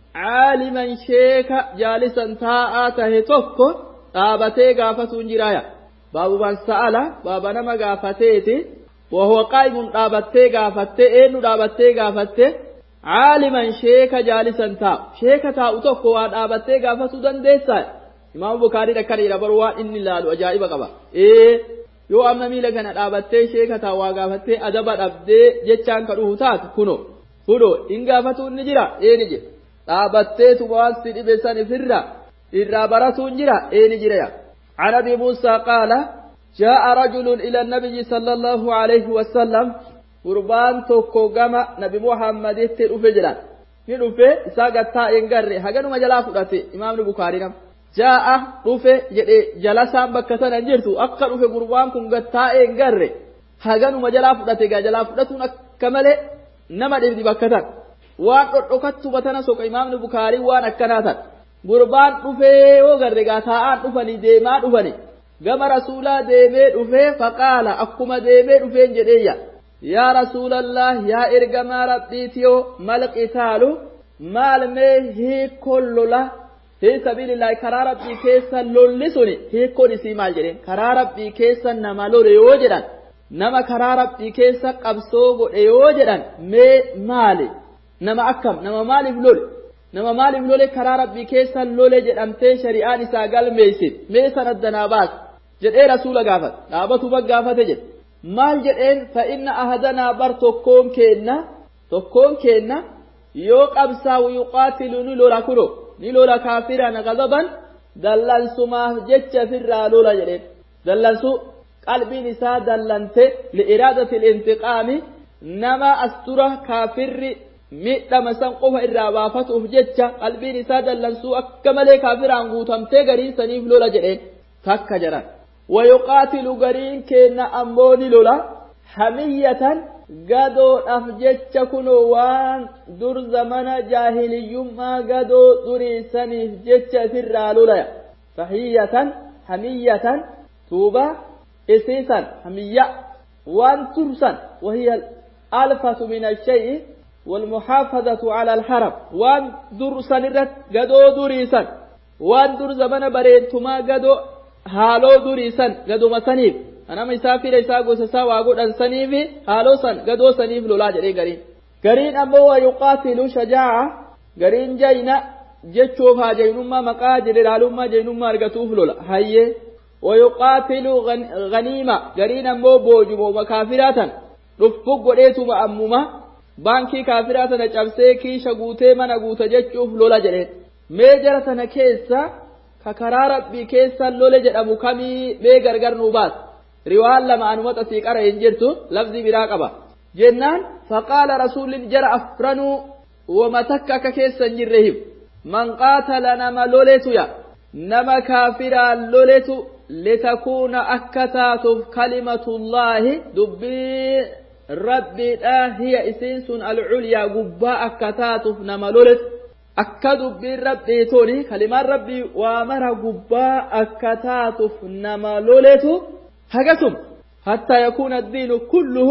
عالما شيخ جالسا تاء تهتوك أبتي قافة جرايا باب من سأل باب نما قافتيتي وهو قائم أبتي قافتي إنو أبتي قافتي عالما شيخ جالسا تاء شيخ تاء توك وان أبتي قافة دنديسا إمام بكاري ركري ربروان إني لالو أجائب قبا إيه yoo amma miila kana dhaabattee sheeka taawaa gaafattee adaba dhabdee jechaan ka dhuhu taatu kuno kuno in gaafatu ni jira eeni jira dhaabattee tubaan si dhibe san ifirra irraa baratu jira eeni jira ya عن ابي موسى قال جاء رجل الى النبي صلى الله عليه وسلم قربان توكو غما نبي محمد تدفجرا ندفه ساغتا انغري هغنما جلا فدته امام البخاري نم جاء رفه جدي جلسان بكتن انجرتو اكا رفه قربان كن غتاء انغره هغنو مجلا فدته غا جلا فدتون كمله نما دبدي بكتن وان ددكتو بتنا سوق امام البخاري وان اكناتا قربان رفه وغره غا تاء دفني ديما دفني غما رسولا ديمه رفه فقال اكما ديمه رفه جديا يا رسول الله يا ارغما ربيتيو ملك قتالو مال مه كل له في سبيل الله كرا ربي كيسا لولسوني هي كوني سيمال جرين كرا ربي كيسا نما لولي وجدان نما كرا ربي كيسا قبسوغو وجدان مي مالي نما أكم نما مالي بلول نما مالي بلول كرا ربي كيسا لولي جدان تي شريعان ساقال ميسيد ميسا ندنابات جد اي رسول غافت لابتو بغافت جد مال جدين فإن أهدنا بر تكون كينا تكون كينا يو قبسا ويقاتلوني لولا كرو ni lola kafirana gadaban dallansu ma jecha firra lola jedhe dallansu qalbiin isaa dallante li iradati al-intiqami nama astura kafirri midhama san qofa irraa baafatuuf jecha qalbiin isaa dallansu akka malee kafiraan guutamtee gariin saniif lola jedhe takka jaran wa yuqatilu gariin kenna ammoo ni lola hamiyatan gadoo dhaf jecha kuno waan dur zamana jaahiliyyummaa gadoo durii saniif jecha firraa lolaya fahiyatan hamiyatan tuuba isiisan hamiyya waan tursan wahiya alfatu min ashay'i walmuhaafadatu ala alharam waan dur sanirrat gadoo durii san waan dur zamana bareetumaa gadoo haaloo durii san gaduma saniif anama isaa fira isaa gosa isaa waa godhan saniifi haaloo san gadoo saniif lolaa jedhee gariin gariin ammoo waa yuqaatilu shajaa'a gariin jayna jechuuf haa jaynummaa maqaa jeneraalummaa jaynummaa argatuuf lola hayyee wa yuqaatilu ganiima gariin ammoo boojumooma kaafiraatan dhuffu godheetuma ammuma baankii kaafiraatana cabsee kiisha guutee mana guuta jechuuf lola jedheen mee jara tana keessa ka karaa rabbii keessa lole jedhamu kamii mee gargar nuu baas riwaan lama anumata sii qara hin jirtu lafzi biraa qaba jennaan faqaala rasuulin jara afranuu wama takka akka keessa hin jirre him man qaatala nama loletuya nama kaafiraan loletu litakuuna akka taatuuf kalimatullaahi dubbii rabbiidha hiya isiin sun alculyaa gubbaa akka taatuuf nama loletu akka dubbiin rabbii tuni kalimaan rabbii waa mara gubbaa akka taatuuf nama loletu هجسم حتى يكون الدين كله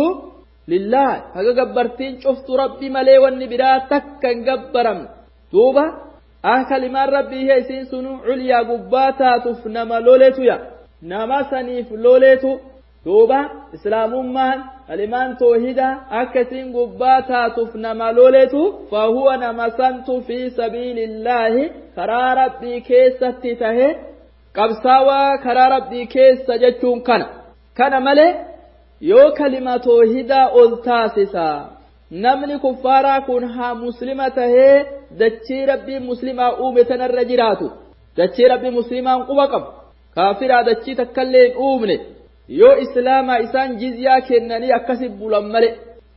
لله هجا جبرتين شفت ربي ملي والنبرات تكن جبرم توبة آه كلمة ربي هي سين سنو عليا قباتا تفنما لوليتو يا نما سنيف لوليتو توبة إسلام مان الإيمان توحيدا أكسين قباتا تفنما لوليتو فهو نمسنت في سبيل الله كرا ربي كيسة تتهي qabsaawaa karaa rabbii keessa jechuun kana kana malee yoo kalima toohidaa ol taasisa namni kuffaaraa kun haa muslima tahee dachii rabbii muslimaa uume tanarra jiraatu dachii rabbii muslimaan quba qabu kaafiraa dachii takkallee hin uumne yoo islaamaa isaan jizyaa kennanii akkasi bulan malee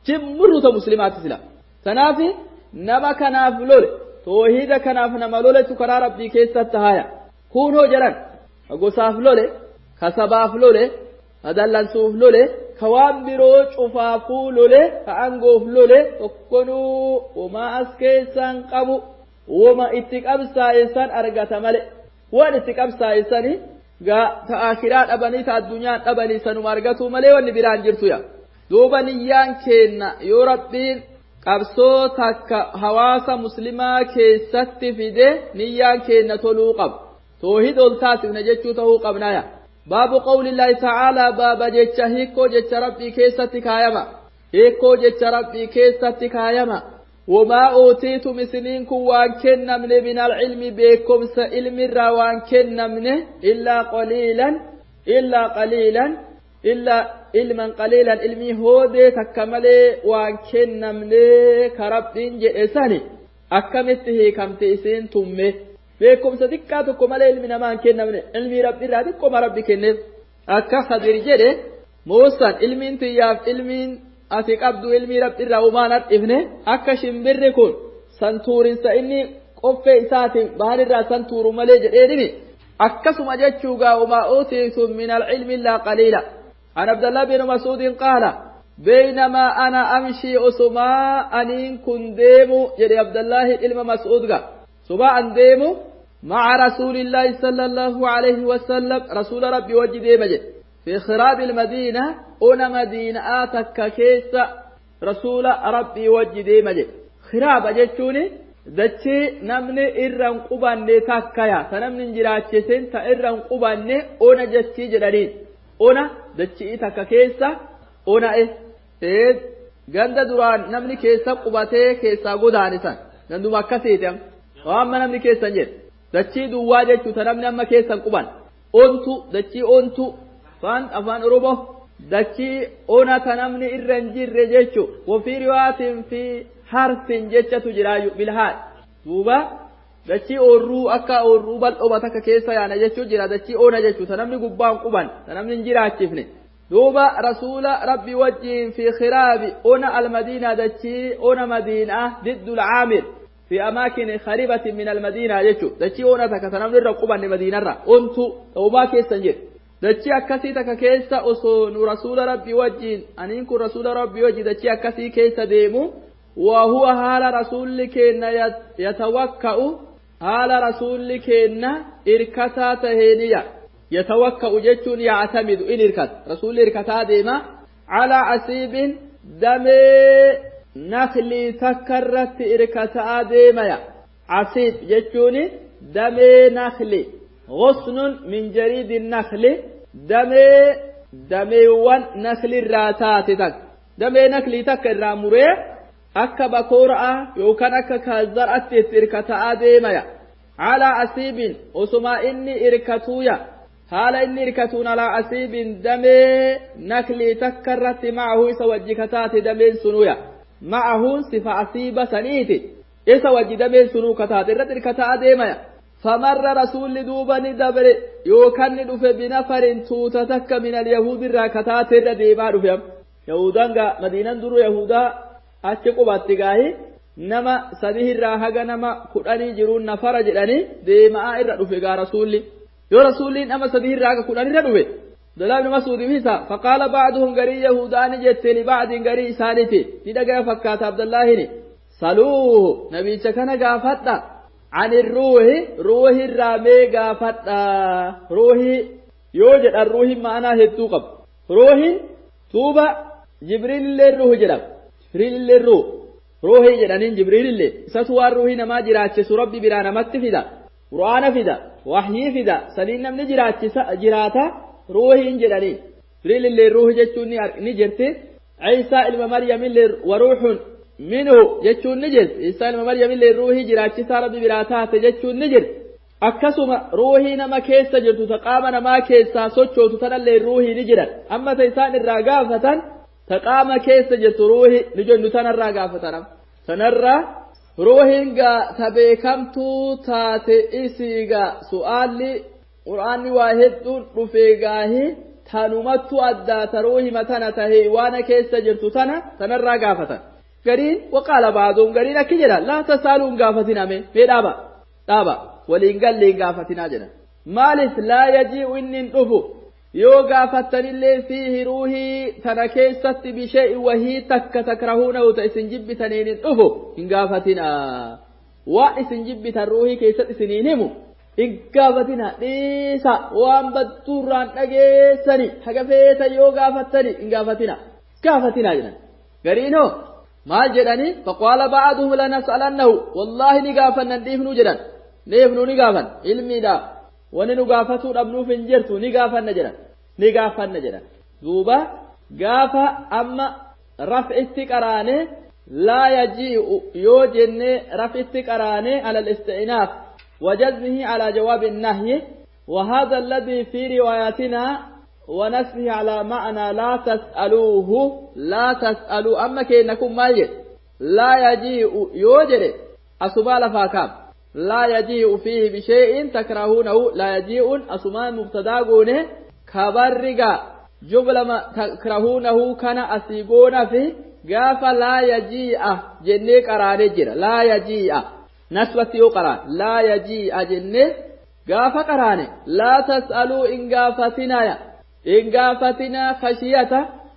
jimruta muslimaati sila tanaafi nama kanaaf lole toohida kanaaf nama lole tu karaa rabbii keessatti haya kunoo jedhan gosaaf lole kasabaaf lole adallansuuf lole kawaan biroo cufaafuu lole ka angoof lole tokkonuu wama as keessan qabu wama itti qabsaa'isan argata male waan itti qabsaa'isani ga ta akhiraa dhabanii ta addunyaa dhabanii sanuma argatu malee wanni biraan jirtu ya duuba niyyaan keenna yoo rabbiin qabsoo takka hawaasa muslimaa keessatti fide niyyaan keenna toluu qabu toohid ol taasifna jechuu ta'uu qabnaya baabu qawlillahi ta'aalaa baaba jecha hiikoo jecha rabbii keessatti kaayama hiikoo jecha rabbii keessatti kaayama wamaa ootiitum isiniin kun waan kennamne minal ilmi beekumsa ilmirraa waan kennamne illaa qaliilan illaa qaliilan illaa ilman qaliilan ilmii hoodee takka malee waan kennamne ka rabbiin jedhe sani akkamitti hiikamte isiin tumme beekumsa xiqqaa tokko malee ilmi namaa hin kennamne ilmii rabbiirraa xiqqooma rabbi kenneef akka Khadir jedhe Muusan ilmiin tiyyaaf ilmiin ati qabdu ilmii rabbiirraa umaan hadhifne akka shimbirri kun santuurinsa inni qoffee isaatiin baharirraa santuuru malee jedheedhimi akkasuma jechuugaa wamaa uutiitum minal ilmi illaa qaliila an Abdallah bin Mas'uudin qaala بينما أنا أمشي أسما أنين كن ديمو جري عبد الله إلما مسعود قال سبا أن ديمو مع رسول الله صلى الله عليه وسلم رسول ربي وجه ديمجي في خراب المدينة أنا مدينة آتك كيس رسول ربي وجه ديمجي خراب جتوني دچي نمني إرن قبان تاكايا تنمني جراتشسين تا إرن قبان أنا جتشي جدارين أنا دچي تاكا كيس أنا إيه إيه غند duraan namni keessa qubatee keessa godaanisan ganduma akkasiitam waan namni keessa jedhe dachii duwwaa jechuudha namni amma keessa quban ontu dachii ontu fan afaan oromoo dachii ona ta namni irra hin jirre jechuudha wafii riwaatin fi harsin jechatu jiraayu bilhaad duuba dachii oorruu akka oorruu bal'oo takka keessa yaana jechuudha jira dachii ona jechuudha namni gubbaan quban namni hin jiraachifne دوبا رسول ربي وجه في خراب أنا المدينة دتشي أنا مدينة ضد العامل في أماكن خريبة من المدينة يجو دتشي أنا تكتنام للرقوبة المدينة را أنتو وما كيسا جير دتشي أكسي تككيسا أصون رسول ربي وجه أن ينكو رسول ربي وجه دتشي أكسي كيسا ديمو وهو حال رسول كينا يتوكأ حال رسول كينا إركتا تهينيا يتوكأ جتون يعتمد إن إركت رسول إركتا ديما على عسيب دمي نخلي تكرت إركتا ديما عسيب جتون دمي نخلي غصن من جريد النخل دمي دمي وان نخل الراتات تك دمي نخلي تك الراموري أكا بكورا يوكان أكا كالزرعت إركتا ديما على عسيب وسما إني إركتويا حال إني ركتون على عسيب دمي نكلي تكرت معه سوجي كتات دمين سنويا معه صفة عسيبة سنيتي إسوجي دمين سنو كتات الرد الكتات ديما فمر رسول دوبني دبر يوكن دفع بنفر توتتك من اليهود الراكتات الرديما دفع يهودان مدينة درو يهودا أشكو باتقاهي نما سديه الراهق نما قرآني جرون نفر جلاني ديما إرد دفع رسولي يا رسول الله أما سبيه الرعاك كلاني ردوه دلاب نمسود بيسا فقال بعضهم قري يهودان جت لبعض قري سالتي ندقى فكات عبد الله صلوه نبي شكنا قافتنا عن الروح روح الرامي قافتنا روح يوجد الروح معنا هدوقب روح توبة جبريل اللي الروح جرب جبريل اللي الروح روح جرانين جبريل اللي ستوى الروح نما جراتش ربي برانا متفدا قرآن فدا وحي فدا سنين نم نجرات جراتا روحي انجلاني فريل اللي روح جتشون نجرت عيسى إلما مريم اللي وروح منه جتشون نجر عيسى إلما مريم اللي روحي جرات سارة براتات جتشون نجر أكسما روحي نما كيسا جرتو تقام نما كيسا سوچو تتنى اللي روحي نجر أما تيسان الراقافة تقام كيسا جرتو روحي نجر نتنى الراقافة تنرى روحينغا تبيكمتو تاتي إسيغا سؤالي قرآني واحدون رفيغاهي tanumattu addaa taruuhi matana tahee waan keessa jirtu tana tanarraa gaafatan gariin waqaala baaduun gariin akki jedha laa tasaaluun gaafatiname mee dhaaba dhaaba waliin galleen gaafatinaa jedhan maaliif laa yaji'u inni hin dhufu yoo gaafattanillee fiihi ruuhii tana keessatti bishee wahii takka takrahuunahu ta isin jibbitaniin hin dhufu hin gaafatinaa waan isin jibbitan ruuhii keessatti isiniin himu hin gaafatina dhiisa waan badduurraan dhageessani haga feeta yoo gaafattani hin gaafatina gaafatinaa jedhan gariinoo maal jedhani faqaala ba'aduhum lanas'alannahu wallaahi ni gaafannan dhiifnuu jedhan dhiifnuu ni gaafan ilmiidha wani nu gaafatuu dhabnuuf hin jirtu ni gaafanna jedhan ni gaafanna jedhan duuba gaafa amma raf'itti qaraane laa yaji'u yoo jenne raf'itti qaraane ala al-isti'naaf وجزمه على جواب النهي وهذا الذي في رواياتنا ونسبه على معنى لا تسألوه لا تسألوا أما كينكم ماجد لا يجيء يوجد أسبال فاكام لا يجيء فيه بشيء تكرهونه لا يجيء أسمان مبتداغون كبرغا جبل ما تكرهونه كان أسيقون فيه قاف لا يجيء جنيك أرانجر لا يجيء نسبتي يقرأ لا يجيء جنة قاف قراني لا تسألوا إن قافتنا إن قافتنا خشية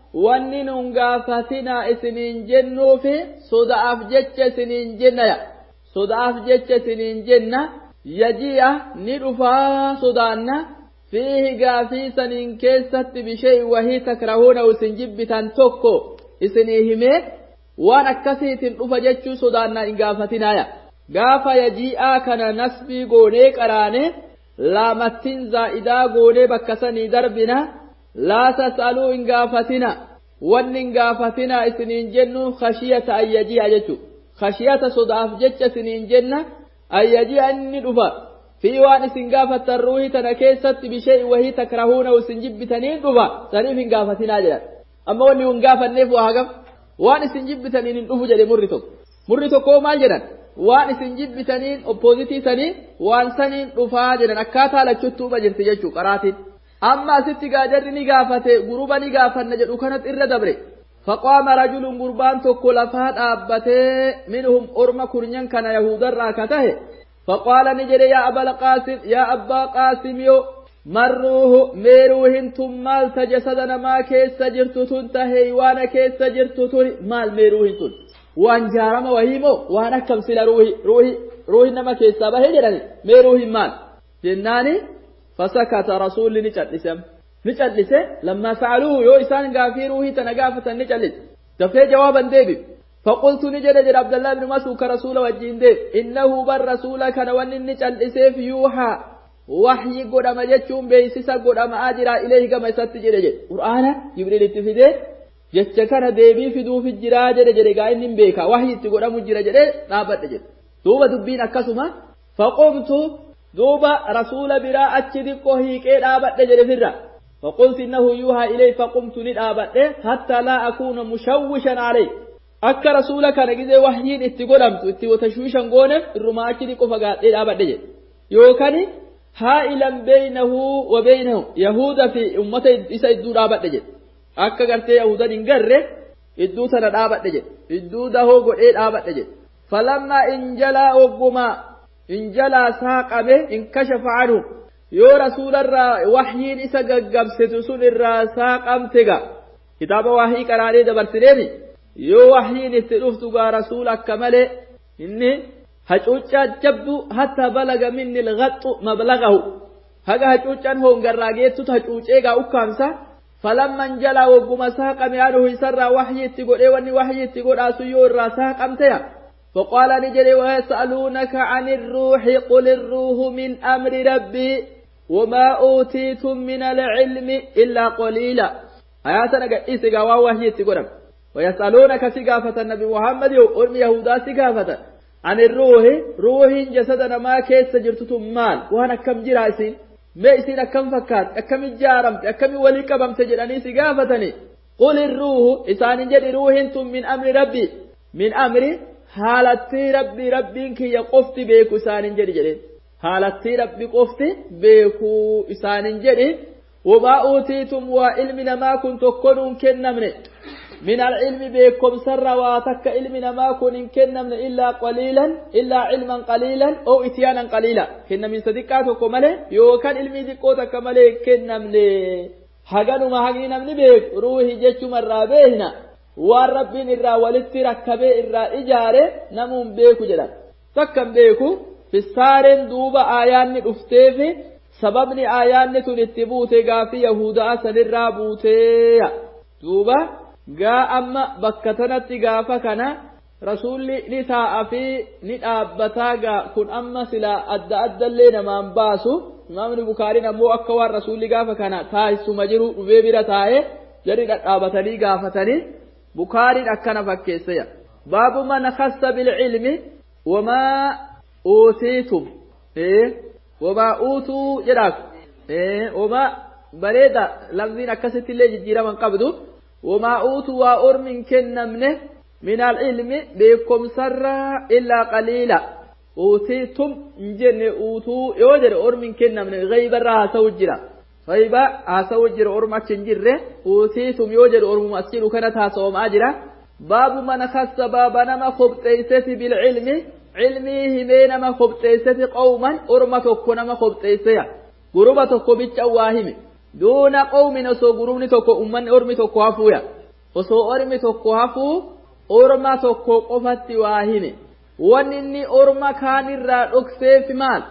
ونن قافتنا إسنين جنو في صدعف جتش سنين جنة صدعف جتش سنين جنة يجيء ندفا صدعنا فيه قافي سنين كيست بشيء وهي تكرهون وسنجب تنتوكو إسنيهمه وانا كسيت ندفا جتش صدعنا إن قافتنا gaafa yaji'aa kana nasbii goonee qaraane laamattiin zaa'idaa goonee bakka sanii darbina laa tas'aluu hin gaafatina wanni hin gaafatina isiniin jennu khashiyata an yaji'a jechu khashiyata sodaaf jecha isiniin jenna an yaji'a inni dhufa fi waan isin gaafattan ruuhii tana keessatti bishee wahii takrahuuna isin jibbitanii dhufa saniif hin gaafatinaa jedhan amma wanni hin gaafanneef waa hagam waan isin jibbitaniin hin dhufu jedhe murri tokko murri tokko maal jedhan waan isin jibbitaniin oppozitii sanii waan saniin dhufaa jedhan akkaataa lachuttuuba jirti jechuu qaraatiin amma asitti gaajarri ni gaafate guruba ni gaafanna jedhu kanat irra dabre faqaama rajulun gurbaan tokko lafaa dhaabbatee minhum orma kurnyan kana yahudarraa ka tahe faqaala ni jedhe yaa abal qaasim yaa abbaa qaasim yo marruuhu meeruuhin tun maal ta jasada namaa keessa jirtu tun ta heywaana keessa jirtu tun maal meeruuhin tun waan jaarama wahiimo waan akkam sila ruuhi ruuhi ruuhi nama keessaa bahee jedhani mee ruuhin maal jennaani fasakata rasuulli ni cal'ise ni cal'ise lammaa sa'aluhu yoo isaan gaafii ruuhii tana gaafatan ni cal'ise dafee jawaaban deebi فقلت نجد جد عبد الله بن مسعود كرسول وجين ديف إنه بر رسول كان ونن cal'isee يوحى وحي قدام جتشون بيسيسا قدام آجرا إليه كما ستجد جد قرآن جبريل اتفده jecha kana deebii fiduufi jiraa jedhe jedhe gaa inni hin beeka wahyi itti godhamu jira jedhe dhaabbadhe jedhe duuba dubbiin akkasuma faqumtu duuba rasuula biraa achi diqqoo hiiqee dhaabadhe jedhe firra faqultu innahu yuuhaa ilay faqumtu ni dhaabadhe hatta laa akuuna mushawwishan alay akka rasuula kana gizee wahyiin itti godhamtu itti tashwiishan goone irrumaa achi diqqoo fagaadhee dhaabadhe jedhe yookani haa'ilan beynahu wa beynahu yahuda fi ummata isa idduu dhaabadhe jedhe akka gartee yahudan hin garre idduu tana dhaabadhe jedhe idduu dahoo godhee dhaabadhe jedhe falammaa injalaa oggumaa injalaa saaqame inkashafa anhu yoo rasuularraa wahyiin isa gaggabsitu sun irraa saaqamte ga kitaaba wahyii qaraanee dabarsineeni yoo wahyiin itti dhuftu gaa rasuula akka malee inni hacuuccaa jabdu hatta balaga minni lgaxxu mablagahu haga hacuuccaan hongarraa geettutu hacuucee gaa ukkaamsa فلما انجلى وقم ساقم عنه يسرى وحي اتقود واني وحي اتقود اسيو الرا ساقمتيا فقال نجري ويسألونك عن الروح قل الروح من أمر ربي وما أوتيتم من العلم إلا قليلا آياتنا قئيس قوا وحي اتقود ويسألونك سقافة النبي محمد وأرم يهودا سقافة عن الروح روح جسدنا ما كيس جرتتم مال وانا كم جراسين ما يصير كم فكات كم جارم كم ولي كبم تجراني سقافتني قل الروح إسان جد روح انتم من أمر ربي من أمر حالتي ربي ربك يقفت بيكو إسان جد جد حالتي ربي قفت بيكو إسان جد وما أوتيتم وعلمنا ما كنت كنون كنمن من العلم بكم سر واتك علمنا ما كن كنمن إلا قليلا إلا علما قليلا أو إتيانا قليلا كن من صديقاتكم ملي يوكان علمي ديكوتك ملي كنمن حقنوا ما حقنا من بيك روحي جيش مرابيهنا والربين الرا ولتركبه الرا إجارة نمون بيكو جدا تكم بيكو في السارين دوبا آيان افتيفي sababni aayaanni tun itti buute gaafii yahudaa sanirraa buute duuba gaa amma bakka tanatti gaafa kana rasuulli ni taa'a fi ni dhaabbataa gaa kun amma sila adda addallee namaan baasu imaamni bukaariin ammoo akka waan rasuulli gaafa kana taa'isuma jiru dhufee bira taa'e jari dhadhaabatanii gaafatanii bukaariin akkana fakkeesseya baabu man khassa bilcilmi wamaa uutiitum وما أوتوا جراك إيه وما بريدا لمزين أكست اللي جيرا من قبضه وما أوتوا وأرم كنا منه من العلم بكم سر إلا قليلا أوتيتم جن أوتوا يوجر أرم كنا من غيب الرها سوجرا غيبا سوجر أرم أتشنجر أوتيتم يوجر أرم أسكيل كانت هاسوم أجرا باب من خص بابنا ما خبتيست بالعلم علمي همين ما خبتيست قوما أرمتك نما خبتيسيا قربتك بيتش واهم دون قوم نسو قربني تكو أمان أرمتك هفويا وسو أرمتك هفو أرمتك قفت واهم ونني أرما كان الرأكسي في مال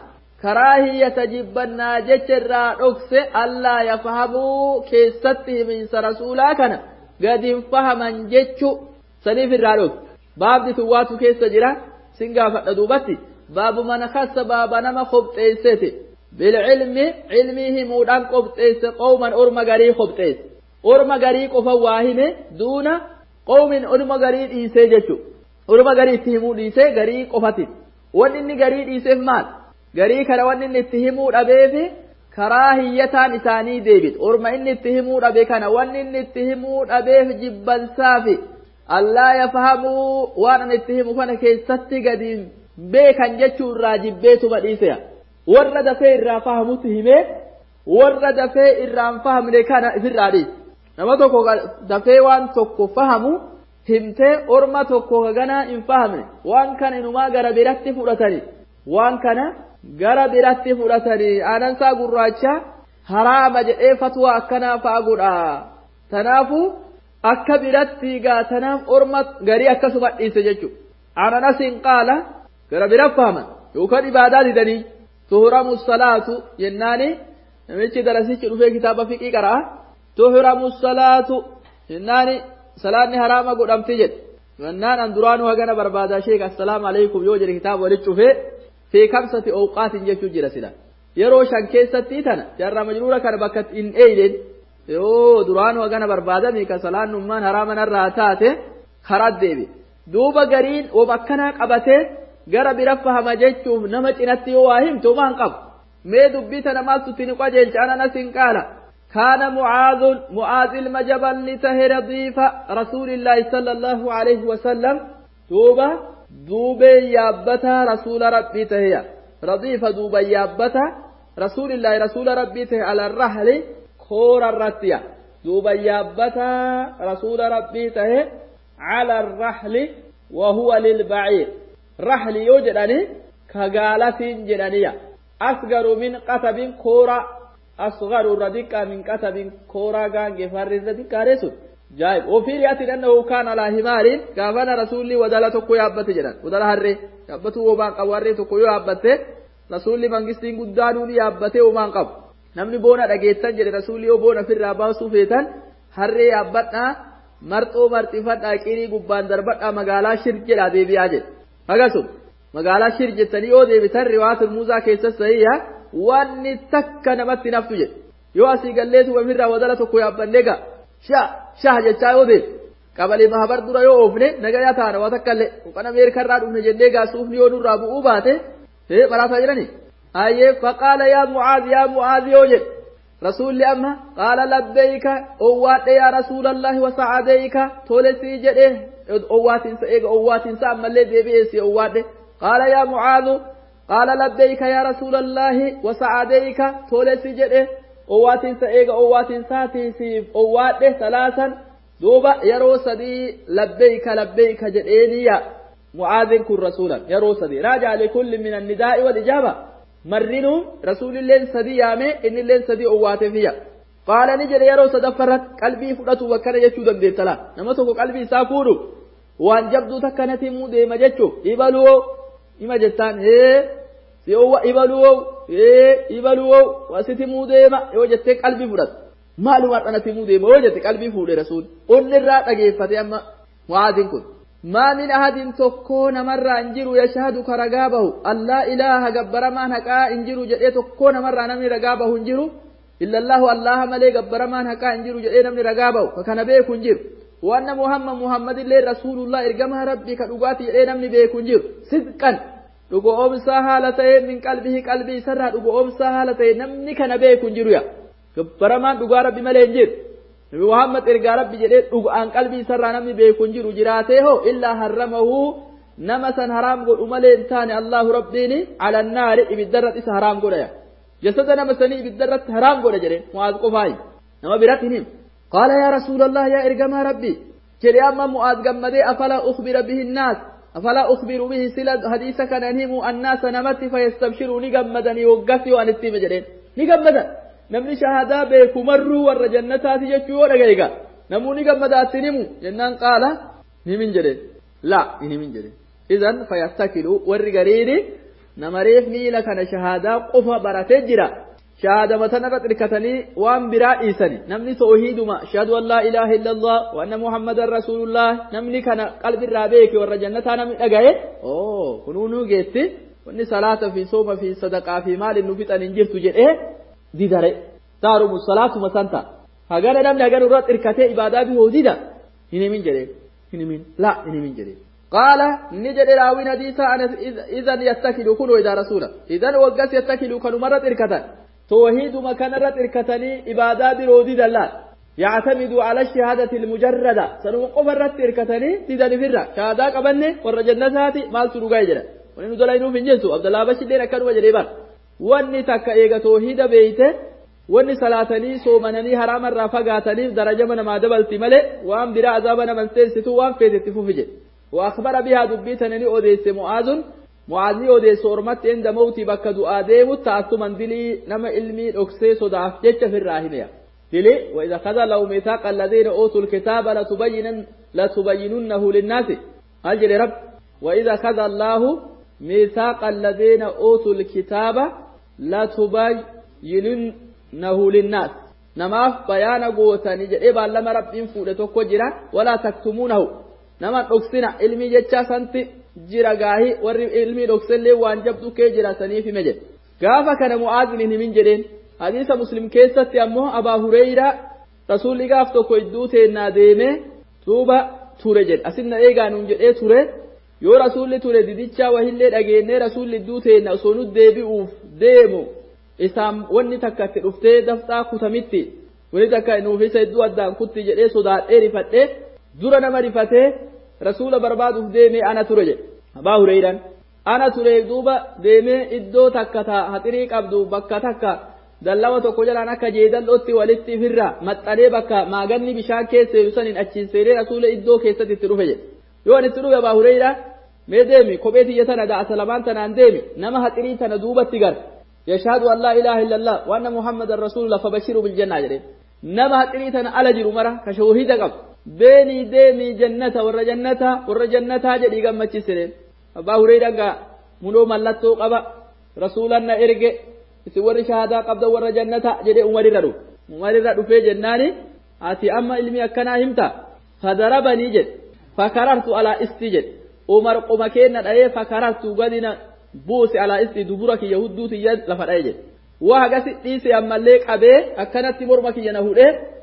كراهية جبنا جيش الرأكسي ألا يفهموا كيسته من رسولا كان قد فهما جيشو سنيف الرأك باب دي ثواتو كيس جرا سنغا فدوبتي باب من خص باب نما خبطيسه بالعلم علمه مودان خبطيس قوما اورما غري خبطيس اورما غري قف واهمه دون قوم اورما غري ديسه جچو اورما غري تيمو ديسه غري قفتي ونني غري ديسه مال غري كره ونني تيمو دبيفي كراهيتان اساني ديبت اورما اني تيمو دبي كان ونني تيمو دبيف جبل صافي الله يفهموا وانا نتهم فانا كيستي قديم بيكان جتشو الراجب بيتو بديسيا ورد في الرا فهمو تهمه ورد في الرا فهم لكان في الرادي نما توكو دفي وان توكو فهمو همته ورما توكو غنا ان فهمه وان كان انما غرا براتي فراتني وان كان غرا براتي فراتني انان سا غراچا حرام جئ فتوى كنا فاغدا تنافو akka biratti gaatanaaf orma garii akkasuma dhiise jechuudha. Ananasin qaala gara bira fahama yookaan ibaadaa didanii tuhuramu salaatu jennaani namichi darasichi dhufee kitaaba fiqii qaraa tuhuramu salaatu jennaani salaanni haraama godhamti jedhe. Mannaan an duraanu hagana barbaadaa sheek assalaamu alaykum yoo jedhe kitaaba walitti dhufee fi kamsati awqaatin jechuu jira sila. Yeroo shan keessatti tana jarra majruura kana bakka hin eeyleen yoo duraanu hagana barbaadame ka salaan nummaan haraama narraa taate karaa deebi duuba gariin wama akkanaa qabatee gara bira fahama jechuuf nama cinatti yoo waa himtu maan qabu mee dubbii tana maaltu tini qajeelcha ananasin qaala kaana mucaadun mucaad ilma jaballi tahe radiifa rasuulillaahi sala allahu alayhi wasallam duuba duubee yaabbataa rasuula rabbii taheya radiifa duuba yaabbataa rasuulillaahi rasuula rabbii tahe ala rahli كورا الرتيا دوبا يابتا رسول ربي تهي على الرحل وهو للبعير رحل يوجدني كغالة جدنية أصغر من قتب كورا أصغر ردك من قتب كورا غان غفار ردك رسول جايب وفي ريات أنه كان على همار كافنا رسولي ودلتك يابت جدن ودل هري يابتو وبان قواريتك يابت رسولي من قسطين قدانوني يابت ومان قب namni boona dhageessan jedhe rasuulli yoo boona firraa baasuu feetan harree yaabbadhaa marxoo marxifadhaa qirii gubbaan darbadhaa magaalaa shir jedhaa deebi'aa jedhe akkasum magaalaa shir jettanii yoo deebitan riwaatul muuzaa keessas sahiyya wanni takka namatti naftu jedhe yoo asii galleetu wafirraa wadala tokko yaabbannee gaa sha shah jechaa yoo deebi qabalee mahabar dura yoo oofne nagayaa taana waa takka illee kan ameerikarraa dhufne jennee gaa suufni yoo nurraa bu'uu baate hee maraasaa jiranii أيه فقال يا معاذ يا معاذ يوجد رسول أما قال لبيك أوات يا رسول الله وسعديك تولسي جده أوات سئق أوات سام اللي بيبيسي أوات قال يا معاذ قال لبيك يا رسول الله وسعديك تولسي جده أواتين سأيغ أواتين ساتي سيف أواته ثلاثا دوبا يرو سدي لبيك لبيك جدينيا معاذ كن رسولا يرو سدي راجع لكل من النداء والإجابة مرنو رسول الله سدي يامي إن الله سدي أواته فيها قال نجد يرو سدفرت قلبي فلتو وكان يشود الديتلا نمتو قلبي ساكورو وان جبدو تكنتي مودي مجتشو إبالو إما جتان هي سيوا إبالو هي إبالو واسيتي مودي ما يوجد قلبي فلت معلومات أنا في مودي ما وجدت قلبي فول رسول أن الرات أجيب أما معاذ كن ما من أحد تكون مرة إنجرو يشهد كرجابه الله إله جبر ما نكا إنجرو جئت تكون مرة نمي رجابه إنجرو إلا الله الله ملك جبر ما نكا إنجرو جئت نمي رجابه فكان بيك إنجر وأن محمد محمد الله رسول الله إرجمها ربي كدوقاتي إيه نمي بيك إنجر صدقا دقو أم سهالتين من قلبه قلبي سرّ دقو أم سهالتين نمني كان بيك إنجرو يا Baramaan dhugaa rabbi malee hin jiru. Nabi Muhammad ergaa rabbi jedhee dhugaan qalbii sarraa namni beeku hin jiru jiraatee hoo illaa harramahu nama san haraam godhu malee hin taane Allahu rabbiini ala naari ibiddarratti isa haraam godha. Jasada nama sanii ibiddarratti haraam godha jedhee Mu'aaz qofaayi. Nama biratti hin himu. Qaala yaa rasuulallah yaa ergamaa rabbi jedhee amma Mu'aaz gammadee afalaa ukhbira bihi naas afalaa ukhbiru bihi sila hadiisa kana hin himu annaasa namatti fayyastabshiruu ni gammadanii waggaatti waan itti hime jedheen ni gammadan. namni shahadaa beeku marruu warra jannataati jechuu yoo dhaga'eega namoonni gammadaatti nimu jennaan qaala himin jedhe la himin jedhe idan fayattakilu warri gariini nama reef miila kana shahadaa qofa baratee jira shahaada matanarra xirkatanii waan biraa dhiisani namni tawhiiduma ashhadu an laa ilaaha illallah wa anna muhammadan rasuulullah namni kana qalbirraa beeke warra jannataa namni dhaga'e oo kunuunuu geetti wanni salaata fi sooma fi sadaqaa fi maalin nu fixan hin jirtu jedhee didare taarumu salaatu masanta hagara namni hagara irraa xirkatee ibaadaa bi hoodida hinimin jedhe hinimin la hinimin jedhe قال نجد راوين حديثا أنا إذا يتكلوا كلوا إذا رسولا إذا وقت يتكلوا كانوا مرة إركتان توحيد مكان رت إركتاني إبادة برودي الله يعتمد على الشهادة المجردة سنوقف رت إركتاني تدان فرة شهادة قبلني ورجلنا ساتي مال سلوكا يجرا ونحن دلائنو في الجنس عبد الله بشي دينا كانوا وجريبان واني تكا إيغا توحيد بيته واني صلاتني صومنني حرام الرافقاتني درجة من ما دبلت ملئ وان برا عذابنا من سيستو وان فيتتفو فجي وأخبر بها دبيتنني أوديس معاذ معاذ أوديس أرمت عند موتي بك دعاء ديمت تأثما دلي نما علمي أكسيس ودعف جيش في الراهنية دلي وإذا خذ لو ميثاق الذين أوتوا الكتاب لتبينن لتبيننه للناس أجل رب وإذا خذ الله ميثاق الذين أوتوا الكتاب لتبيننه للناس نماف بيان قوتاني جئب لما رب ينفوده كجرا ولا تكتمونه nama dhoksina ilmi jecha santi jira gaahi warri ilmi dhoksellee waan jabdu kee jira saniif hime jedhe gaafa kana mu'aazin himin jedheen hadiisa muslim keessatti ammoo abaa hureyraa rasuulli gaaf tokko idduu teennaa deeme tuuba ture jedhe asinna eegaa nuun jedhee ture yoo rasuulli ture didicha wahillee dhageennee rasuulli idduu teenna osoo nu deebi'uuf deemu isaan wanni takka itti dhuftee dafxaa kutamitti wanni takka nuuf isa idduu addaan kutti jedhee sodaadhee rifadhee dura nama rifatee rasuula barbaaduuf deemee ana ture jedhe abaa hureyraan ana ture duuba deemee iddoo takka taa haxirii qabdu bakka takka dallawa tokko jalaan akka jeedallootti walitti firra maxxanee bakka maaganni bishaan keesseeru saniin achiin seenee rasuula iddoo keessatti itti dhufe jedhe yoo ani itti dhufe abaa hureyraan mee deemi kophee tiyya tana da'asa lamaan tanaan deemi nama haxirii tana duubatti gar yashhadu an laa ilaaha illallah wa anna muhammadan rasuulullah fabashiru biljannaa jedhe nama haxirii tana ala jiru mara ka shawhiida qabu بيني ديمي جنة ورا جنة ورا جنة جدي قام تشسرين أبا هريرة قا منو ملتو قبا رسولنا إرجع سوى شهادة قبض ورا جنة جدي عمر رادو عمر رادو في جناني أتي أما علمي أكنا همتا فضربني جد فكررت على استجد عمر قم كينا أيه فكررت قدنا بوس على استي دبرك يهود دوت يد لفرأيج وهذا سيسي أما ليك أبي أكنا تمر مكي ينهوده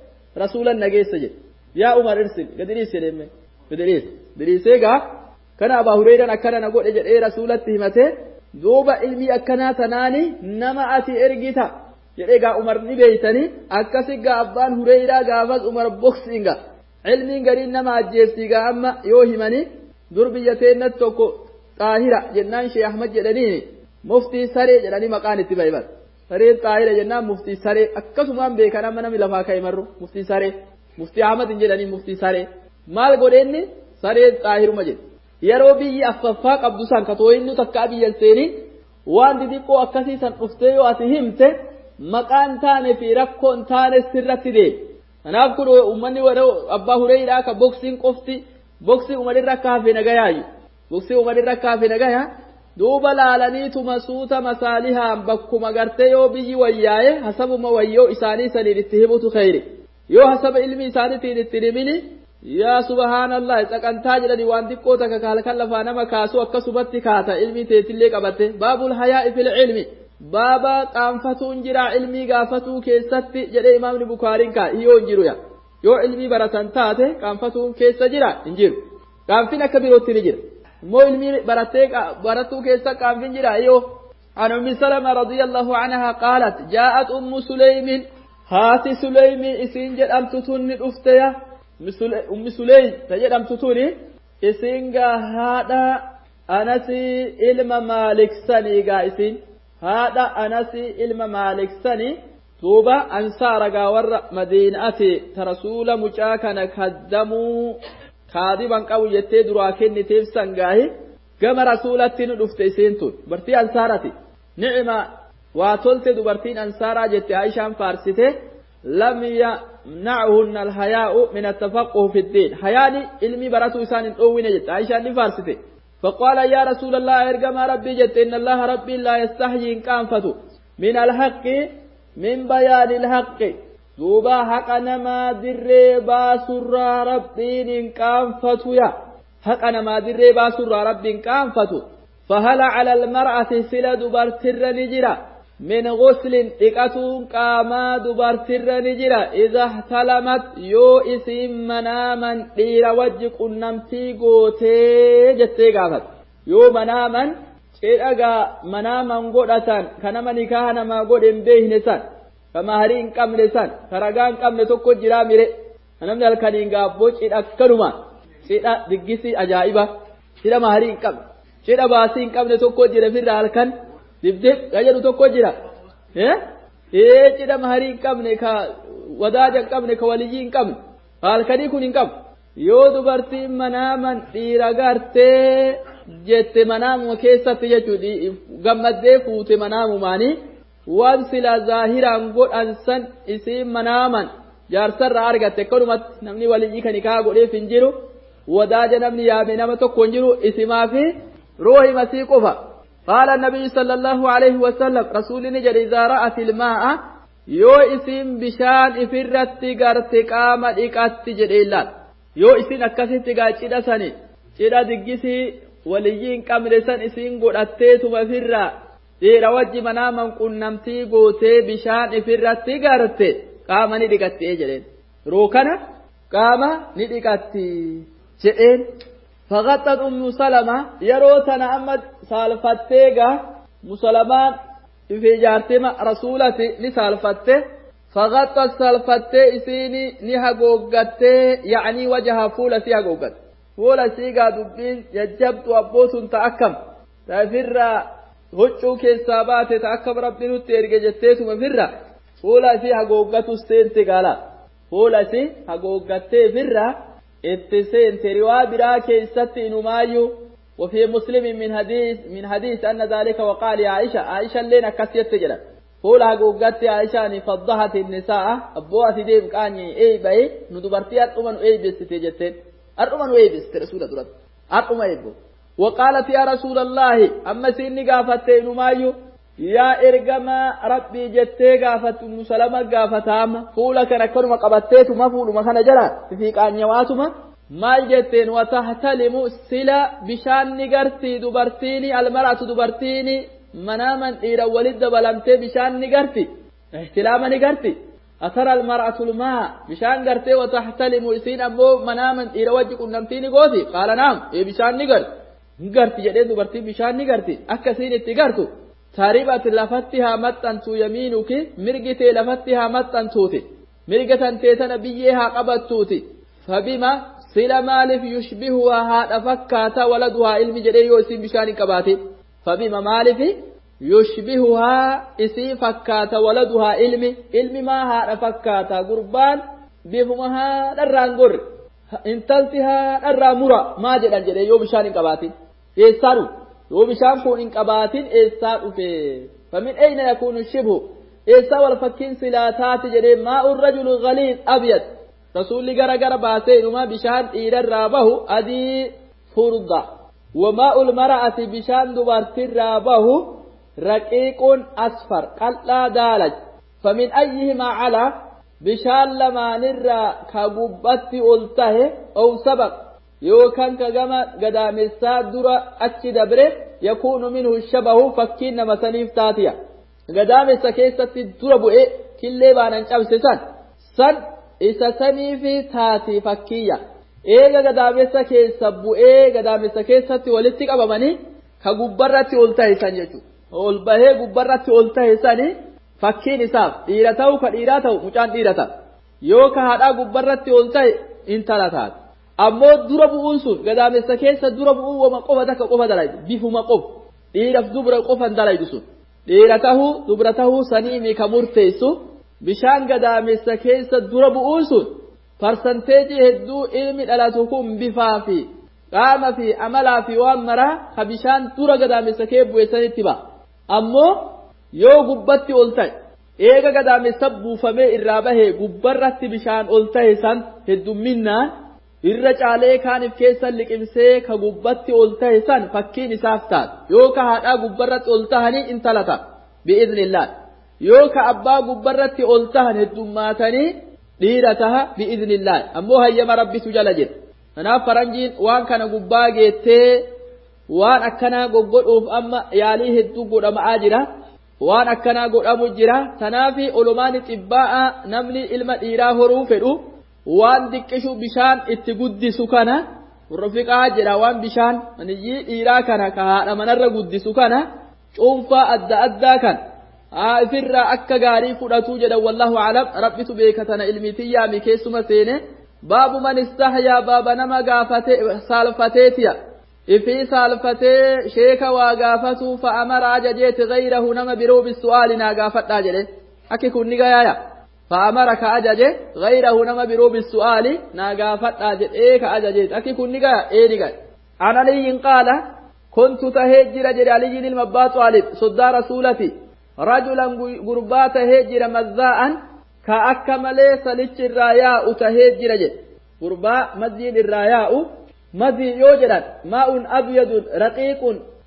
رسولنا جيس جد يا عمر ارسل قدريس يلمه قدريس دريسيغا كان ابا هريره اكنا نقول اجل اي رسولته همته دوبا علمي اكنا تناني نما اتي ارغيتا يديغا عمر ني بيتني اكسيغا ابان هريره غافز عمر بوكسينغا علمي غرين نما اجيفتيغا اما يو همني دربيتين توكو طاهره جنان شيخ احمد جدني مفتي سري جدني مقان اتبايبر sareen xaahira jennaan muftii saree akkasumaan beekan amma namni lafaa ka'e marru muftii saree muftii Ahmad hin jedhanii muftii saree maal godheenni sareen xaahiruma jedhe yeroo biyyi affaffaa qabdu san katooyinnu takka biyyan seenii waan didiqqoo akkasii san dhuftee yoo ati himte maqaan taane fi rakkoon taane sirratti deebi kanaaf kun ummanni warra abbaa hureyraa ka boksiin qofti boksii umarirra akka hafe nagayaayu boksii umarirra akka hafe nagayaa duuba laalaniituma suuta masaalihaan bakkuma gartee yoo biyyi wayyaaye hasabuma wayyoo isaanii saniin itti himutu khayri yoo hasaba ilmi isaaniitiin itti himini yaa subhaanallah saqantaa jedhani waan xiqqoo takka kaalkan lafaa nama kaasuu akkasumatti kaata ilmi teetillee qabatte baabul hayaa'i fil ilmi baaba qaanfatuun jira ilmii gaafatuu keessatti jedhee imaamni bukaariin kaa yoo hin jiru yaa yoo ilmii baratan taate qaanfatuun keessa jira hin jiru qaanfin akka birootti ni jira immoo ilmii barattee baratuu keessa qaanfin jira yoo عن أم سلمة رضي الله عنها قالت جاءت أم سليم هاتي سليم إسنجد أم تتن الأفتية أم سليم تجد أم تتوني إسنجا هذا أنسي إلما مالك سني قائسين هذا أنسي إلما مالك سني توبة أنصار قاور مدينة ترسول مجاكنا كدموا كاذبا قوية دراكن تفسن قاهي كما رسولة نفتيسين تون برتي أنصارتي نعمة واتلت دبرتين أنصارا جت عائشة فارسته لم يمنعهن الحياء من التفقه في الدين حياني علمي براتو إسان أوين جت عائشة فارسته فقال يا رسول الله ارجم ربي جت إن الله ربي لا يستحيي إن كانفتو من الحق من بيان الحق دوبا حق نما دري باسر ربي إن كانفتو يا حق نما دري باسر ربي إن كانفتو فهل على المرأة سلا دبرتر نجرا من غسل إكتون قاما دبرتر نجرا إذا احتلمت يو اسم مناما دير وجق النمتي قوتي جتي قافت يو مناما شئرقا مناما قدتا كنما نكاهنا ما قدن به نسان فمهرين قمل سان فرقان قمل تكو جرامي أنمنا الكنين قابوش إذا كنما شئرا دقسي أجائبا شئرا مهرين قمل Cidha baasii hin qabne tokko jira firra halkan dibdib jedhu tokko jira ee cidha maharii hin qabne ka wadaaja hin qabne ka waliyyii hin qabne halkanii kun hin qabu yoo dubartiin manaaman dhiira gartee jette manaamuma keessatti jechuudha gammaddee fuute manaamumaanii waan sila zaahiraan godhan san isiin manaaman jaarsarraa argatte akkanumatti namni waliyyii kan hikaa godheef hin jiru wadaaja namni yaame nama tokko hin jiru isimaa fi روحي مسيقفا قال النبي صلى الله عليه وسلم رسول نجر إذا رأت الماء يو اسم بشان افرت غرت قامة اقات جريلات يو اسم اكسيت غاچ دساني چدا دگسي وليين قمرسان اسم قدتت مفرا دير وجه منامن قنمتي غوتي بشان افرت غرت قامة ندقت جرين روكنا قامة ندقت جرين فغطت أم سلمة يروتنا أمد سالفتيغا مسلمان في جارتما رسولتي لسالفته فغطت سالفتي إسيني نها قوغتي يعني وجه فولة سيها قوغت فولة سيها دبين يجبت وابوس تأكم تفر هجو كيسابات تأكم ربنا تيرجي جتيت مفر فولة سيها قوغت استينتي قالا فولة سيها قوغتي فر اتسين تروا براك ست نمايو وفي مسلم من حديث من حديث أن ذلك وقال يا عائشة عائشة لنا كسيت تجرا فولا قوقت عائشة فضحت النساء أبوات ديم كاني أي باي ندبرتي أرقمان أي بس تجتين أرقمان أي بس رسول الله أرقمان أي بو وقالت يا رسول الله أما سيني قافت نمايو يا إرقما ربي جتي قافت مسلمة قافتام فولا كان كرم قبتيت مفول مخانا جرا في كان يواتما ما جتين وتحتلم سلا بشان نقرتي دبرتيني المرأة دبرتيني مناما إيرا ولد بلمتي بشان نقرتي احتلاما نقرتي أترى المرأة الماء بشان قرتي وتحتلم إسين أبو مناما إيرا وجه قنمتيني قوتي قال نعم إيه بشان نقر نقرتي جدين دبرتي بشان نقرتي أكسين اتقرتو تاريبات لفتها متنتو يمينك مرقتي لفتها متنتوتي مرقة تيتنا بيها قبطوتي فبما سلا مالف يشبهها هذا فكاتا ولدها علم جدي يوسين بشان كباتي فبما مالف يشبهها إسي فكاتا ولدها علمي علمي ما هذا فكاتا قربان بفمها الرانقر انتلتها الرامورا ما جدا جدا يو بشان انقباتين إيسانو يو بشان كون انقباتين إيسانو في فمن أين يكون الشبه إيسا والفكين سلاتات جدا ماء الرجل غليظ أبيض رسول الله غرا غرا باسين وما بشان إيرا رابه أدي فرضا وماء المرأة بشان دوبارت رابه رقيق أصفر قلّا دالج فمن أيهما على بشان لما نرى كببت ألته أو سبق يوكان كجما قدام السادرة أتشد بره يكون منه الشبه فكين مسنيف تاتيا قدام السكيسة الدرب إيه كل بانا نشاب سن سن إسسني في تاتي فكية إيه قدام السكيسة بو إيه قدام السكيسة ولتك أبماني كببرة ألته سن يجو ol bahee gubbarratti ol ta'e sani fakkiin isaaf dhiira ta'u ka dhiiraa ta'u mucaan dhiira ta'a yoo ka haadhaa gubbarratti ol ta'e intala taati ammoo dura bu'uun sun gadaamessa keessa dura bu'uun wama qofa takka qofa dalaydu bifuma qofa dhiiraaf dubra qofan dalaydu sun dhiira tahuu dubra tahuu saniimi ka murteessu bishaan gadaamessa keessa dura bu'uun sun parsanteejii hedduu ilmi dhalatu kun bifaa fi qaama fi amalaa fi waan maraa ka bishaan dura gadaamessa kee bu'eessanitti ba'a ammoo yoo gubbatti ol ta'e eega gadaamessa buufamee irraa bahee gubbarratti bishaan ol ta'e san heddumminnaan irra caalee kaaniif keessa liqimsee ka gubbatti ol ta'e san fakkiin isaaf ta'a yoo ka haadhaa gubbarratti ol ta'anii intala ta'a bi'iznillah yoo ka abbaa gubbarratti ol ta'an heddummaatanii dhiira ta'a bi'iznillah ammoo hayyama rabbitu jala jedhe kanaaf faranjiin waan kana gubbaa geettee waan akkanaa goggodhuuf amma yaalii hedduu godhamaa jira waan akkanaa godhamu jira tanaafi olumaani xibbaa'a namni ilma dhiiraa horuu fedhu waan diqqishu bishaan itti guddisu kana rufiqaa jedha waan bishaan maniyyii dhiiraa kana ka haadha manarra guddisu kana cuunfaa adda addaa kan haa ifirraa akka gaarii fudhatuu jedha wallahu alam rabbitu beekatana ilmitiyyaami keessuma seene baabu man istahyaa baaba nama gaafate saalfateetiya ifii saalfatee sheeka waa gaafatu fa'amara ajajeeti gayrahu nama biroo bisu'aali naa gaafadhaa jedhe akki kun ni gayaaya fa'amara ka ajaje gayrahu nama biroo bisu'aali naa gaafadhaa jedhee ka ajajeeti akki kun ni gaya ee ni gaya an aliyyin qaala kuntu tahee jira jedhe aliyyin ilma abbaa xaalib soddaa rasuulati rajulan gurbaa tahee jira mazzaa'an ka akka malee salichi irraa yaa'u tahee jira jedhe gurbaa mazziin irraa yaa'u مذي يوجد ماء أبيض رقيق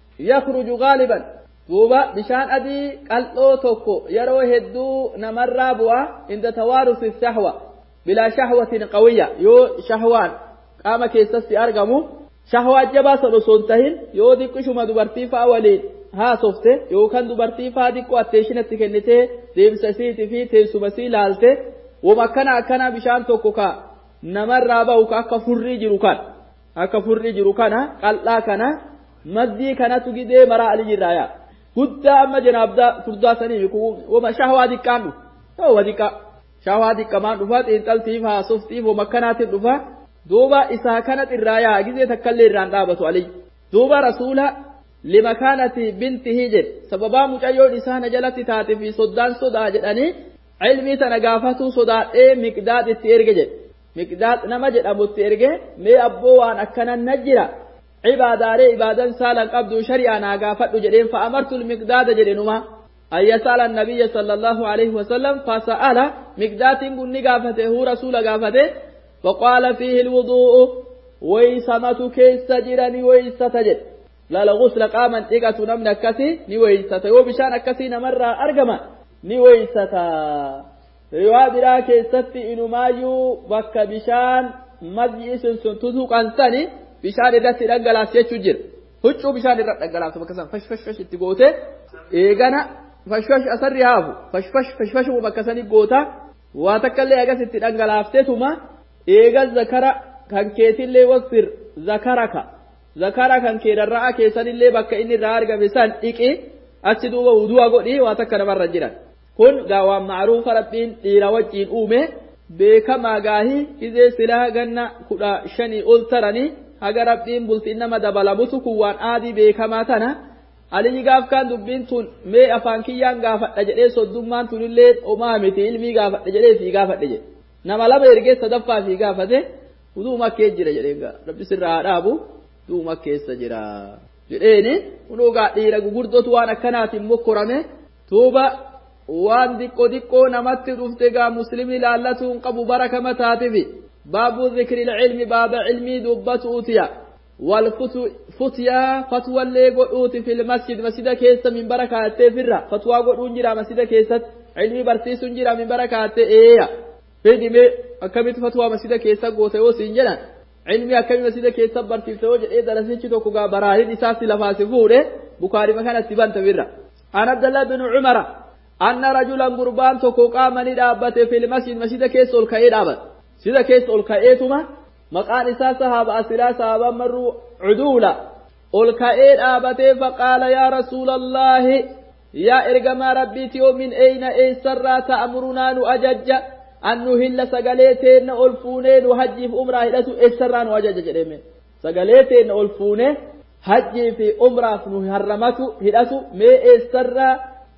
يخرج غالبا دوبا بشان أدي قلو توكو يروه الدو نمر بوا عند توارث الشهوة بلا شهوة قوية يو شهوان قام كيسس أرقمو شهوة جباس رسولتهن يو ديكو شما دوبرتي فاولين ها صفته يو كان دوبرتي فاديكو أتشنة تكنته ديم سسيتي في تيسو بسي لالته ومكنا أكنا بشان توكو كا نمر باو كاكا فري جروكان akka furri jiru kana qal'aa kana maddii kanatu gidee maraa ali jirraaya guddaa amma janaabda furdaa sanii ku wama shahwaa diqqaan dhufa yoo wadiqa shahwaa diqqamaan dhufa xiinxaltiif haasoftiif wama kanaatiin dhufa duuba isaa kana xirraaya gizee takkallee irraan dhaabatu ali duuba rasuula limakaanati bintihi jedhe sababaa mucayyoon isaa na jalatti taate fi soddaan sodaa jedhanii ilmii tana gaafatuu sodaadhee miqdaad itti erge jedhe miqdaad nama jedhamutti erge mee abboo waan akkanan najjira cibaadaalee ibaadan saalan qabdu shari'aa naa gaafadhu jedheen fa'amartu miqdaada jedhenuma ayya saalan nabiyya sallallahu alaihi wasallam fasa'ala miqdaatiin kun ni gaafate huu rasuula gaafate faqaala fiihi alwudu'u waysamatu keessa jira ni waysata jedhe lala gusla qaaman dhiqatu namni akkasii ni waysata yoo bishaan akkasii namarraa argama ni waysata riwaa biraa keessatti inumaayyuu bakka bishaan madyi sun sun tutuqan sani bishaan irratti dhangalaas jechuu jira huccuu bishaan irra dhangalaas bakka san fash fash fash itti goote eegana fash fash asarri haafu fash fash fash fash bakka sani goota waa takkallee agas itti dhangalaaftetuma eega zakara kan keetillee wasfir zakaraka zakara kan kee darra'a keessanillee bakka inni irraa argame san dhiqi achi duuba wudu'a godhi waa takka namarra jiran kun gaawaan ma'ruufa rabbiin dhiira wajjiin uume beekamaa gaahii izee silaa ganna kudha shanii ol taranii haga rabbiin bultiin nama dabalamutu kun waan aadii beekamaa tana علي قاف كان دبين تون مي أفان كيان قافت لجلي صدومان تون الليل أمامتي علمي قافت لجلي في قافت لجلي نما لما يرجع صدفة في قافته ودو ما كيجي لجلي ربي سر أبو دو ما كيس جرا جليني ونوقع ديرا قردو وانا كانت مكرمة توبة وان ديكو ديكو نمت رفتقا مسلمي لالتهم قبو بركة متاتفي باب ذكر العلم باب علمي دبت أوتيا والفتيا فتوى اللي قلت في المسجد مسجد كيسة من بركة فرة فتوى قلت جرا مسجد كيسة علمي برسيس جرا من بركة إيه فيدي مي أكملت فتوى مسجد كيسة قوت وسنجنا علمي أكمل مسجد كيسة برسيس وجه إيه درسيش توكوغا براهين إساسي لفاسفورة بخاري مكان التبان تفرة عن عبد الله بن عمر أن رجلا قربان توكوكا من دابت في المسجد مسجد كيسة الكاية دابت سيدا كيسة الكايتما مقان إسا صحابة أسلا صحابة مروا عدولا الكائد آبته فقال يا رسول الله يا إرقم ربيتي ومن أين أي سرى تأمرنا نؤجج أن نهل سقليتين ألفونين وهجي في أمره إلتو أي سرى نؤجج جريمين سقليتين ألفونين هجي في أمره نهرمتو إلتو مي أي سرى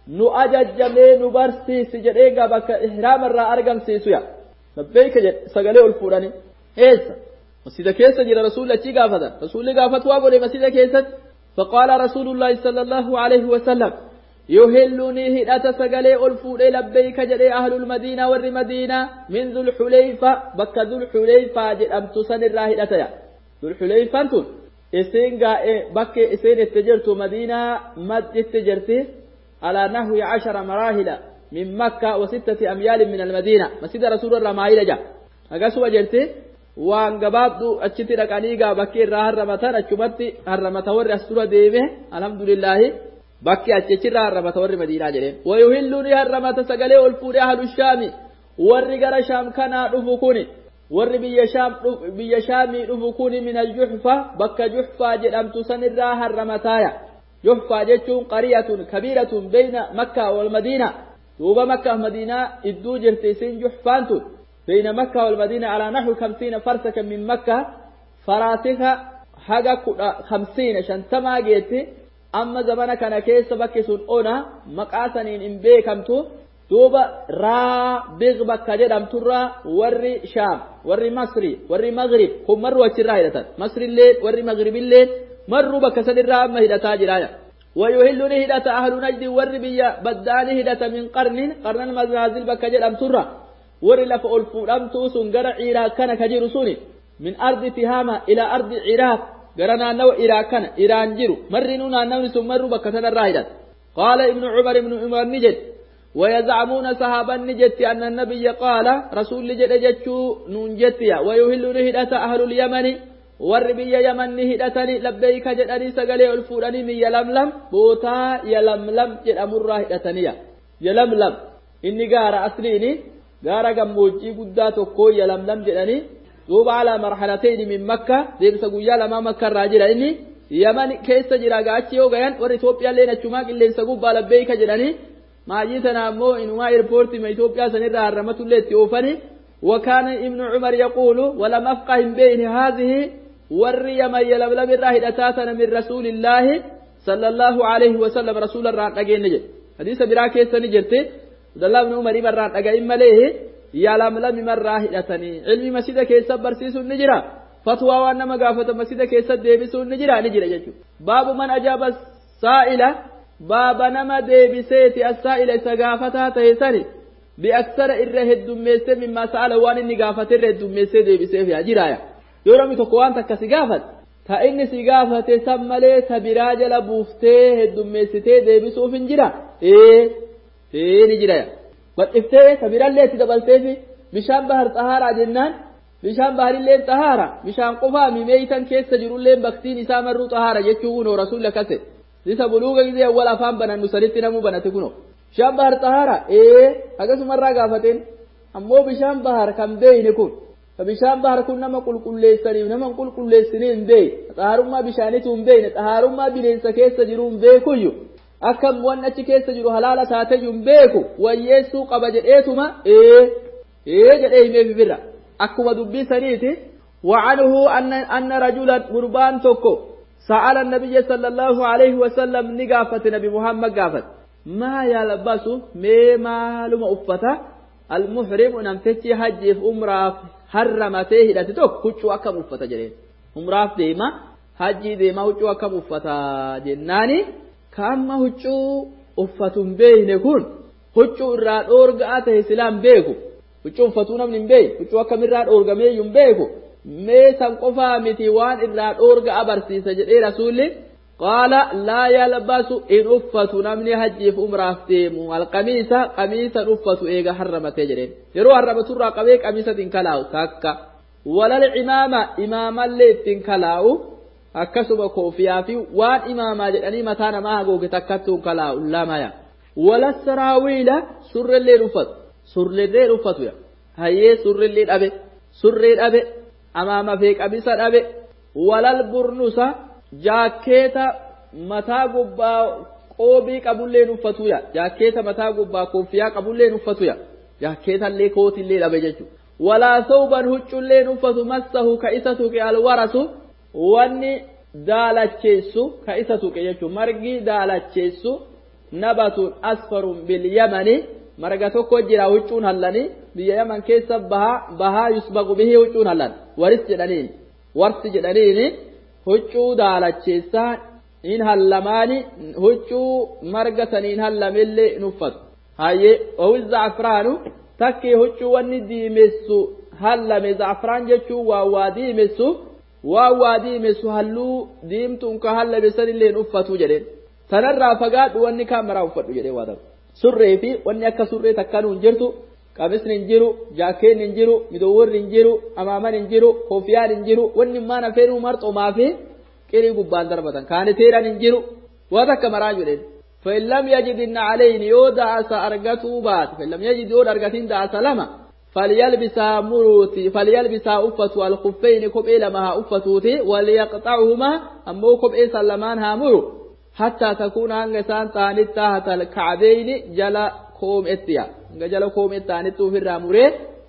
نؤجج مي نبرسي سجريقا بك إحرام الرا أرقم سيسويا نبيك سقلي ألفونين إيسا مسجد كيسة جرى رسول الله كي قافتا رسول الله قافت واقول مسجد كيسة فقال رسول الله صلى الله عليه وسلم يهلني هدأت سقلي ألفوني لبيك جري أهل المدينة والمدينة من ذو الحليفة بك ذو الحليفة جرأم تسن الراهدة ذو الحليفة انتون إسين بك إسين اتجرت مدينة مد اتجرت على نحو عشر مراحل من مكة وستة أميال من المدينة مسجد رسول الله مايلة جا أقاسوا جرتي waan gabaabdu achitti dhaqanii gaa bakkee irraa harramatan achumatti harramata warri as dura deeme alhamdulillah bakkee achirraa harramata warri madiinaa jedheen wayuhilluni harramata sagalee ol fuudhee ahlu shaami warri gara shaam kanaa dhufu kuni warri biyya shaam biyya shaamii dhufu kuni min aljuhfa bakka juhfaa jedhamtu sanirraa harramataaya juhfaa jechuun qariyatun kabiiratun bayna makkaa wal madiinaa duuba makkaa madiinaa idduu jirti isin juhfaantun بين مكة والمدينة على نحو خمسين فرسكا من مكة فراسخة حاجة خمسين شنتما جيتي أما زمان كان كيس بكسون أنا مقاسنين إن بيكمتو دوبا را بيغ بكا جدام ترى وري شام وري مصري وري مغرب هم مروا تراهدة مصري الليل وري مغرب الليل مروا بكا سنرى أما هدتا جرايا ويهلون هدتا أهل نجد وري بيا بدان هدتا من قرن قرن المزازل بكا جدام ترى وري لف ألفودامتو سنجر عراق كان كجير سوني من أرض تهامة إلى أرض عراق جرنا نو عراق كان إيران جيرو مرنونا نو سمروا بكتنا الراهدات قال ابن عمر ابن عمر نجد ويزعمون صحابا نجد أن النبي قال رسول نجد جتشو ننجتيا ويهل نهدة أهل اليمن وربي يمن نهدتني لبيك جدني سقلي ألفوداني من يلملم بوتا يلملم جد أمر راهدتنيا يلملم إني قار أصليني غارا gammoojjii guddaa tokko yalamlam jedhani duuba ala marhalatayn min makka deemsa guyyaa lama makka irraa jira inni yaman keessa jira gaachi yoo gayan warri Itoophiyaa leen achuma qilleensa gubbaa labbeeyka jedhani maajii sana ammoo inuma airport ma Itoophiyaa sanirraa harramatullee itti oofani وكان ابن عمر يقول ولم أفقه بين هذه warri yaman yalamlam irraa hidhataatana min رسول الله صلى الله عليه وسلم رسول الله dhageenne jedhe hadiisa biraa keessa ni jirte Abdullah ibn Umar marraan dhagaa'in malee yaalamlam marraa hidhatanii ilmi masjida keessa barsiisuun ni jira fatwaa waan nama gaafata masjida keessa deebisuun ni jira ni jira jechuudha baabu man ajaaba saa'ila baaba nama deebiseeti as-saa'ila isa gaafataa ta'e sani bi aksara irra heddummeessee mimmaa sa'ala waan inni gaafate irra heddummeessee deebiseef yaa jiraaya yoo namni tokko waan takka si gaafate ta inni si gaafate san malee ta biraa jala buuftee heddummeessitee deebisuuf hin jira ee ni jiraya badhiftee tabirallee itti dabalteefi bishaan bahar xahaaraa jennaan bishaan baharilleen xahaara bishaan qofaa mimeeytan keessa jirulleen baktiin isaa marruu xahaara jechuu kunoo rasuulli akkase isa buluuga gizee awwal afaan banannu sanitti namuu banate kunoo bishaan bahar xahaara ee akkasumarraa gaafateen ammoo bishaan bahar kan beeyne kun bishaan bahar kun nama qulqulleessaniif nama qulqulleessiniin hin beey xahaarummaa bishaanitu hin beeyne xahaarummaa bineensa keessa jiru hin beekuyyu akkam waan achi keessa jiru halaala taatee beeku wayyeessuu qaba jedheetuma ee ee jedhee himeef birra akkuma dubbii saniiti وعنه أن أن رجلا قربان توكو سأل النبي صلى الله عليه وسلم نقافة نبي محمد قافت ما يلبس مما لما أفتا المحرم نمتشي حج في أمرا حرمته لتتوك كتشو أكم أفتا جرين أمرا ديما حج ديما كتشو أكم أفتا جناني كما كتشو أفتن بيه نكون كتشو الراد أورغاته سلام بيكو كتشو أفتونا من بيه كتشو أكم الراد أورغمي ينبيكو meesan qofaa miti waan irraa dhoorga abarsiisa jedhee rasuulli qaala laa yalbasu in uffatu namni hajjiif umraaf deemu alqamiisa qamiisan uffatu eega harramatee jedheen yeroo harramaturraa qabee qamiisatiin kalaa'u takka walal imaama imaamallee ittiin kalaa'u akkasuma koofiyaa fi waan imaamaa jedhanii mataa namaa hagooge takkattuun kalaa'u lamaya wala saraawiila surrellee uffatu surrellee uffatu hayyee surrellee dhabe surree dhabe amaama fi qabisa dhabe walal burnusa jaakeeta mataa gubbaa qoobii qabullee uffatuya jaakeeta mataa gubbaa koofiyaa qabullee uffatuya jaakeeta illee kootillee dhabe jechuudha walaa thawban huccullee uffatu massahu ka isa tuqe alwarasu wanni daalacheessu ka isa tuqe jechuudha margi daalacheessu nabatun asfarun bil yamani marga tokko jira huccuun hallanii biyya yaman keessa bahaa bahaa yusbaqu bihi huccuun hallan waris jedhaniin warsi jedhaniin huccuu daalacheessaa in hallamaani huccuu marga saniin hallamillee nuffatu hayyee owi za'afraanu takkee huccuu wanni diimessu hallame za'afraan jechuu waa waa diimessu waa waa diimessu halluu diimtuun ka hallame sanillee nuffatu jedheen sanarraa fagaadhu wanni kaamaraa uffadhu jedhee waa ta'u surree fi wanni akka surree takkanuu hin jirtu qamisni hin jiru jaakeen hin jiru midowwarri hin jiru amaaman hin jiru koofiyaan hin jiru wanni maan afeenuu marxumaa fi qirii gubbaan darbatan kaaniteeran hin jiru waa takka maraa jedheen فإن لم يجد عليه يودا أرجته بعد فإن لم يجد يودا أرجتين دا سلامة فليلبسها مروتي فليلبسها أفة الخفين كب إلى مها أفتوتي وليقطعهما أمو كب إيه سلمانها مرو حتى تكون هنگسان تاني تحت الكعبين جلا كوم اتيا جلا كوم اتاني تو فرا مري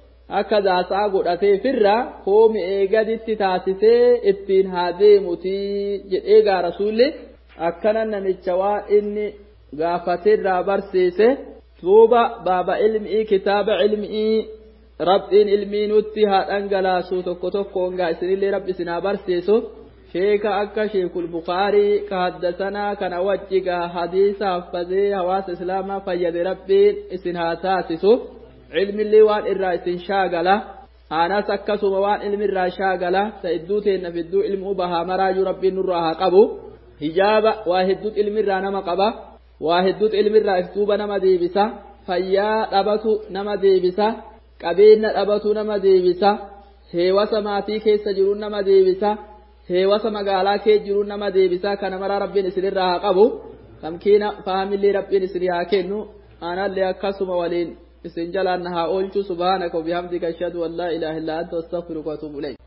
هكذا ساقود أتي فرا كوم إيجاد اتتاسسي اتين هذي متي جد إيجا رسولي أكنا نمتشوا إني غافتر برسيسي توبا بابا علمي كتاب علمي رب إن علمي نتها أنجلاسو تكو تكو انغا إسري رب سنا برسيسو شيخ أكا شيخ البخاري كحدثنا كان وجه حديث حفظه حواس إسلاما فيد ربي إسنها تاسسو علم اللي وان الرئيس شاغلة أنا سكسو موان علم الرئي شاغلة سيدوتين في الدو علم أبها مراج ربي نرها قبو هجابة واحدوت علم الرئي نما قبا واحدوت علم الرئي افتوبة نما ديبسا فيا ربطو نما ديبسا قبين ربطو نما ديبسا هيوة ماتي كيس جرون نما ديبسا heewasa magaalaa kee jiru nama deebisaa kana mara rabbiin isinirraa haa qabu tamkiina fahamillee rabbiin isin haa kennu aanallee akkasuma waliin isin jalaan haa oolchu subhaanaka wa bihamdika ashhadu an laa ilaaha illa anta astaghfiruka wa atuubu ilayk